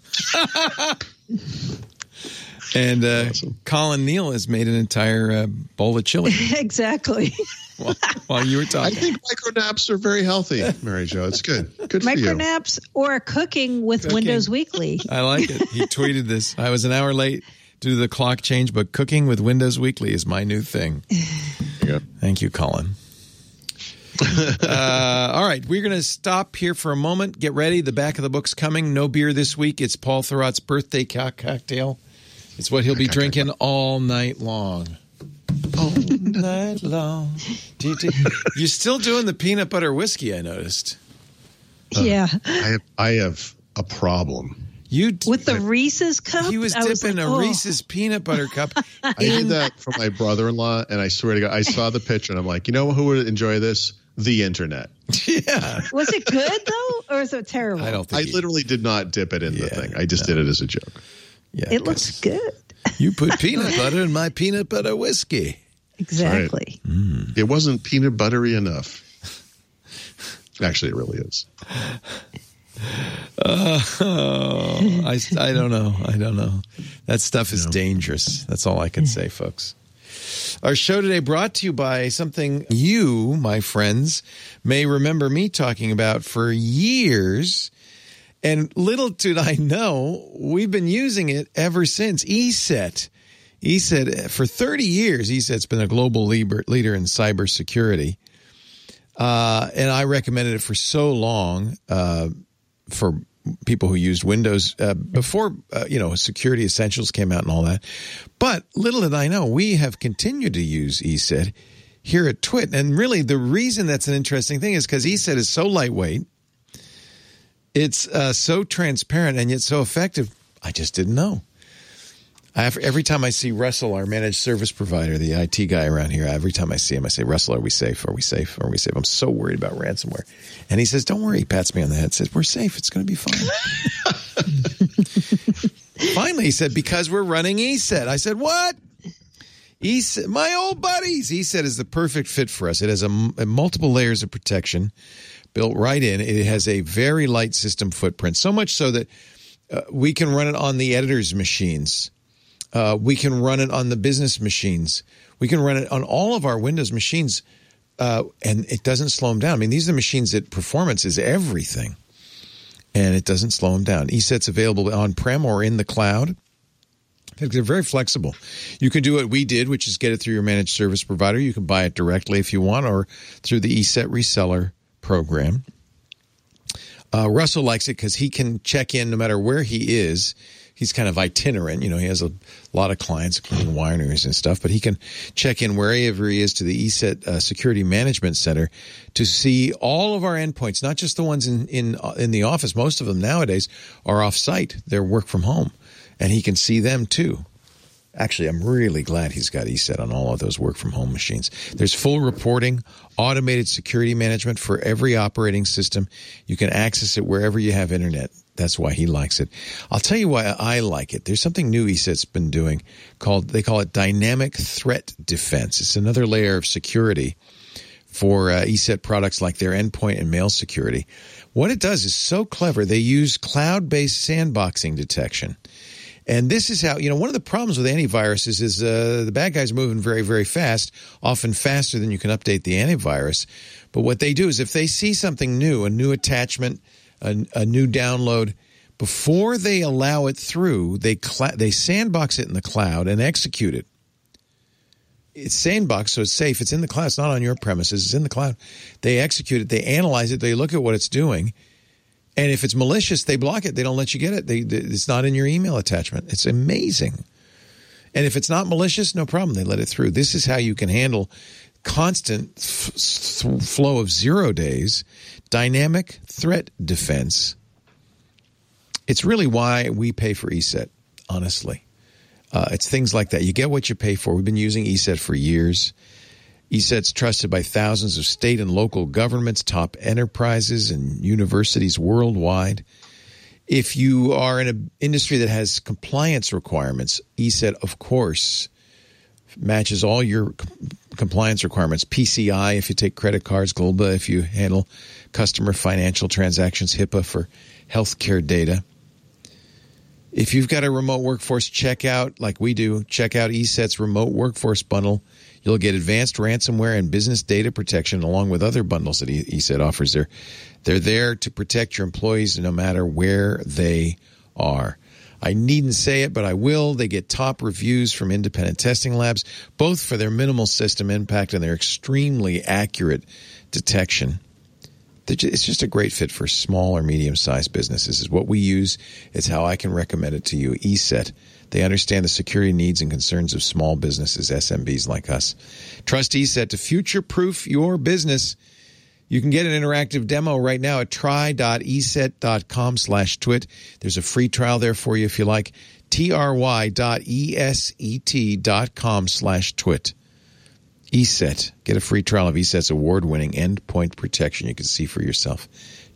And uh, awesome. Colin Neal has made an entire uh, bowl of chili. Exactly. while, while you were talking. I think micro naps are very healthy, Mary Jo. It's good. Good for you. Micro naps or cooking with Cooking. Windows Weekly. I like it. He tweeted this. I was an hour late due to the clock change, but cooking with Windows Weekly is my new thing. Yeah. Thank you, Colin. uh, all right, we're going to stop here for a moment. Get ready. The back of the book's coming. No beer this week. It's Paul Thurrott's birthday co- cocktail. It's what he'll be drinking all night long. All night long. Do you, do, you're still doing the peanut butter whiskey, I noticed. Uh, Yeah. I have, I have a problem. You With the Reese's cup? He was I dipping like, a oh. Reese's peanut butter cup. I did that for my brother-in-law, and I swear to God, I saw the picture, and I'm like, you know who would enjoy this? The internet. Yeah. Was it good, though? Or is it terrible? I don't think I he, literally did not dip it in the Yeah, thing. I just no. did it as a joke. Yeah, It looks good. You put peanut butter in my peanut butter whiskey. Exactly. Right. Mm. It wasn't peanut buttery enough. Actually, it really is. Uh, oh, I, I don't know. I don't know. That stuff is no. dangerous. That's all I can say, folks. Our show today brought to you by something you, my friends, may remember me talking about for years. And little did I know, we've been using it ever since. ESET. ESET, for thirty years, ESET's been a global leader, leader in cybersecurity. Uh, and I recommended it for so long uh, for people who used Windows uh, before, uh, you know, Security Essentials came out and all that. But little did I know, we have continued to use ESET here at Twit. And really, the reason that's an interesting thing is because ESET is so lightweight. It's uh, so transparent and yet so effective. I just didn't know. I have, every time I see Russell, our managed service provider, the I T guy around here, every time I see him, I say, Russell, are we safe? Are we safe? Are we safe? I'm so worried about ransomware. And he says, don't worry. He pats me on the head, says, we're safe. It's going to be fine. Finally, he said, because we're running ESET. I said, what? ESET, my old buddies. ESET is the perfect fit for us. It has a, a multiple layers of protection built right in. It has a very light system footprint, so much so that uh, we can run it on the editor's machines. Uh, we can run it on the business machines. We can run it on all of our Windows machines, uh, and it doesn't slow them down. I mean, these are machines that performance is everything, and it doesn't slow them down. ESET's available on-prem or in the cloud. They're very flexible. You can do what we did, which is get it through your managed service provider. You can buy it directly if you want, or through the ESET reseller program. Uh, Russell likes it because he can check in no matter where he is. He's kind of itinerant. You know, he has a lot of clients, including wineries and stuff, but he can check in wherever he is to the ESET uh, Security Management Center to see all of our endpoints, not just the ones in, in, uh, in the office. Most of them nowadays are off-site. They're work from home, and he can see them too. Actually, I'm really glad he's got ESET on all of those work-from-home machines. There's full reporting, automated security management for every operating system. You can access it wherever you have internet. That's why he likes it. I'll tell you why I like it. There's something new ESET's been doing called, they call it Dynamic Threat Defense. It's another layer of security for uh, ESET products like their endpoint and mail security. What it does is so clever. They use cloud-based sandboxing detection. And this is how, you know, one of the problems with antiviruses is uh, the bad guys are moving very, very fast, often faster than you can update the antivirus. But what they do is if they see something new, a new attachment, a, a new download, before they allow it through, they cl- they sandbox it in the cloud and execute it. It's sandboxed, so it's safe. It's in the cloud. It's not on your premises. It's in the cloud. They execute it. They analyze it. They look at what it's doing. And if it's malicious, they block it. They don't let you get it. They, they, it's not in your email attachment. It's amazing. And if it's not malicious, no problem. They let it through. This is how you can handle constant f- f- flow of zero days, dynamic threat defense. It's really why we pay for ESET, honestly. Uh, it's things like that. You get what you pay for. We've been using ESET for years. ESET's trusted by thousands of state and local governments, top enterprises, and universities worldwide. If you are in an industry that has compliance requirements, ESET, of course, matches all your com- compliance requirements. P C I if you take credit cards, G L B A if you handle customer financial transactions, HIPAA for healthcare data. If you've got a remote workforce, check out, like we do, check out ESET's remote workforce bundle. You'll get advanced ransomware and business data protection along with other bundles that ESET offers. They're, they're there to protect your employees no matter where they are. I needn't say it, but I will. They get top reviews from independent testing labs, both for their minimal system impact and their extremely accurate detection. It's just a great fit for small or medium-sized businesses. It's what we use. It's how I can recommend it to you. ESET. They understand the security needs and concerns of small businesses, S M Bs like us. Trust ESET to future-proof your business. You can get an interactive demo right now at try.eset.com slash twit. There's a free trial there for you if you like. try.eset.com slash twit. ESET. Get a free trial of ESET's award-winning endpoint protection you can see for yourself.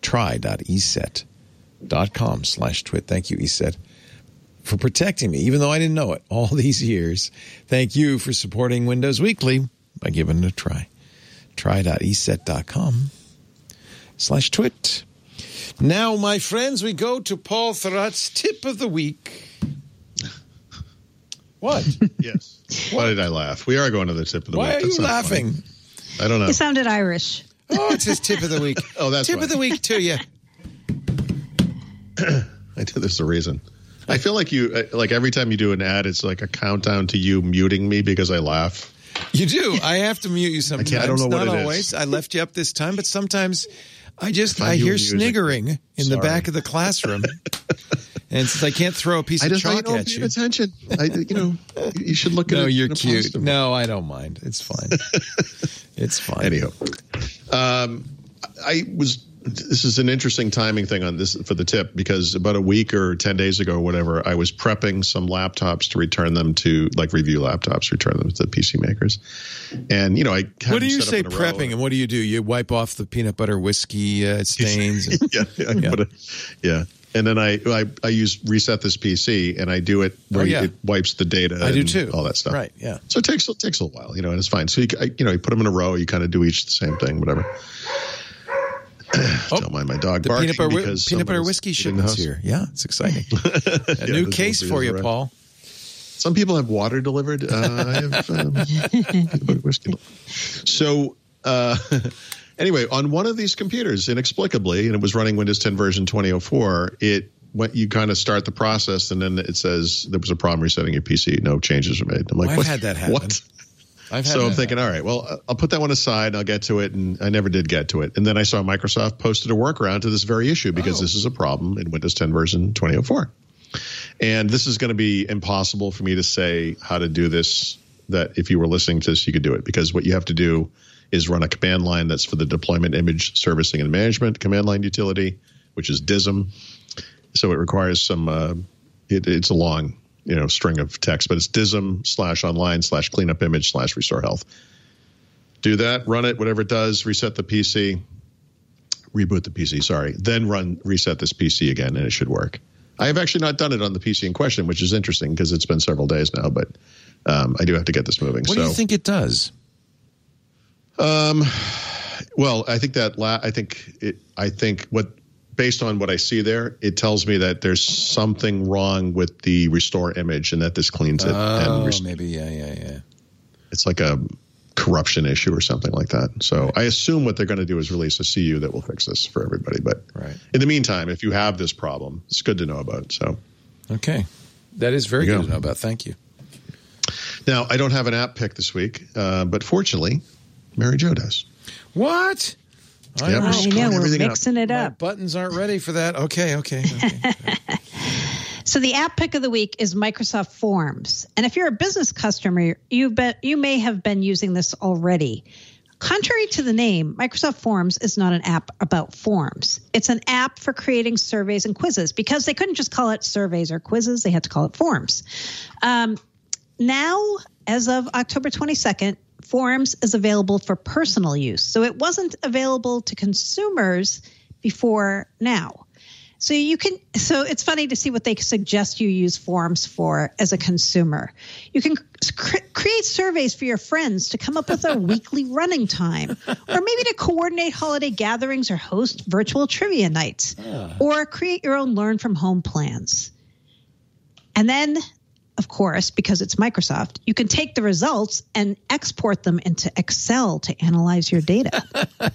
Try.eset.com slash twit. Thank you, ESET, for protecting me, even though I didn't know it all these years. Thank you for supporting Windows Weekly by giving it a try. Try.eset.com slash twit. Now, my friends, we go to Paul Thurrott's tip of the week. What? Yes. Why did I laugh? We are going to the tip of the Why week. Why are you laughing? Funny. I don't know. It sounded Irish. Oh, it's his tip of the week. Oh, that's tip right. of the week to you. I do. There's a reason. I feel like you, like every time you do an ad, it's like a countdown to you muting me because I laugh. You do. I have to mute you sometimes. I, I don't know Not what it always. is. I left you up this time, but sometimes I just Find I you hear music. sniggering in Sorry. the back of the classroom, and since I can't throw a piece I of just I chalk don't at pay you. attention. I, you know, you should look at No, it. you're in a cute. positive No, I don't mind. It's fine. It's fine. Anyhow, um, I was. This is an interesting timing thing on this for the tip because about a week or ten days ago, or whatever, I was prepping some laptops to return them to like review laptops, return them to the P C makers, and you know, I What do you say prepping, and what do you do? You wipe off the peanut butter whiskey uh, stains. And, yeah, yeah, Yeah. But, uh, yeah. And then I, I I use reset this P C and I do it where Oh, yeah. it wipes the data. I do and too. all that stuff. Right? Yeah. So it takes it takes a while, you know, and it's fine. So you I, you know you put them in a row. You kind of do each the same thing, whatever. Oh, Don't mind my dog the barking peanut butter, because peanut butter someone's whiskey in the shipment's house. here. Yeah, it's exciting. A Yeah, new this case one for is you, right. Paul. Some people have water delivered. Uh, I have um, peanut butter whiskey. So uh, anyway, on one of these computers, inexplicably, and it was running Windows ten version twenty oh four, it what you kind of start the process, and then it says there was a problem resetting your P C. No changes were made. I'm like, I've what? had that happen. What? I've had so that I'm thinking, happen. all right, well, I'll put that one aside and I'll get to it. And I never did get to it. And then I saw Microsoft posted a workaround to this very issue because Oh. this is a problem in Windows ten version twenty oh four. And this is going to be impossible for me to say how to do this, that if you were listening to this, you could do it. Because what you have to do is run a command line that's for the deployment, image servicing, and management command line utility, which is D I S M. So it requires some, uh, it, it's a long, you know, string of text, but it's D I S M slash online slash cleanup image slash restore health. Do that, run it, whatever it does, reset the P C, reboot the P C, sorry, then run, reset this P C again, and it should work. I have actually not done it on the P C in question, which is interesting because it's been several days now, but um, I do have to get this moving. What so, do you think it does? Um, well, I think that la- I think it. I think what based on what I see there, it tells me that there's something wrong with the restore image, and that this cleans it. Oh, and rest- maybe, yeah, yeah, yeah. it's like a corruption issue or something like that. So I assume what they're going to do is release a C U that will fix this for everybody. But Right. in the meantime, if you have this problem, it's good to know about. So Okay. That is very There you good go. to know about. Thank you. now I don't have an app pick this week, uh, but fortunately, Mary Jo does. What? I Yeah, don't we're I screwing know, we're everything up. mixing it My up. buttons aren't ready for that. Okay, okay, okay. So the app pick of the week is Microsoft Forms. And if you're a business customer, you bet you may have been using this already. Contrary to the name, Microsoft Forms is not an app about forms. It's an app for creating surveys and quizzes because they couldn't just call it surveys or quizzes. They had to call it forms. Um, now, as of October twenty-second, Forms is available for personal use. So it wasn't available to consumers before now. So you can, so it's funny to see what they suggest you use Forms for as a consumer. You can cr- create surveys for your friends to come up with a weekly running time, or maybe to coordinate holiday gatherings or host virtual trivia nights, or create your own learn from home plans. And then, of course, because it's Microsoft, you can take the results and export them into Excel to analyze your data.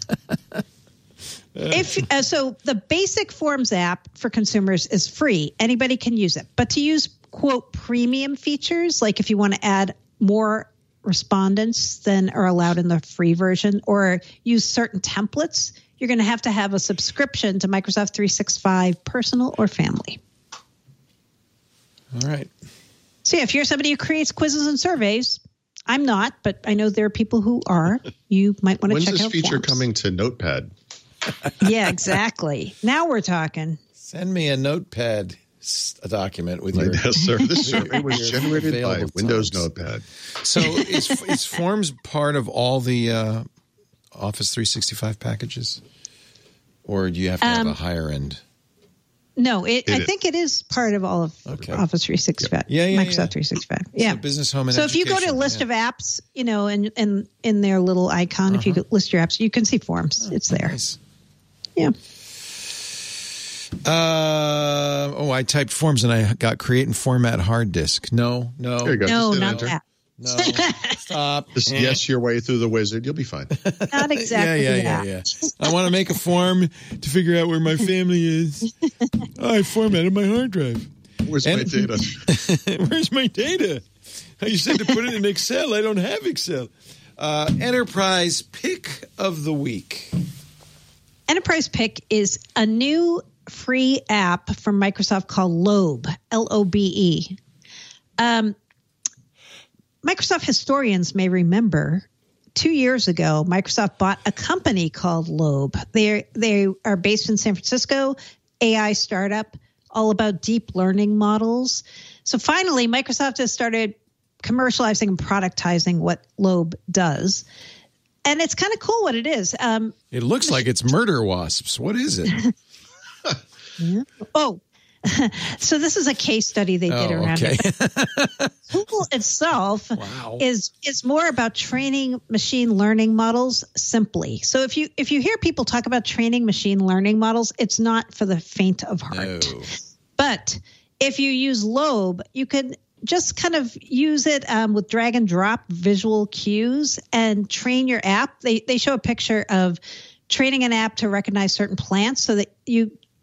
If uh, so, the basic Forms app for consumers is free. Anybody can use it. But to use, quote, premium features, like if you want to add more respondents than are allowed in the free version, or use certain templates, you're going to have to have a subscription to Microsoft three sixty-five Personal or Family. All right. So yeah, if you're somebody who creates quizzes and surveys, I'm not, but I know there are people who are. You might want to When's check this out feature Forms. coming to Notepad? Yeah, exactly. Now we're talking. Send me a notepad s- a document with My your. desk survey. This survey was Your generated by available Windows times. Notepad. So is, is Forms part of all the uh, Office three sixty-five packages? Or do you have to have Um, a higher end? No, it, It I is. think it is part of all of Okay. Office three sixty-five. Yeah, yeah, Microsoft yeah. three sixty-five. Yeah. So business, home, and So if you go to a education, list yeah. of apps, you know, and in, in their little icon, if you Uh-huh. go list your apps, you can see Forms. It's there. Nice. Yeah. Uh, oh, I typed Forms and I got create and format hard disk. No, no, There you go. No, Just hit not enter. that. no. Stop. Just Eh. yes your way through the wizard. You'll be fine. Not exactly yeah, yeah, that. yeah, yeah. I want to make a form to figure out where my family is. Oh, I formatted my hard drive. Where's my And- data? Where's my data? You said to put it in Excel. I don't have Excel. Uh, Enterprise pick of the week. Enterprise Pick is a new free app from Microsoft called Lobe, L O B E. Um, Microsoft historians may remember two years ago, Microsoft bought a company called Lobe. They they are based in San Francisco, A I startup, all about deep learning models. So finally, Microsoft has started commercializing and productizing what Lobe does. And it's kind of cool what it is. Um, It looks like it's murder wasps. What is it? oh, so this is a case study they did Oh, around okay. it. Tool itself Wow. is is more about training machine learning models simply. So if you if you hear people talk about training machine learning models, it's not for the faint of heart. No. But if you use Lobe, you can just kind of use it um, with drag and drop visual cues and train your app. They they show a picture of training an app to recognize certain plants so that you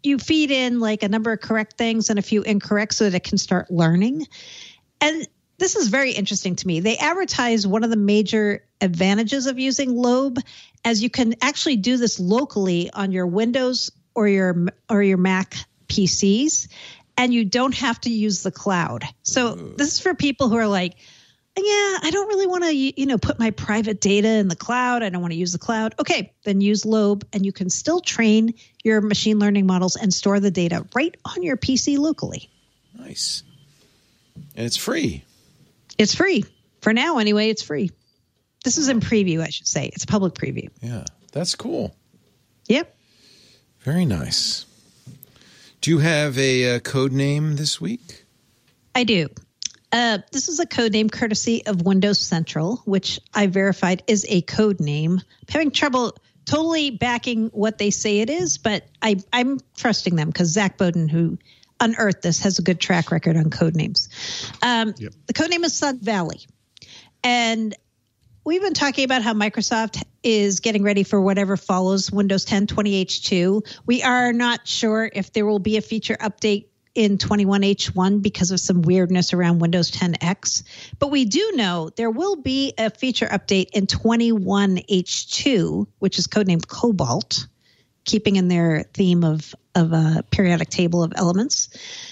you feed in like a number of correct things and a few incorrect so that it can start learning. And this is very interesting to me. They advertise one of the major advantages of using Lobe as you can actually do this locally on your Windows or your or your Mac P Cs, and you don't have to use the cloud. So this is for people who are like, yeah, I don't really want to, you know, put my private data in the cloud. I don't want to use the cloud. Okay, then use Lobe, and you can still train your machine learning models and store the data right on your P C locally. Nice. And it's free. It's free. For now, anyway, it's free. This is in preview, I should say. It's a public preview. Yeah, that's cool. Yep. Very nice. Do you have a uh, code name this week? I do. Uh, this is a code name courtesy of Windows Central, which I verified is a code name. I'm having trouble totally backing what they say it is, but I, I'm trusting them because Zach Bowden, who unearthed this, has a good track record on code names. Um, yep. The code name is Sun Valley. And we've been talking about how Microsoft is getting ready for whatever follows Windows ten twenty H two. We are not sure if there will be a feature update in twenty-one H one because of some weirdness around Windows ten X. But we do know there will be a feature update in twenty-one H two, which is codenamed Cobalt, keeping in their theme of, of a periodic table of elements.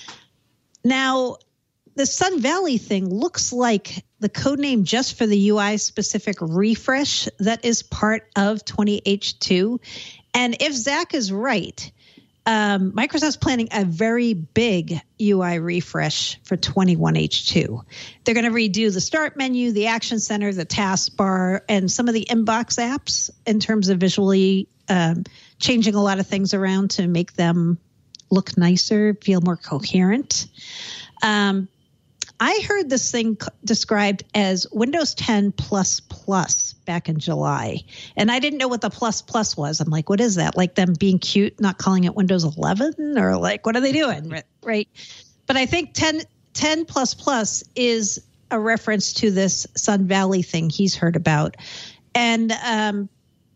Now, the Sun Valley thing looks like the codename just for the U I-specific refresh that is part of twenty H two. And if Zach is right, um, Microsoft's planning a very big U I refresh for twenty-one H two. They're going to redo the Start menu, the Action Center, the taskbar, and some of the inbox apps in terms of visually um, changing a lot of things around to make them look nicer, feel more coherent. Um, I heard this thing described as Windows ten plus plus back in July, and I didn't know what the plus plus was. I'm like, what is that? Like them being cute, not calling it Windows eleven, or like, what are they doing? Right. But I think ten, ten plus plus is a reference to this Sun Valley thing he's heard about. And um,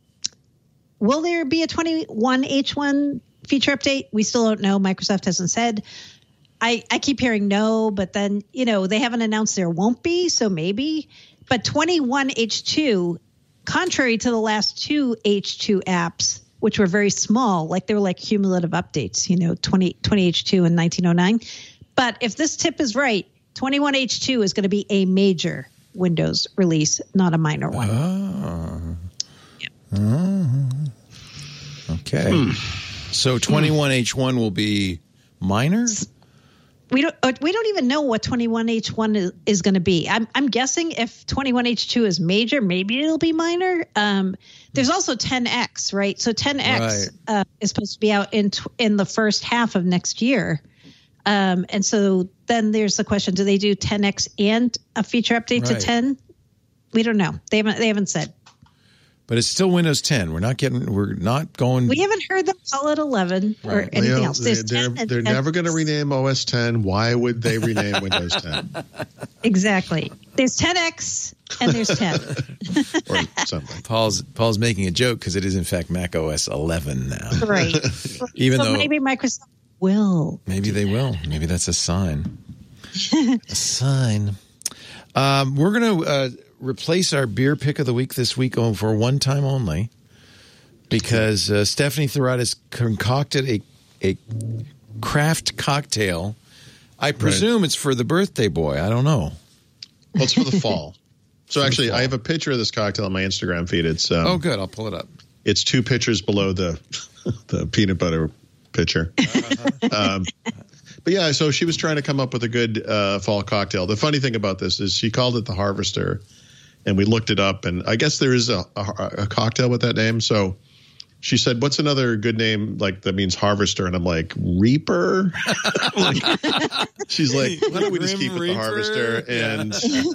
will there be a twenty-one H one feature update? We still don't know. Microsoft hasn't said. I, I keep hearing no, but then, you know, they haven't announced there won't be, so maybe. But twenty-one H two, contrary to the last two H two apps, which were very small, like they were like cumulative updates, you know, twenty, twenty H two and nineteen oh nine. But if this tip is right, twenty-one H two is going to be a major Windows release, not a minor one. Oh. Yeah. Oh. Okay. Hmm. So twenty-one H one will be minor? We don't. We don't even know what twenty-one H one is, is going to be. I'm. I'm guessing if twenty-one H two is major, maybe it'll be minor. Um, there's also ten X, right? So ten X right. uh, is supposed to be out in in the first half of next year. Um, and so then there's the question: do they do ten X and a feature update right. to ten? We don't know. They haven't. They haven't said. But it's still Windows ten. We're not getting. We're not going. We haven't heard them call it eleven right. or anything Leo, else. They, they're they're never going to rename O S ten. Why would they rename Windows ten? Exactly. There's ten X and there's ten. Or something. Paul's Paul's making a joke because it is in fact Mac O S eleven now. Right. Even so though maybe Microsoft will. Maybe they will. Maybe that's a sign. A sign. Um, we're going to. Uh, replace our beer pick of the week this week for one time only because uh, Stephanie Thurrott has concocted a a craft cocktail. I presume right. it's for the birthday boy. I don't know. Well, it's for the fall. So actually, fall. I have a picture of this cocktail on my Instagram feed. It's um, oh, good. I'll pull it up. It's two pictures below the the peanut butter picture. Uh-huh. um, But yeah, so she was trying to come up with a good uh, fall cocktail. The funny thing about this is she called it the Harvester, and we looked it up, and I guess there is a, a, a cocktail with that name. So she said, "What's another good name like that means harvester?" And I'm like, "Reaper." Like, she's like, "Why don't we just keep it the Harvester?" And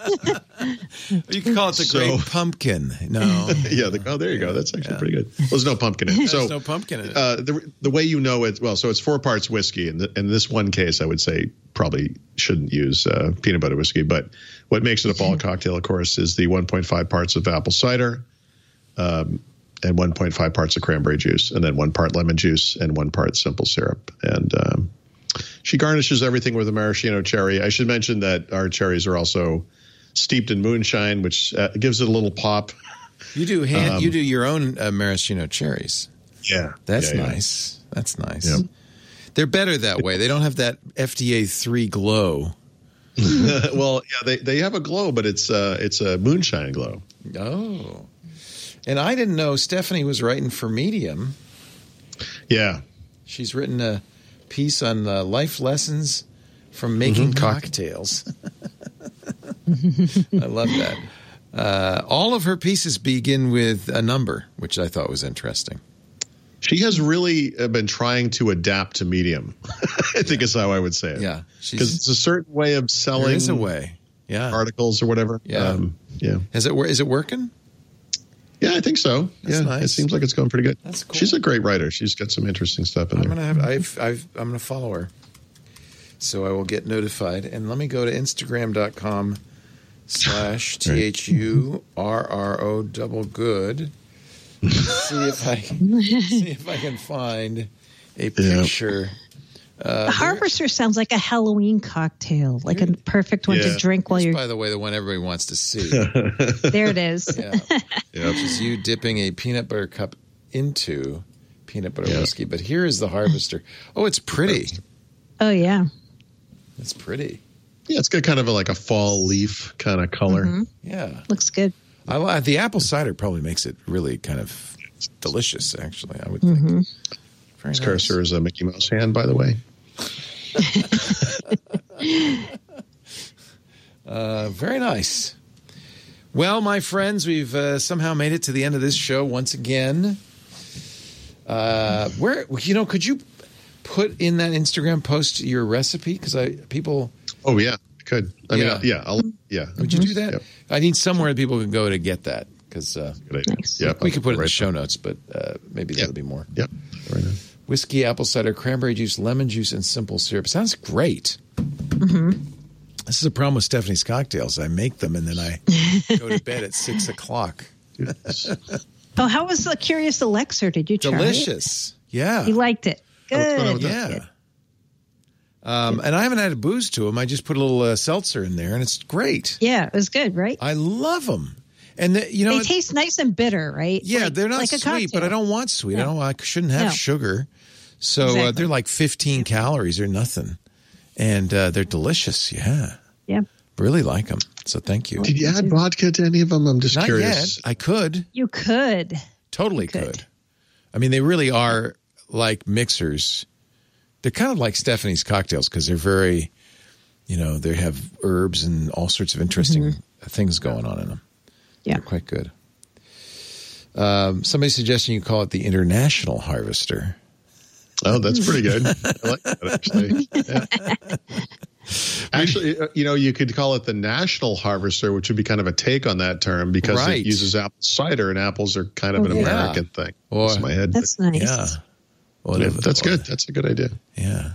you can call it the so, Great Pumpkin. No, yeah. The, oh, there you go. That's actually yeah. pretty good. Well, there's no pumpkin in it. So there's no pumpkin in it. Uh, the the way you know it, well, so it's four parts whiskey, and in this one case, I would say probably shouldn't use uh, peanut butter whiskey. But what makes it a fall cocktail, of course, is the one point five parts of apple cider. Um, and one point five parts of cranberry juice, and then one part lemon juice and one part simple syrup. And um, she garnishes everything with a maraschino cherry. I should mention that our cherries are also steeped in moonshine, which uh, gives it a little pop. You do hand, Um, you do your own uh, maraschino cherries. Yeah, That's yeah, yeah. nice. That's nice. Yep. They're better that way. They don't have that F D A three glow. Well, yeah, they, they have a glow, but it's uh, it's a moonshine glow. Oh. And I didn't know Stephanie was writing for Medium. Yeah. She's written a piece on uh, life lessons from making Mm-hmm. cocktails. I love that. Uh, all of her pieces begin with a number, which I thought was interesting. She has really uh, been trying to adapt to Medium, I think is how I would say it. Yeah. Because it's a certain way of selling There is a way. Yeah. articles or whatever. Yeah. Um, yeah. Is it, wor- is it working? Yeah, I think so. That's yeah, nice. It seems like it's going pretty good. That's cool. She's a great writer. She's got some interesting stuff in I'm there. gonna have I've, I've I'm gonna follow her, so I will get notified. And let me go to Instagram dot com slash T H U R R O double good. See if I see if I can find a picture. Uh, The Harvester sounds like a Halloween cocktail, like a perfect one Yeah. to drink while Here's, you're. by the way, the one everybody wants to see. There it is. Yeah, which is you dipping a peanut butter cup into peanut butter Yeah. whiskey. But here is the Harvester. Oh, it's pretty. Oh yeah. It's pretty. Yeah, it's got kind of a, like a fall leaf kind of color. Mm-hmm. Yeah. Looks good. I li- the apple cider probably makes it really kind of delicious. Actually, I would Mm-hmm. think. Very This nice. cursor is a Mickey Mouse hand, by the way. Uh, very nice. Well, my friends, we've uh, somehow made it to the end of this show once again. Uh, where you know, could you put in that Instagram post your recipe? Because I people Oh yeah, I could. I Yeah. mean, uh, yeah, I'll, yeah. would you do that? Yep. I need somewhere that people can go to get that because uh, Good idea. Nice. Yeah, we could put it in the right. show notes, but uh, maybe Yeah. that'll be more. Yep. Right now. Whiskey, apple cider, cranberry juice, lemon juice, and simple syrup. Sounds great. Mm-hmm. This is a problem with Stephanie's cocktails. I make them and then I go to bed at six o'clock. Oh, how was the Curious Elixir? Did you try it? Delicious. Yeah. You liked it. what's going on Good. with that? Yeah. Um, and I haven't added booze to them. I just put a little uh, seltzer in there and it's great. Yeah, it was good, right? I love them. And the, you know, They it- taste nice and bitter, right? yeah, Like- they're not like a sweet, but cocktail. I don't want sweet. I No. don't. I shouldn't have No. sugar. So uh, Exactly. they're like fifteen calories or nothing, and uh, they're delicious. Yeah, Yeah, really like them. So thank you. Did you add vodka to any of them? I'm just Not curious. yet. I could. you could. Totally Good. could. I mean, they really are like mixers. They're kind of like Stephanie's cocktails because they're very, you know, they have herbs and all sorts of interesting things going on in them. Yeah. They're quite good. Um, somebody's suggesting you call it the International Harvester. Oh, that's pretty good. I like that, actually. Yeah. Actually, uh, you know, you could call it the National Harvester, which would be kind of a take on that term because Right. it uses apple cider, and apples are kind of Oh, an yeah. American thing. Or- That's my head. That's nice. Yeah. Well, Yeah, it- that's good. That's a good idea. Yeah.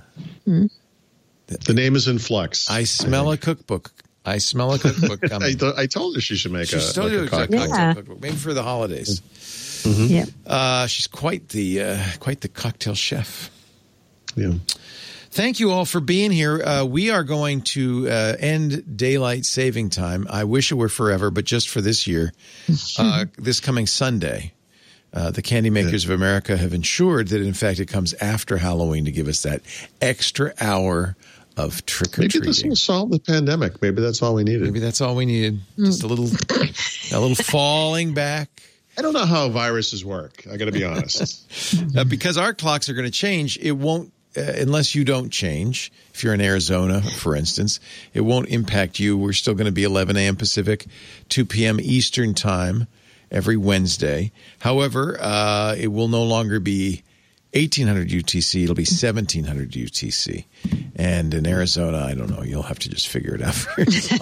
The name is in flux. I smell a cookbook. I smell a cookbook I, coming. th- I told her she should make She's a, still like doing a a cocktail. cocktail Yeah. cookbook, maybe for the holidays. Yeah. Uh, she's quite the uh, quite the cocktail chef. Yeah. Thank you all for being here. Uh, we are going to uh, end daylight saving time. I wish it were forever, but just for this year. Uh, this coming Sunday, uh, the Candy Makers of America have ensured that, in fact, it comes after Halloween to give us that extra hour of trick or Maybe this treating. will solve the pandemic. Maybe that's all we needed. Maybe that's all we needed. Just a little, a little falling back. I don't know how viruses work. I got to be honest. Uh, because our clocks are going to change, it won't, uh, unless you don't change. If you're in Arizona, for instance, it won't impact you. We're still going to be eleven a.m. Pacific, two p.m. Eastern time every Wednesday. However, uh, it will no longer be eighteen hundred U T C. It'll be seventeen hundred U T C. And in Arizona, I don't know. You'll have to just figure it out for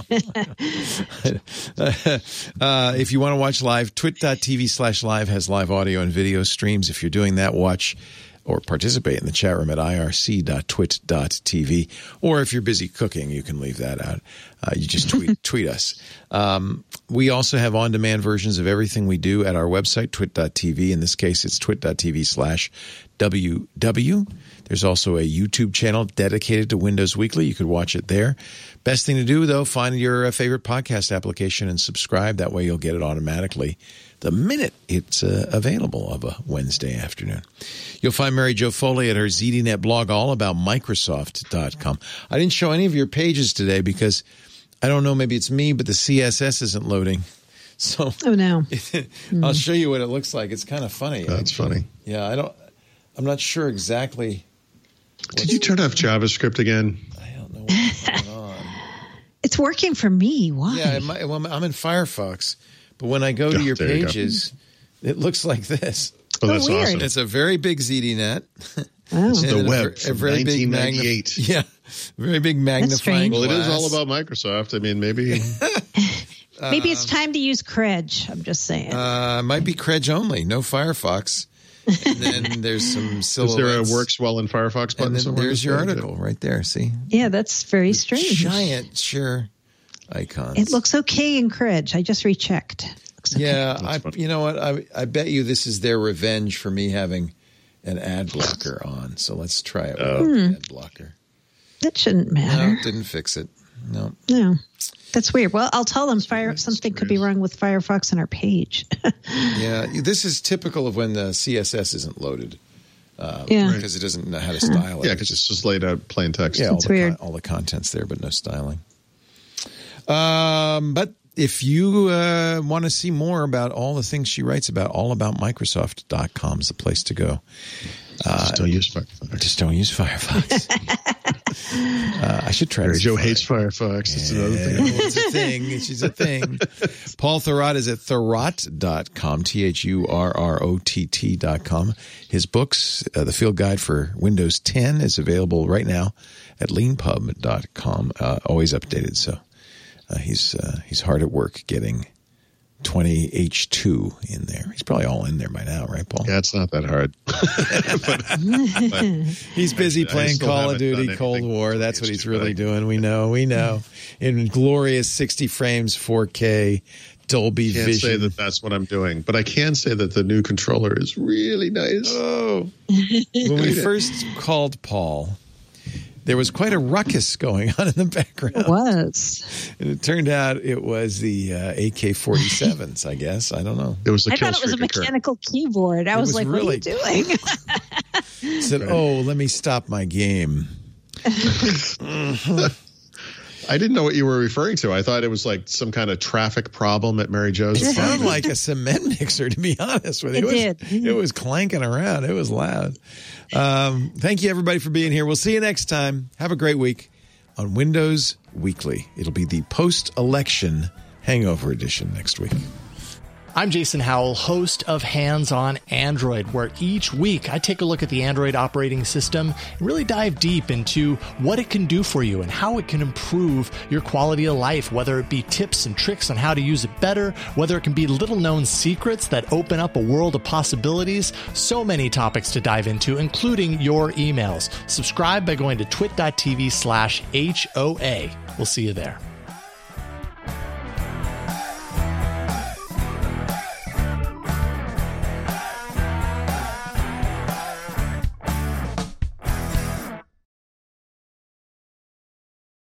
yourself. uh, if you want to watch live, twit.tv slash live has live audio and video streams. If you're doing that, watch or participate in the chat room at irc dot twit dot t v. Or if you're busy cooking, you can leave that out. Uh, you just tweet tweet us. Um, we also have on-demand versions of everything we do at our website, twit dot t v. In this case, it's twit dot t v slash W W. There's also a YouTube channel dedicated to Windows Weekly. You could watch it there. Best thing to do, though, find your uh, favorite podcast application and subscribe. That way you'll get it automatically the minute it's uh, available of a Wednesday afternoon. You'll find Mary Jo Foley at her Z D Net blog, all about Microsoft dot com. I didn't show any of your pages today because I don't know, maybe it's me, but the C S S isn't loading. So oh no, I'll show you what it looks like. It's kind of funny. That's funny. Yeah, I don't. I'm not sure exactly. Did you turn off JavaScript again? I don't know what's going on. It's working for me. Why? Yeah, it might, well, I'm in Firefox, but when I go to Oh, your there you go. pages, it looks like this. Oh, that's Oh, weird. awesome. It's a very big Z D Net. Oh. It's the And a web ver- a from very big nineteen ninety-eight. magnif- yeah, very big magnifying strange. Well, it is glass. all about Microsoft. I mean, maybe. Maybe it's time to use Credge. I'm just saying. Uh, might be Credge only, no Firefox. And then there's some Is there a silhouettes. works well in Firefox button And then somewhere? there's your article right there. See, yeah, that's very strange. giant sure icons. It looks okay in Credge. I just rechecked. Looks okay. Yeah, I, funny. you know what? I I bet you this is their revenge for me having an ad blocker on. So let's try it without the ad blocker. That shouldn't No, matter. didn't fix it. No. No. That's weird. Well, I'll tell them fire something could be wrong with Firefox on our page. Yeah, this is typical of when the C S S isn't loaded. Uh, Yeah. because it doesn't know how to style it. Yeah, because it's just laid out plain text. Yeah, all It's the, weird. all the content's there, but no styling. Um, but if you uh, want to see more about all the things she writes about, all about Microsoft dot com is the place to go. Just don't use Firefox. Just don't use Firefox. uh, I should try Mary to. Jo hates Firefox. That's another thing. It's a thing. She's a thing. Paul Thurrott is at thurrott dot com, T H U R R O T T dot com. His books, uh, The Field Guide for Windows ten, is available right now at leanpub dot com. Uh, always updated, so uh, he's uh, he's hard at work getting twenty H two in there. He's probably all in there by now, right, Paul? Yeah, it's not that hard. but, but He's busy I playing still Call of haven't done Duty, anything Cold War. for That's what he's H two, really but- doing. We know, we know. In glorious sixty frames, four K, Dolby I can't Vision. say that that's what I'm doing, but I can say that the new controller is really nice. Oh. When we first called Paul, there was quite a ruckus going on in the background. It was. And it turned out it was the uh, A K forty-sevens, I guess. I don't know. It was the I kill thought it was a streak occur. mechanical keyboard. I It was, was like, really- what are you doing? He said, oh, let me stop my game. I didn't know what you were referring to. I thought it was like some kind of traffic problem at Mary Jo's. It sounded apartment. like a cement mixer, to be honest with you. It was, did. It was clanking around. It was loud. Um, thank you, everybody, for being here. We'll see you next time. Have a great week on Windows Weekly. It'll be the post-election hangover edition next week. I'm Jason Howell, host of Hands on Android, where each week I take a look at the Android operating system and really dive deep into what it can do for you and how it can improve your quality of life, whether it be tips and tricks on how to use it better, whether it can be little known secrets that open up a world of possibilities. So many topics to dive into, including your emails. Subscribe by going to twit dot t v slash H O A. We'll see you there.